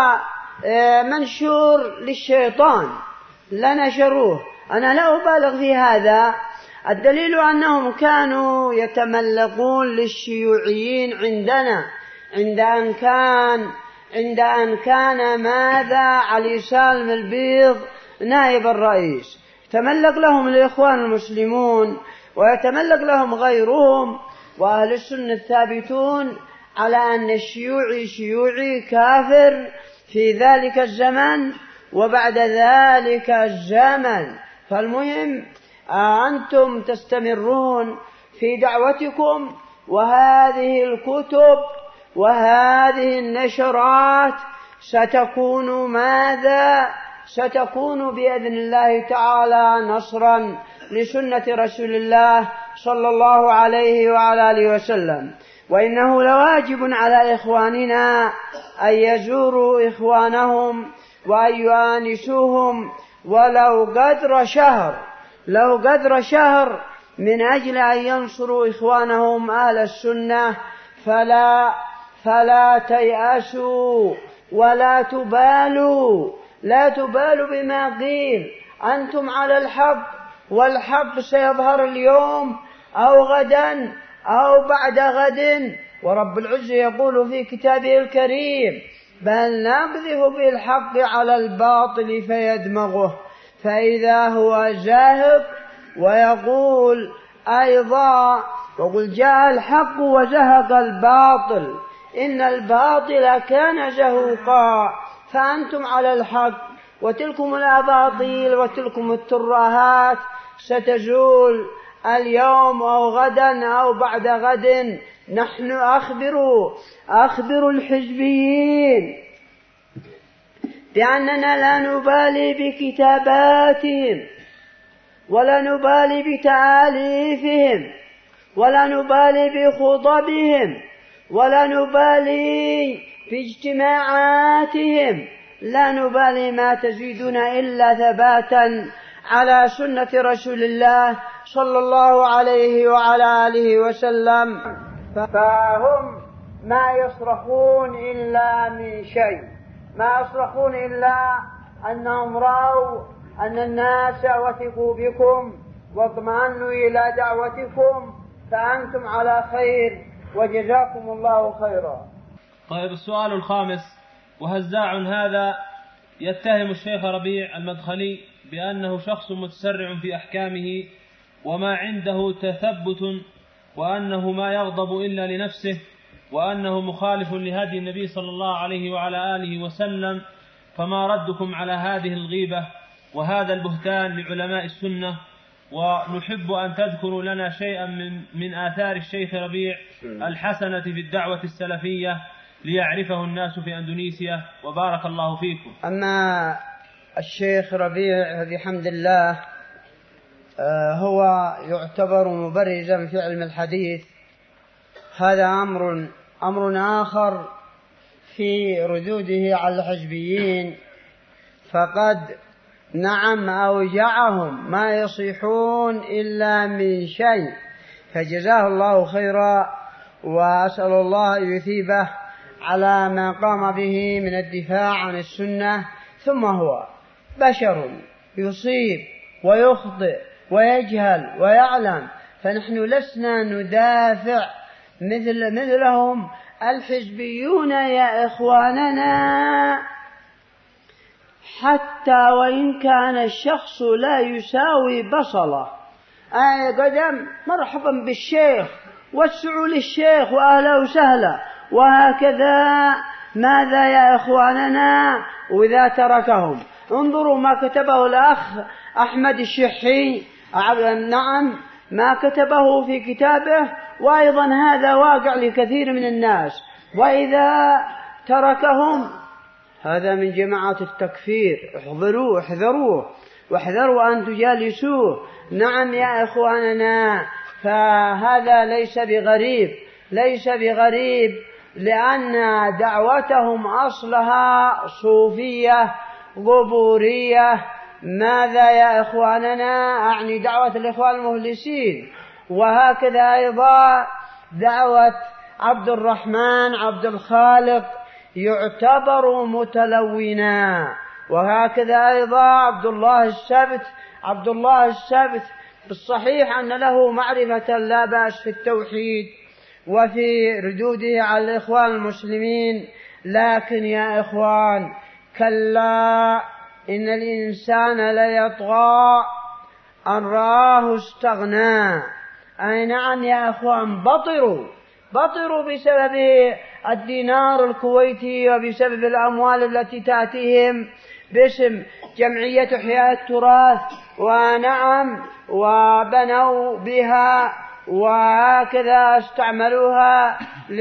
منشور للشيطان لنشروه، أنا لا أبالغ في هذا. الدليل أنهم كانوا يتملقون للشيوعيين عندنا عند أن كان عند أن كان ماذا علي سالم البيض نائب الرئيس، تملق لهم الإخوان المسلمون ويتملق لهم غيرهم، وأهل السنة الثابتون على أن الشيوعي شيوعي كافر في ذلك الزمن وبعد ذلك الزمن. فالمهم أنتم تستمرون في دعوتكم، وهذه الكتب وهذه النشرات ستكون ماذا ستكون بإذن الله تعالى نصرا لسنة رسول الله صلى الله عليه وعلى آله وسلم. وإنه لواجب على إخواننا أن يزوروا إخوانهم وأن يؤانسوهم ولو قدر شهر لو قدر شهر من أجل أن ينصروا إخوانهم أهل السنة. فلا فلا تيأسوا ولا تبالوا لا تبالوا بما قيل، أنتم على الحق، والحق سيظهر اليوم أو غدا أو بعد غد. ورب العزة يقول في كتابه الكريم: بل نقذف بالحق على الباطل فيدمغه فإذا هو زاهق. ويقول أيضا: وقل جاء الحق وزهق الباطل إن الباطل كان زهوقا. فأنتم على الحق، وتلكم الأباطيل وتلكم الترهات ستزول اليوم أو غدا أو بعد غد. نحن أخبروا أخبروا الحزبيين بأننا لا نبالي بكتاباتهم ولا نبالي بتعاليفهم ولا نبالي بخطبهم ولا نبالي في اجتماعاتهم لا نبالي ما تزيدنا إلا ثباتا على سنة رسول الله صلى الله عليه وعلى آله وسلم. فهم ما يصرخون إلا من شيء، ما يصرخون إلا أنهم رأوا أن الناس وثقوا بكم واطمأنوا إلى دعوتكم فأنتم على خير وجزاكم الله خيرا. طيب السؤال الخامس: وهزاع هذا يتهم الشيخ ربيع المدخلي بأنه شخص متسرع في أحكامه وما عنده تثبت، وأنه ما يغضب إلا لنفسه، وأنه مخالف لهدي النبي صلى الله عليه وعلى آله وسلم، فما ردكم على هذه الغيبة وهذا البهتان لعلماء السنة؟ ونحب أن تذكروا لنا شيئا من, من آثار الشيخ ربيع الحسنة في الدعوة السلفية ليعرفه الناس في أندونيسيا، وبارك الله فيكم. أما الشيخ ربيع بحمد الله هو يعتبر مبرزا في علم الحديث، هذا أمر أمر آخر في ردوده على الحزبيين، فقد نعم أوجعهم ما يصيحون إلا من شيء، فجزاه الله خيرا، وأسأل الله يثيبه على ما قام به من الدفاع عن السنة. ثم هو بشر يصيب ويخطئ ويجهل ويعلم، فنحن لسنا ندافع مثل مثلهم الحزبيون يا إخواننا، حتى وإن كان الشخص لا يساوي بصلة. آية قدم مرحبا بالشيخ واسعوا للشيخ وأهلا وسهلا، وهكذا. ماذا يا إخواننا؟ وإذا تركهم انظروا ما كتبه الأخ أحمد الشحي، نعم ما كتبه في كتابه، وأيضا هذا واقع لكثير من الناس. وإذا تركهم هذا من جماعة التكفير، احذروه احذروه واحذروا أن تجالسوه. نعم يا إخواننا، فهذا ليس بغريب ليس بغريب لأن دعوتهم أصلها صوفية قبورية. ماذا يا إخواننا؟ أعني دعوة الإخوان المخلصين. وهكذا أيضا دعوة عبد الرحمن عبد الخالق يعتبر متلونا، وهكذا أيضا عبد الله السبت عبد الله السبت بالصحيح أن له معرفة لا بأس في التوحيد وفي ردوده على الإخوان المسلمين، لكن يا إخوان كلا إن الإنسان ليطغى أن رآه استغنى. أي نعم يا إخوان، بطروا بطروا بسبب الدينار الكويتي وبسبب الأموال التي تأتيهم باسم جمعية إحياء التراث، ونعم وبنوا بها وهكذا استعملوها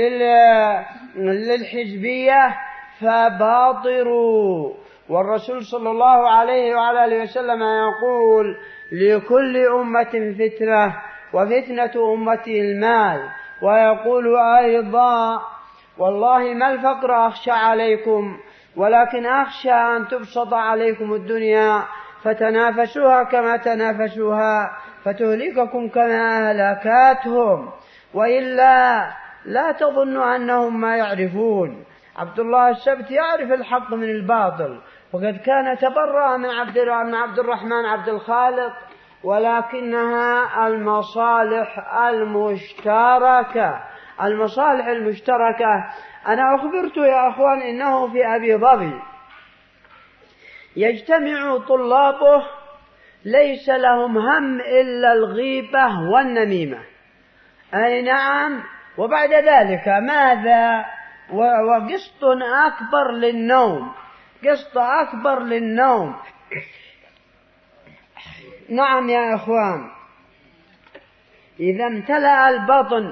للحزبية، فباطروا. والرسول صلى الله عليه وعلى آله وسلم يقول: لكل أمة فتنة وفتنة أمتي المال. ويقول أيضا: والله ما الفقر أخشى عليكم، ولكن أخشى أن تبسط عليكم الدنيا فتنافسوها كما تنافسوها فتهلككم كما أهلكتهم، وإلا لا تظنوا أنهم ما يعرفون. عبد الله السبت يعرف الحق من الباطل، وقد كان تبرأ من عبد الرحمن عبد الخالق، ولكنها المصالح المشتركة المصالح المشتركة. أنا أخبرت يا أخوان إنه في أبي ظبي يجتمع طلابه ليس لهم هم إلا الغيبة والنميمة. أي نعم. وبعد ذلك ماذا؟ وقسط أكبر للنوم قسط أكبر للنوم نعم يا إخوان، إذا امتلأ البطن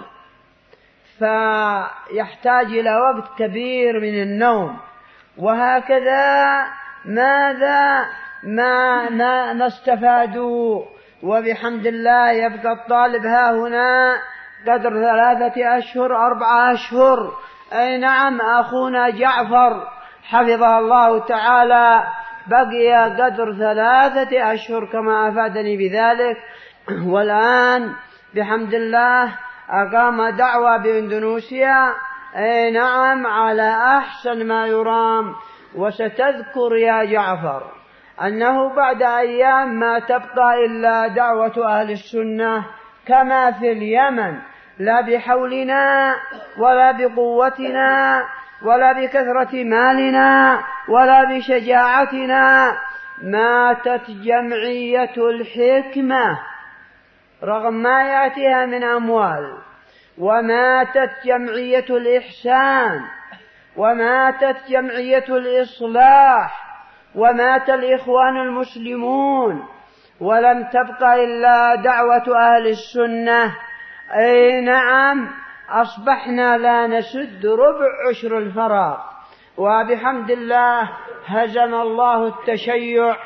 فيحتاج إلى وقت كبير من النوم. وهكذا ماذا ما ما, ما استفادوا. وبحمد الله يبقى الطالب ها هنا قدر ثلاثة أشهر أربعة أشهر أي نعم أخونا جعفر حفظه الله تعالى بقي قدر ثلاثة أشهر كما أفادني بذلك، والآن بحمد الله أقام دعوة بإندونيسيا أي نعم على أحسن ما يرام. وستذكر يا جعفر أنه بعد أيام ما تبقى إلا دعوة أهل السنة كما في اليمن، لا بحولنا ولا بقوتنا ولا بكثرة مالنا ولا بشجاعتنا. ماتت جمعية الحكمة رغم ما يأتيها من أموال، وماتت جمعية الإحسان، وماتت جمعية الإصلاح، ومات الإخوان المسلمون، ولم تبقى إلا دعوة أهل السنة. أي نعم أصبحنا لا نسد ربع عشر الفراغ، وبحمد الله هزم الله التشيع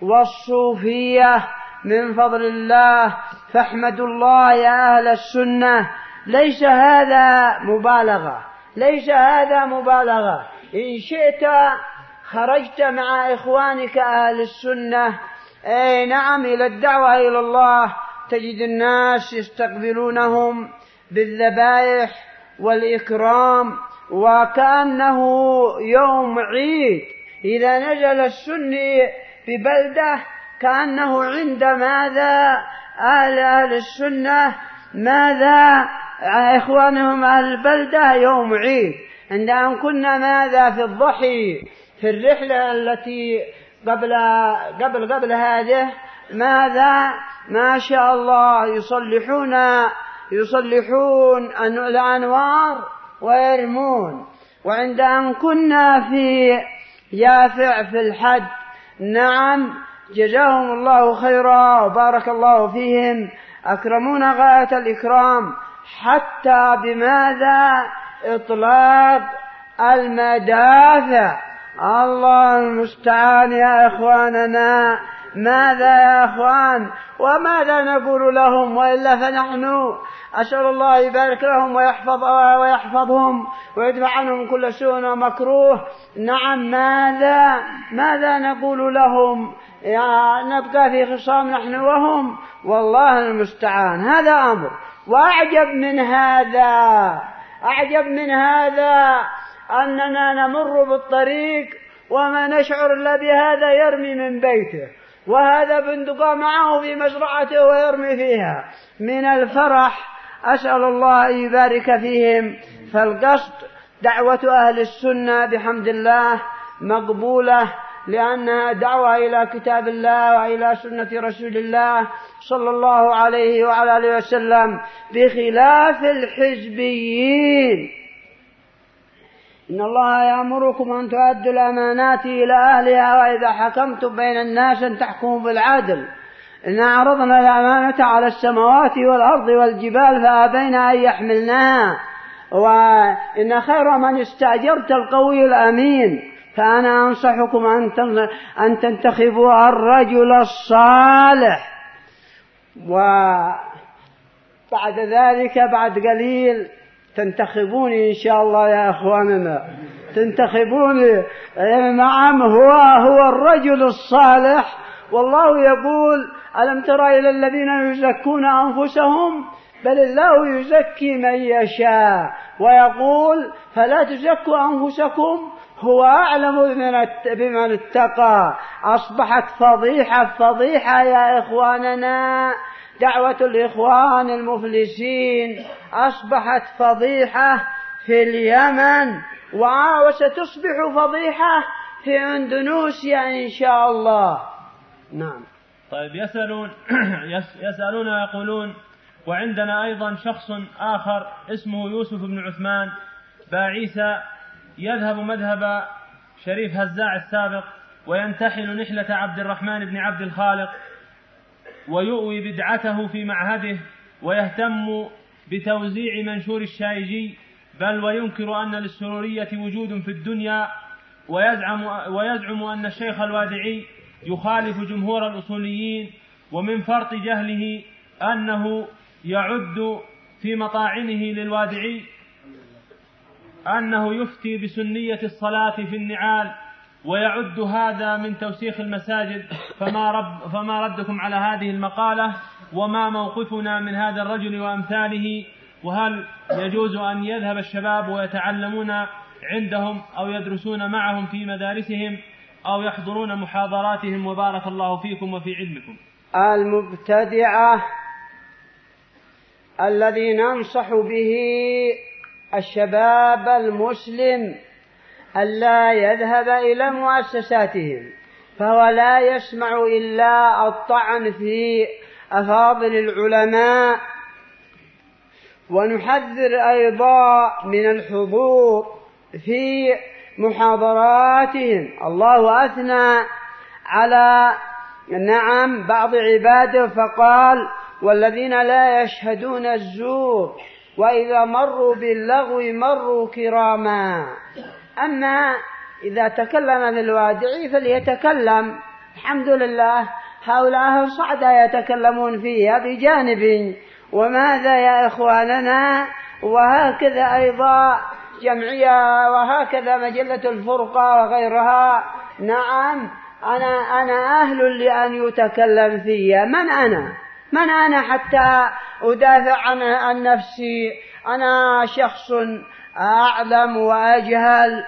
والصوفية من فضل الله، فاحمدوا الله يا أهل السنة. ليس هذا مبالغة، ليس هذا مبالغة. إن شئت خرجت مع إخوانك أهل السنة أي نعم إلى الدعوة إلى الله، تجد الناس يستقبلونهم بالذبائح والإكرام وكأنه يوم عيد. إذا نزل السني ببلدة كأنه عند ماذا أهل أهل السنة ماذا إخوانهم أهل البلدة يوم عيد. عند أن كنا ماذا في الضحي في الرحلة التي قبل قبل قبل هذه ماذا ما شاء الله يصلحون يصلحون الأنوار ويرمون. وعند أن كنا في يافع في الحج نعم جزاهم الله خيرا وبارك الله فيهم، أكرمونا غاية الإكرام حتى بماذا إطلاق المدافع. الله المستعان يا إخواننا. ماذا يا إخوان وماذا نقول لهم وإلا فنحن أسأل الله يبارك لهم ويحفظ ويحفظهم ويدفع عنهم كل سوء ومكروه. نعم ماذا ماذا نقول لهم؟ يا نبقى في خصام نحن وهم والله المستعان. هذا أمر. وأعجب من هذا أعجب من هذا أننا نمر بالطريق وما نشعر إلا بهذا يرمي من بيته وهذا بندقى معه في مزرعته ويرمي فيها من الفرح. أسأل الله يبارك فيهم. فالقصد دعوة أهل السنة بحمد الله مقبولة، لأنها دعوة إلى كتاب الله وإلى سنة رسول الله صلى الله عليه وعلى آله وسلم، بخلاف الحزبيين. إن الله يأمركم أن تؤدوا الأمانات إلى أهلها وإذا حكمتم بين الناس أن تحكموا بالعدل. إن عرضنا الأمانة على السماوات والأرض والجبال فأبين أن يحملنها، وإن خير من استأجرت القوي الأمين. فأنا أنصحكم أن تنتخبوا الرجل الصالح. وبعد ذلك بعد قليل تنتخبوني إن شاء الله يا أخواننا، تنتخبوني. نعم هو هو الرجل الصالح. والله يقول ألم ترى إلى الذين يزكون أنفسهم بل الله يزكي من يشاء، ويقول فلا تزكوا أنفسكم هو أعلم بمن اتقى. أصبحت فضيحة فضيحة يا إخواننا. دعوة الإخوان المفلسين أصبحت فضيحة في اليمن وستصبح فضيحة في إندونيسيا إن شاء الله. نعم. طيب يسألون يسألون ويقولون وعندنا أيضا شخص آخر اسمه يوسف بن عثمان باعيسى يذهب مذهب شريف هزاع السابق وينتحل نحلة عبد الرحمن بن عبد الخالق ويؤوي بدعته في معهده ويهتم بتوزيع منشور الشايجي، بل وينكر أن للسرورية وجود في الدنيا، ويزعم, ويزعم أن الشيخ الوادعي يخالف جمهور الأصوليين، ومن فرط جهله أنه يعد في مطاعنه للوادعي أنه يفتي بسنية الصلاة في النعال ويعد هذا من توسيخ المساجد، فما, رب فما ردكم على هذه المقالة؟ وما موقفنا من هذا الرجل وأمثاله؟ وهل يجوز أن يذهب الشباب ويتعلمون عندهم أو يدرسون معهم في مدارسهم أو يحضرون محاضراتهم؟ وبارك الله فيكم وفي علمكم. المبتدعة الذي ننصح به الشباب المسلم ألا يذهب إلى مؤسساتهم، فهو لا يسمع إلا الطعن في أفاضل العلماء. ونحذر أيضا من الحضور في محاضراتهم. الله أثنى على نعم بعض عباده فقال: والذين لا يشهدون الزور وإذا مروا باللغو مروا كراما. أما إذا تكلم في الوادع فليتكلم، الحمد لله، هؤلاء الصعدة يتكلمون فيها بجانب. وماذا يا إخواننا؟ وهكذا أيضا جمعية، وهكذا مجلة الفرقة وغيرها. نعم، أنا أنا أهل لأن يتكلم فيها. من أنا؟ من أنا حتى أدافع عن, عن نفسي؟ أنا شخص أعلم وأجهل.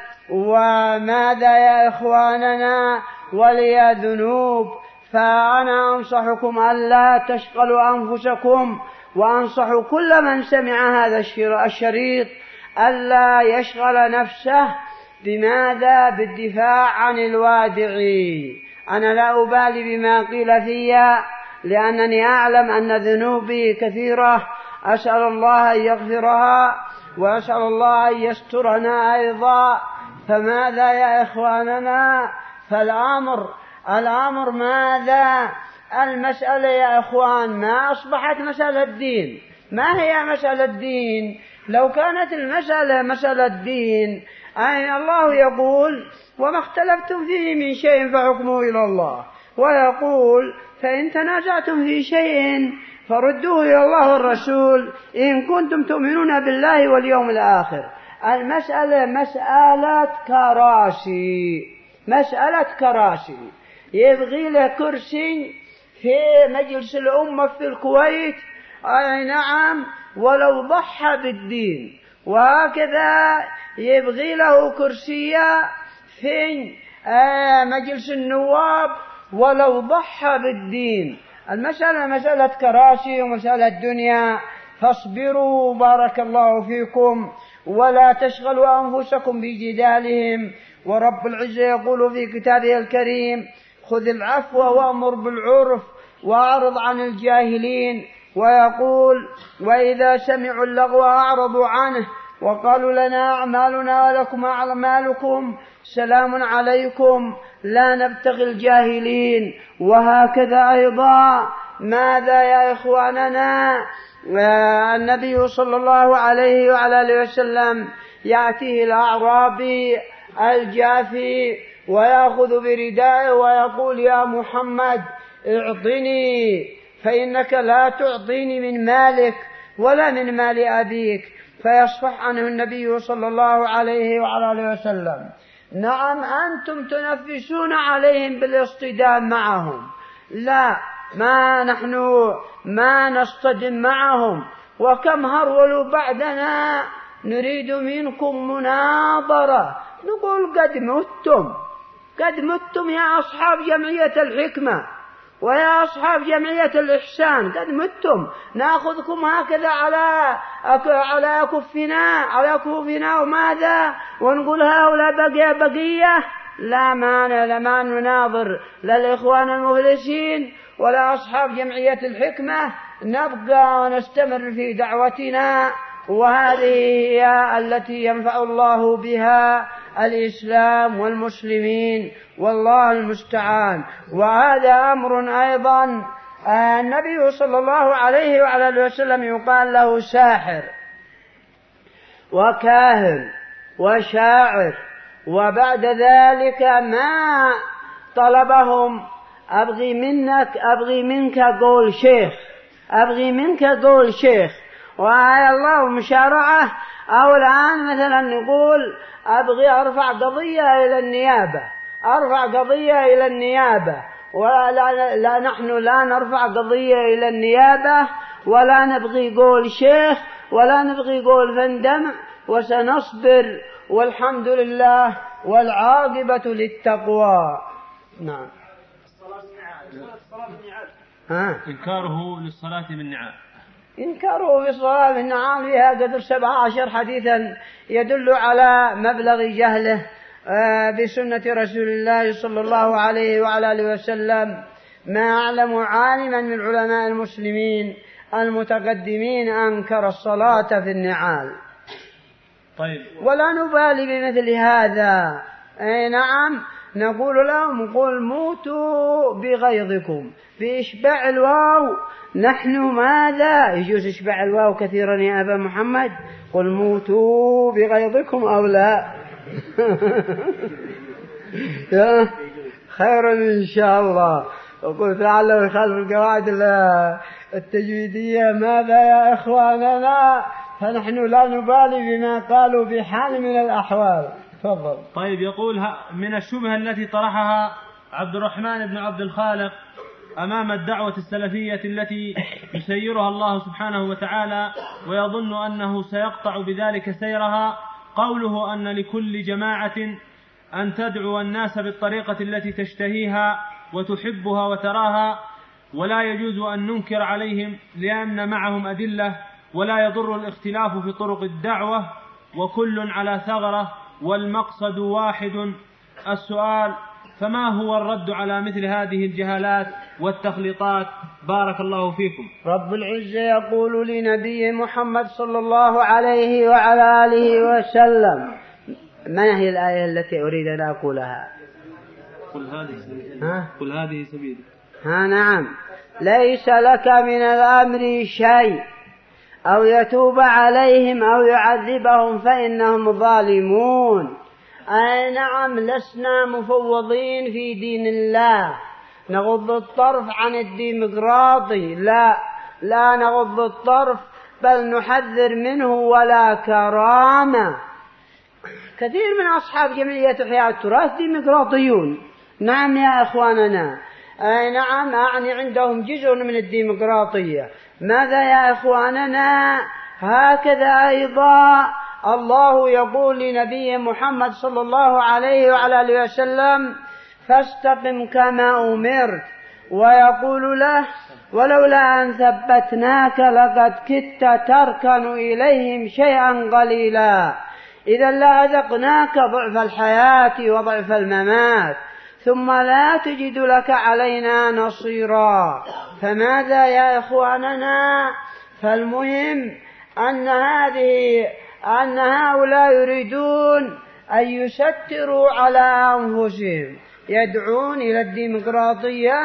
وماذا يا إخواننا؟ ولي ذنوب. فأنا أنصحكم ألا تشغلوا أنفسكم، وأنصح كل من سمع هذا الشريط ألا يشغل نفسه بماذا؟ بالدفاع عن الوادعي. أنا لا أبالي بما قيل فيها، لأنني أعلم أن ذنوبي كثيرة، أسأل الله أن يغفرها وأسأل الله أن يسترنا أيضا. فماذا يا إخواننا؟ فالأمر الأمر ماذا؟ المسألة يا إخوان ما أصبحت مسألة دين. ما هي مسألة دين؟ لو كانت المسألة مسألة دين، أي الله يقول: وما اختلفتم فيه من شيء فحكمه إلى الله، ويقول: فإن تنازعتم في شيء فردوه إلى الله والرسول إن كنتم تؤمنون بالله واليوم الآخر. المسألة مسألة كراسي، مسألة كراسي. يبغي له كرسي في مجلس الأمة في الكويت، أي نعم، ولو ضحى بالدين. وهكذا يبغي له كرسية في مجلس النواب ولو ضحى بالدين. المسألة مسألة كراسي ومسألة دنيا. فاصبروا بارك الله فيكم، ولا تشغلوا أنفسكم بجدالهم. ورب العزة يقول في كتابه الكريم: خذ العفو وأمر بالعرف وأعرض عن الجاهلين. ويقول: وإذا سمعوا اللغو أعرضوا عنه وقالوا لنا أعمالنا ولكم أعمالكم سلام عليكم لا نبتغي الجاهلين. وهكذا أيضا ماذا يا إخواننا؟ النبي صلى الله عليه وعلى آله وسلم يأتيه الأعرابي الجافي ويأخذ بردائه ويقول: يا محمد اعطني، فإنك لا تعطيني من مالك ولا من مال أبيك. فيصفح عنه النبي صلى الله عليه وعلى آله وسلم. نعم، أنتم تنفسون عليهم بالاصطدام معهم، لا، ما نحن ما نصطدم معهم. وكم هرولوا بعدنا نريد منكم مناظرة. نقول: قد متم، قد متم يا أصحاب جمعية الحكمة ويا أصحاب جمعية الإحسان، قد متم. نأخذكم هكذا على على كفنا على كفنا وماذا؟ ونقول هؤلاء بقية بقية. لا مانع، لا ما نناظر لا الإخوان المفلسين ولا أصحاب جمعية الحكمة. نبقى ونستمر في دعوتنا، وهذه هي التي ينفع الله بها الإسلام والمسلمين، والله المستعان. وهذا أمر أيضا النبي صلى الله عليه وعلى آله وسلم يقال له ساحر وكاهن وشاعر. وبعد ذلك ما طلبهم: أبغي منك أبغي منك قول شيخ، أبغي منك قول شيخ. وهي الله مشارعة. أو الآن مثلا نقول أبغي أرفع قضية إلى النيابة، أرفع قضية إلى النيابة، ولا لا نحن لا نرفع قضية إلى النيابة، ولا نبغي قول شيخ، ولا نبغي قول فندم، وسنصبر والحمد لله والعاقبة للتقوى. نعم. ها؟ إنكاره للصلاة بالنعال، إنكاره بالصلاة بالنعال فيها قدر سبعة عشر حديثا يدل على مبلغ جهله بسنة رسول الله صلى الله عليه وعلى آله وسلم. ما أعلم عالما من علماء المسلمين المتقدمين أنكر الصلاة في النعال. طيب. ولا نبالي بمثل هذا. أي نعم، نقول لهم قل موتوا بغيظكم بإشباع الواو. نحن ماذا يجوز إشباع الواو كثيرا يا أبا محمد؟ قل موتوا بغيظكم أو لا؟ خيرا إن شاء الله. وقلت لعله يخالف القواعد التجويدية. ماذا يا إخواننا؟ فنحن لا نبالي بما قالوا بحال من الأحوال. تفضل. طيب، يقول من الشبهة التي طرحها عبد الرحمن بن عبد الخالق أمام الدعوة السلفية التي يسيرها الله سبحانه وتعالى ويظن أنه سيقطع بذلك سيرها، قوله أن لكل جماعة أن تدعو الناس بالطريقة التي تشتهيها وتحبها وتراها، ولا يجوز أن ننكر عليهم لأن معهم أدلة، ولا يضر الاختلاف في طرق الدعوة، وكل على ثغرة والمقصد واحد. السؤال: فما هو الرد على مثل هذه الجهالات والتخليطات؟ بارك الله فيكم. رب العزة يقول لنبي محمد صلى الله عليه وعلى آله وسلم: ما هي الآية التي أريد أن أقولها؟ قل هذه سبيلي. قل هذه سبيلي. ها نعم. ليس لك من الأمر شيء، أو يتوب عليهم أو يعذبهم فإنهم ظالمون. أي نعم، لسنا مفوضين في دين الله نغض الطرف عن الديمقراطي، لا لا نغض الطرف، بل نحذر منه ولا كرامة. كثير من أصحاب جمعية إحياء التراث ديمقراطيون. نعم يا إخواننا، أي نعم، أعني عندهم جزء من الديمقراطية. ماذا يا إخواننا؟ هكذا أيضا الله يقول لنبي محمد صلى الله عليه وعلى آله وسلم: فاستقم كما أمرت. ويقول له: ولولا أن ثبتناك لقد كدت تركن إليهم شيئا قليلا، إذا لأذقناك ضعف الحياة وضعف الممات، ثم لا تجد لك علينا نصيرا. فماذا يا إخواننا؟ فالمهم أن هذه أن هؤلاء يريدون أن يستروا على أنفسهم، يدعون إلى الديمقراطية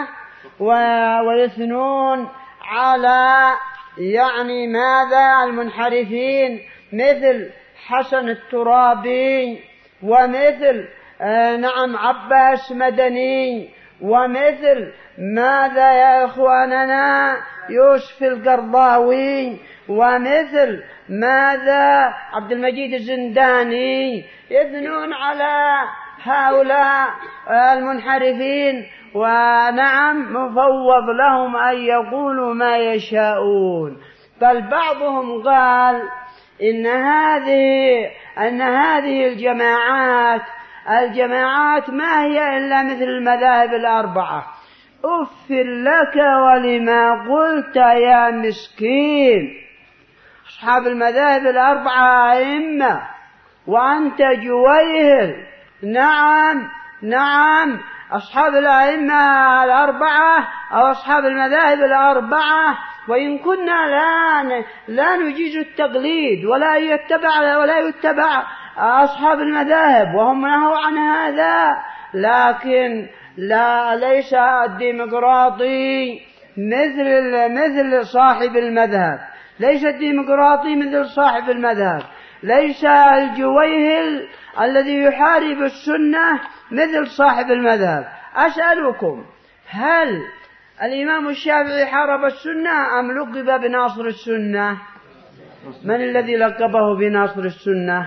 ويثنون على يعني ماذا المنحرفين مثل حسن الترابي، ومثل آه نعم عباس مدني، ومثل ماذا يا إخواننا يوسف القرضاوي، ومثل ماذا عبد المجيد الزنداني. يثنون على هؤلاء المنحرفين، ونعم مفوض لهم أن يقولوا ما يشاءون. بل بعضهم قال إن هذه أن هذه الجماعات الجماعات ما هي إلا مثل المذاهب الأربعة. أغفر لك ولما قلت يا مسكين. أصحاب المذاهب الأربعة أئمة وأنت جويهل. نعم نعم، أصحاب الأئمة الأربعة أو أصحاب المذاهب الأربعة، وإن كنا لا لا نجيز التقليد ولا يتبع ولا يتبع أصحاب المذاهب وهم نهوا عن هذا، لكن لا ليس الديمقراطي مثل مثل صاحب المذهب، ليس الديمقراطي مثل صاحب المذهب، ليس الجويهل الذي يحارب السنة مثل صاحب المذهب. أسألكم، هل الإمام الشافعي حارب السنة أم لقب بناصر السنة؟ من الذي لقبه بناصر السنة؟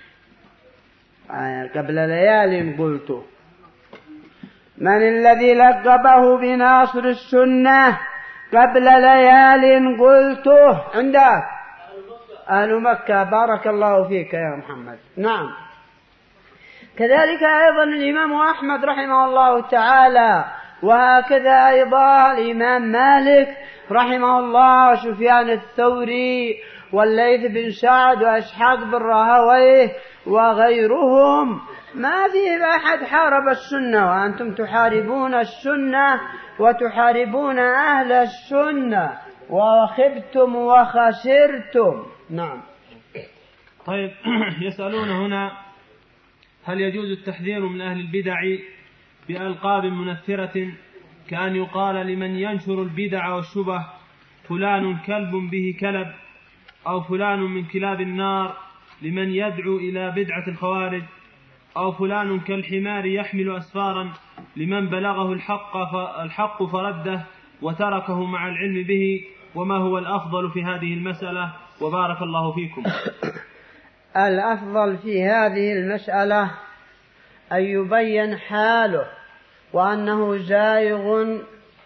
قبل ليال قلت من الذي لقبه بناصر السنة قبل ليال قلته؟ عندك أهل مكة. بارك الله فيك يا محمد. نعم. كذلك أيضا الإمام أحمد رحمه الله تعالى، وهكذا أيضا الإمام مالك رحمه الله، وسفيان الثوري والليث بن سعد وإسحاق بن راهويه وغيرهم. ما في أحد حارب السنة، وأنتم تحاربون السنة وتحاربون أهل السنة وخبتم وخسرتم. نعم. طيب يسألون هنا: هل يجوز التحذير من أهل البدع بألقاب منثرة، كأن يقال لمن ينشر البدع والشبه فلان كلب به كلب، أو فلان من كلاب النار لمن يدعو إلى بدعة الخوارج، أو فلان كالحمار يحمل أسفارا لمن بلغه الحق الحق فرده وتركه مع العلم به؟ وما هو الأفضل في هذه المسألة؟ وبارك الله فيكم. الأفضل في هذه المسألة أن يبين حاله، وأنه زائغ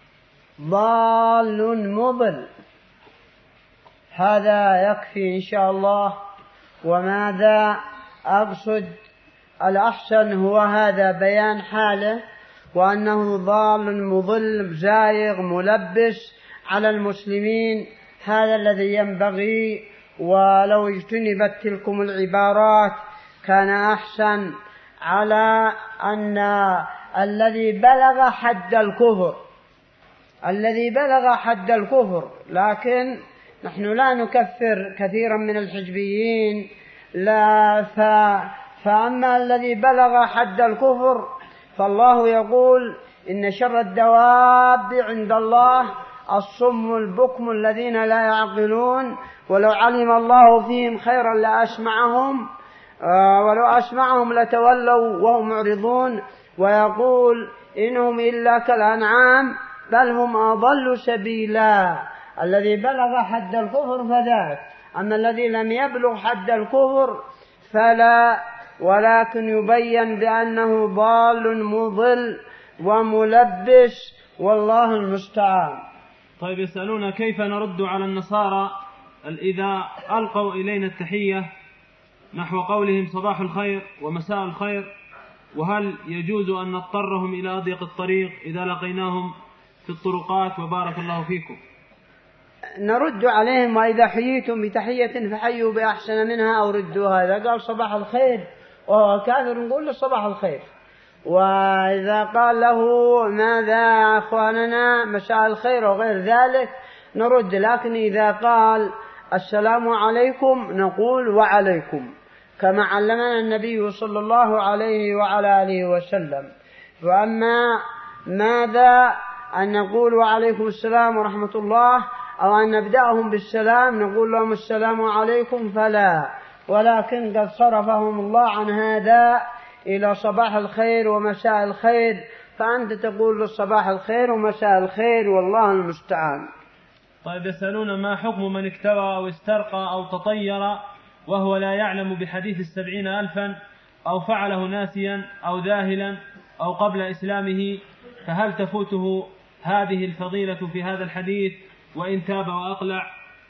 ضال مضل، هذا يكفي إن شاء الله. وماذا أقصد؟ الأحسن هو هذا، بيان حاله وأنه ضال مضل زائغ ملبس على المسلمين، هذا الذي ينبغي. ولو اجتنبت تلكم العبارات كان أحسن، على أن الذي بلغ حد الكفر الذي بلغ حد الكفر لكن نحن لا نكفر كثيرا من الحزبيين، لا ف... فأما الذي بلغ حد الكفر فالله يقول: إن شر الدواب عند الله الصم البكم الذين لا يعقلون، ولو علم الله فيهم خيرا لأسمعهم ولو أسمعهم لتولوا وهم معرضون. ويقول: إنهم إلا كالأنعام بل هم أضل سبيلا. الذي بلغ حد الكفر فذاك، أما الذي لم يبلغ حد الكفر فلا، ولكن يبين بأنه ضال مضل وملبس، والله المستعان. طيب يسألون: كيف نرد على النصارى إذا ألقوا إلينا التحية نحو قولهم صباح الخير ومساء الخير؟ وهل يجوز أن نضطرهم إلى أضيق الطريق إذا لقيناهم في الطرقات؟ وبارك الله فيكم. نرد عليهم: وإذا حييتم بتحية فحيوا بأحسن منها أو ردوها. إذا قال صباح الخير وهو كافر نقول له صباح الخير، وإذا قال له ماذا أخواننا مساء الخير وغير ذلك نرد. لكن إذا قال السلام عليكم نقول وعليكم، كما علمنا النبي صلى الله عليه وعلى آله وسلم. وأما ماذا أن نقول وعليكم السلام ورحمة الله، أو أن نبدأهم بالسلام نقول لهم السلام عليكم، فلا، ولكن قد صرفهم الله عن هذا إلى صباح الخير ومساء الخير، فأنت تقول له صباح الخير ومساء الخير، والله المستعان. طيب يسألون: ما حكم من اكتوى أو استرقى أو تطير وهو لا يعلم بحديث السبعين ألفا، أو فعله ناسيا أو ذاهلا أو قبل إسلامه، فهل تفوته هذه الفضيلة في هذا الحديث وإن تاب وأقلع؟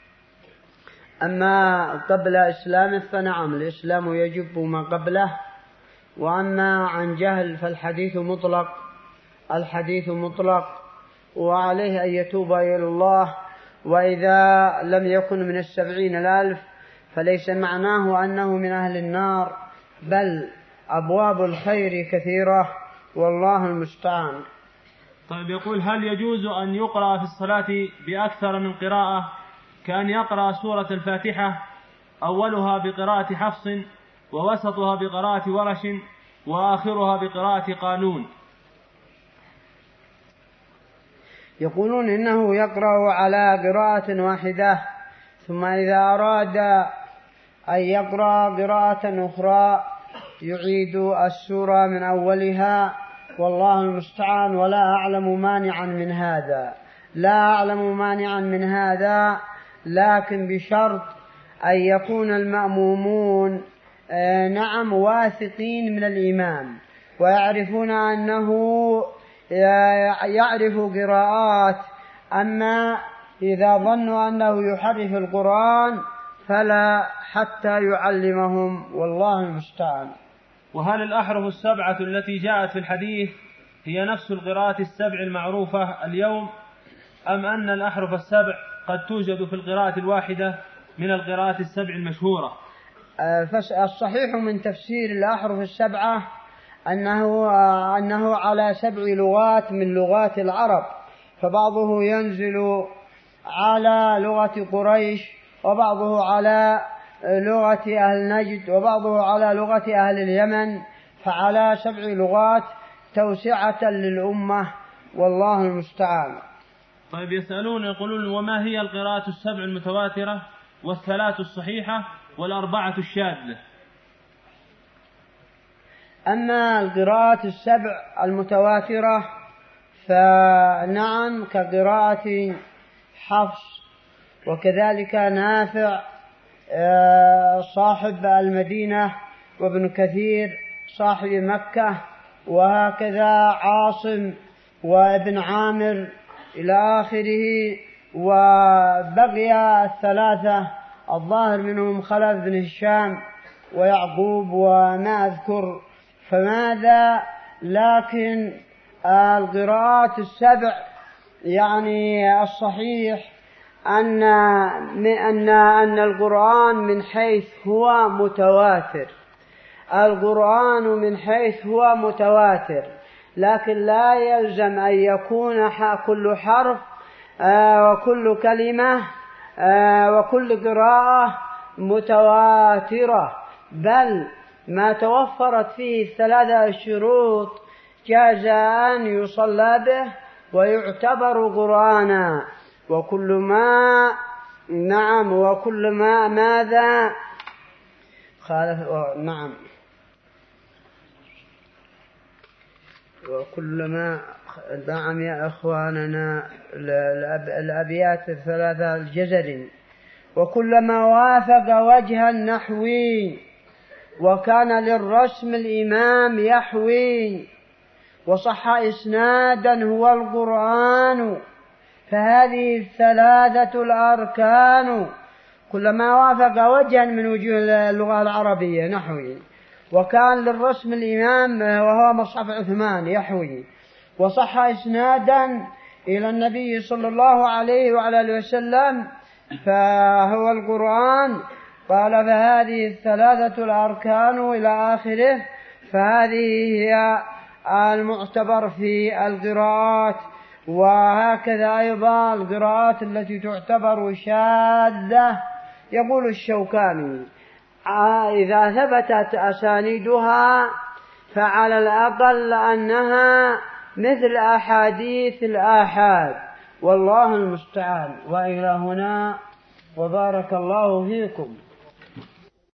أما قبل إسلامه فنعم، الإسلام يجب ما قبله. وأما عن جهل فالحديث مطلق، الحديث مطلق، وعليه أن يتوب إلى الله. وإذا لم يكن من السبعين الألف فليس معناه أنه من أهل النار، بل أبواب الخير كثيرة، والله المستعان. طيب يقول: هل يجوز أن يقرأ في الصلاة بأكثر من قراءة، كأن يقرأ سورة الفاتحة أولها بقراءة حفص ووسطها بقراءة ورش وآخرها بقراءة قانون؟ يقولون إنه يقرأ على قراءة واحدة، ثم إذا أراد أن يقرأ قراءة أخرى يعيد السورة من أولها، والله المستعان. ولا أعلم مانعا من هذا، لا أعلم مانعا من هذا، لكن بشرط أن يكون المأمومون نعم واثقين من الإمام ويعرفون أنه يعرف قراءات، أما إذا ظنوا أنه يحرف القرآن فلا حتى يعلمهم، والله المستعان. وهل الأحرف السبعة التي جاءت في الحديث هي نفس القراءات السبع المعروفة اليوم، أم أن الأحرف السبع قد توجد في القراءة الواحدة من القراءات السبع المشهورة؟ الصحيح من تفسير الأحرف السبعة أنه, أنه على سبع لغات من لغات العرب، فبعضه ينزل على لغة قريش، وبعضه على لغة أهل نجد، وبعضه على لغة أهل اليمن، فعلى سبع لغات توسعة للأمة، والله المستعان. طيب يسألون يقولون وما هي القراءة السبع المتواترة والثلاث الصحيحة والأربعة الشاذة؟ أما القراءة السبع المتواترة فنعم كقراءة حفص، وكذلك نافع صاحب المدينة، وابن كثير صاحب مكة، وهكذا عاصم وابن عامر إلى آخره. وبقي الثلاثة الظاهر منهم خلف بن هشام ويعقوب وما أذكر، فماذا لكن القراءات السبع يعني الصحيح أن أن أن القرآن من حيث هو متواتر، القرآن من حيث هو متواتر، لكن لا يلزم أن يكون كل حرف وكل كلمة وكل قراءة متواترة، بل ما توفرت فيه الثلاثة الشروط جاز أن يصلى به ويعتبر قرآنا. وكل ما نعم وكل ما ماذا خالف نعم وكل ما نعم يا أخواننا الأبيات الثلاثة الجزر. وكل ما وافق وجه النحوي وكان للرسم الإمام يحوي وصح إسنادا هو القرآن، فهذه الثلاثة الأركان. كلما وافق وجها من وجوه اللغة العربية نحوي، وكان للرسم الإمام وهو مصحف عثمان يحوي، وصح إسنادا إلى النبي صلى الله عليه وعلى آله وسلم فهو القرآن. قال فهذه الثلاثة الأركان إلى آخره، فهذه هي المعتبر في القراءات. وهكذا أيضا القراءات التي تعتبر شاذة يقول الشوكاني إذا ثبتت أسانيدها فعلى الأقل أنها مثل أحاديث الآحاد، والله المستعان. وإلى هنا وبارك الله فيكم.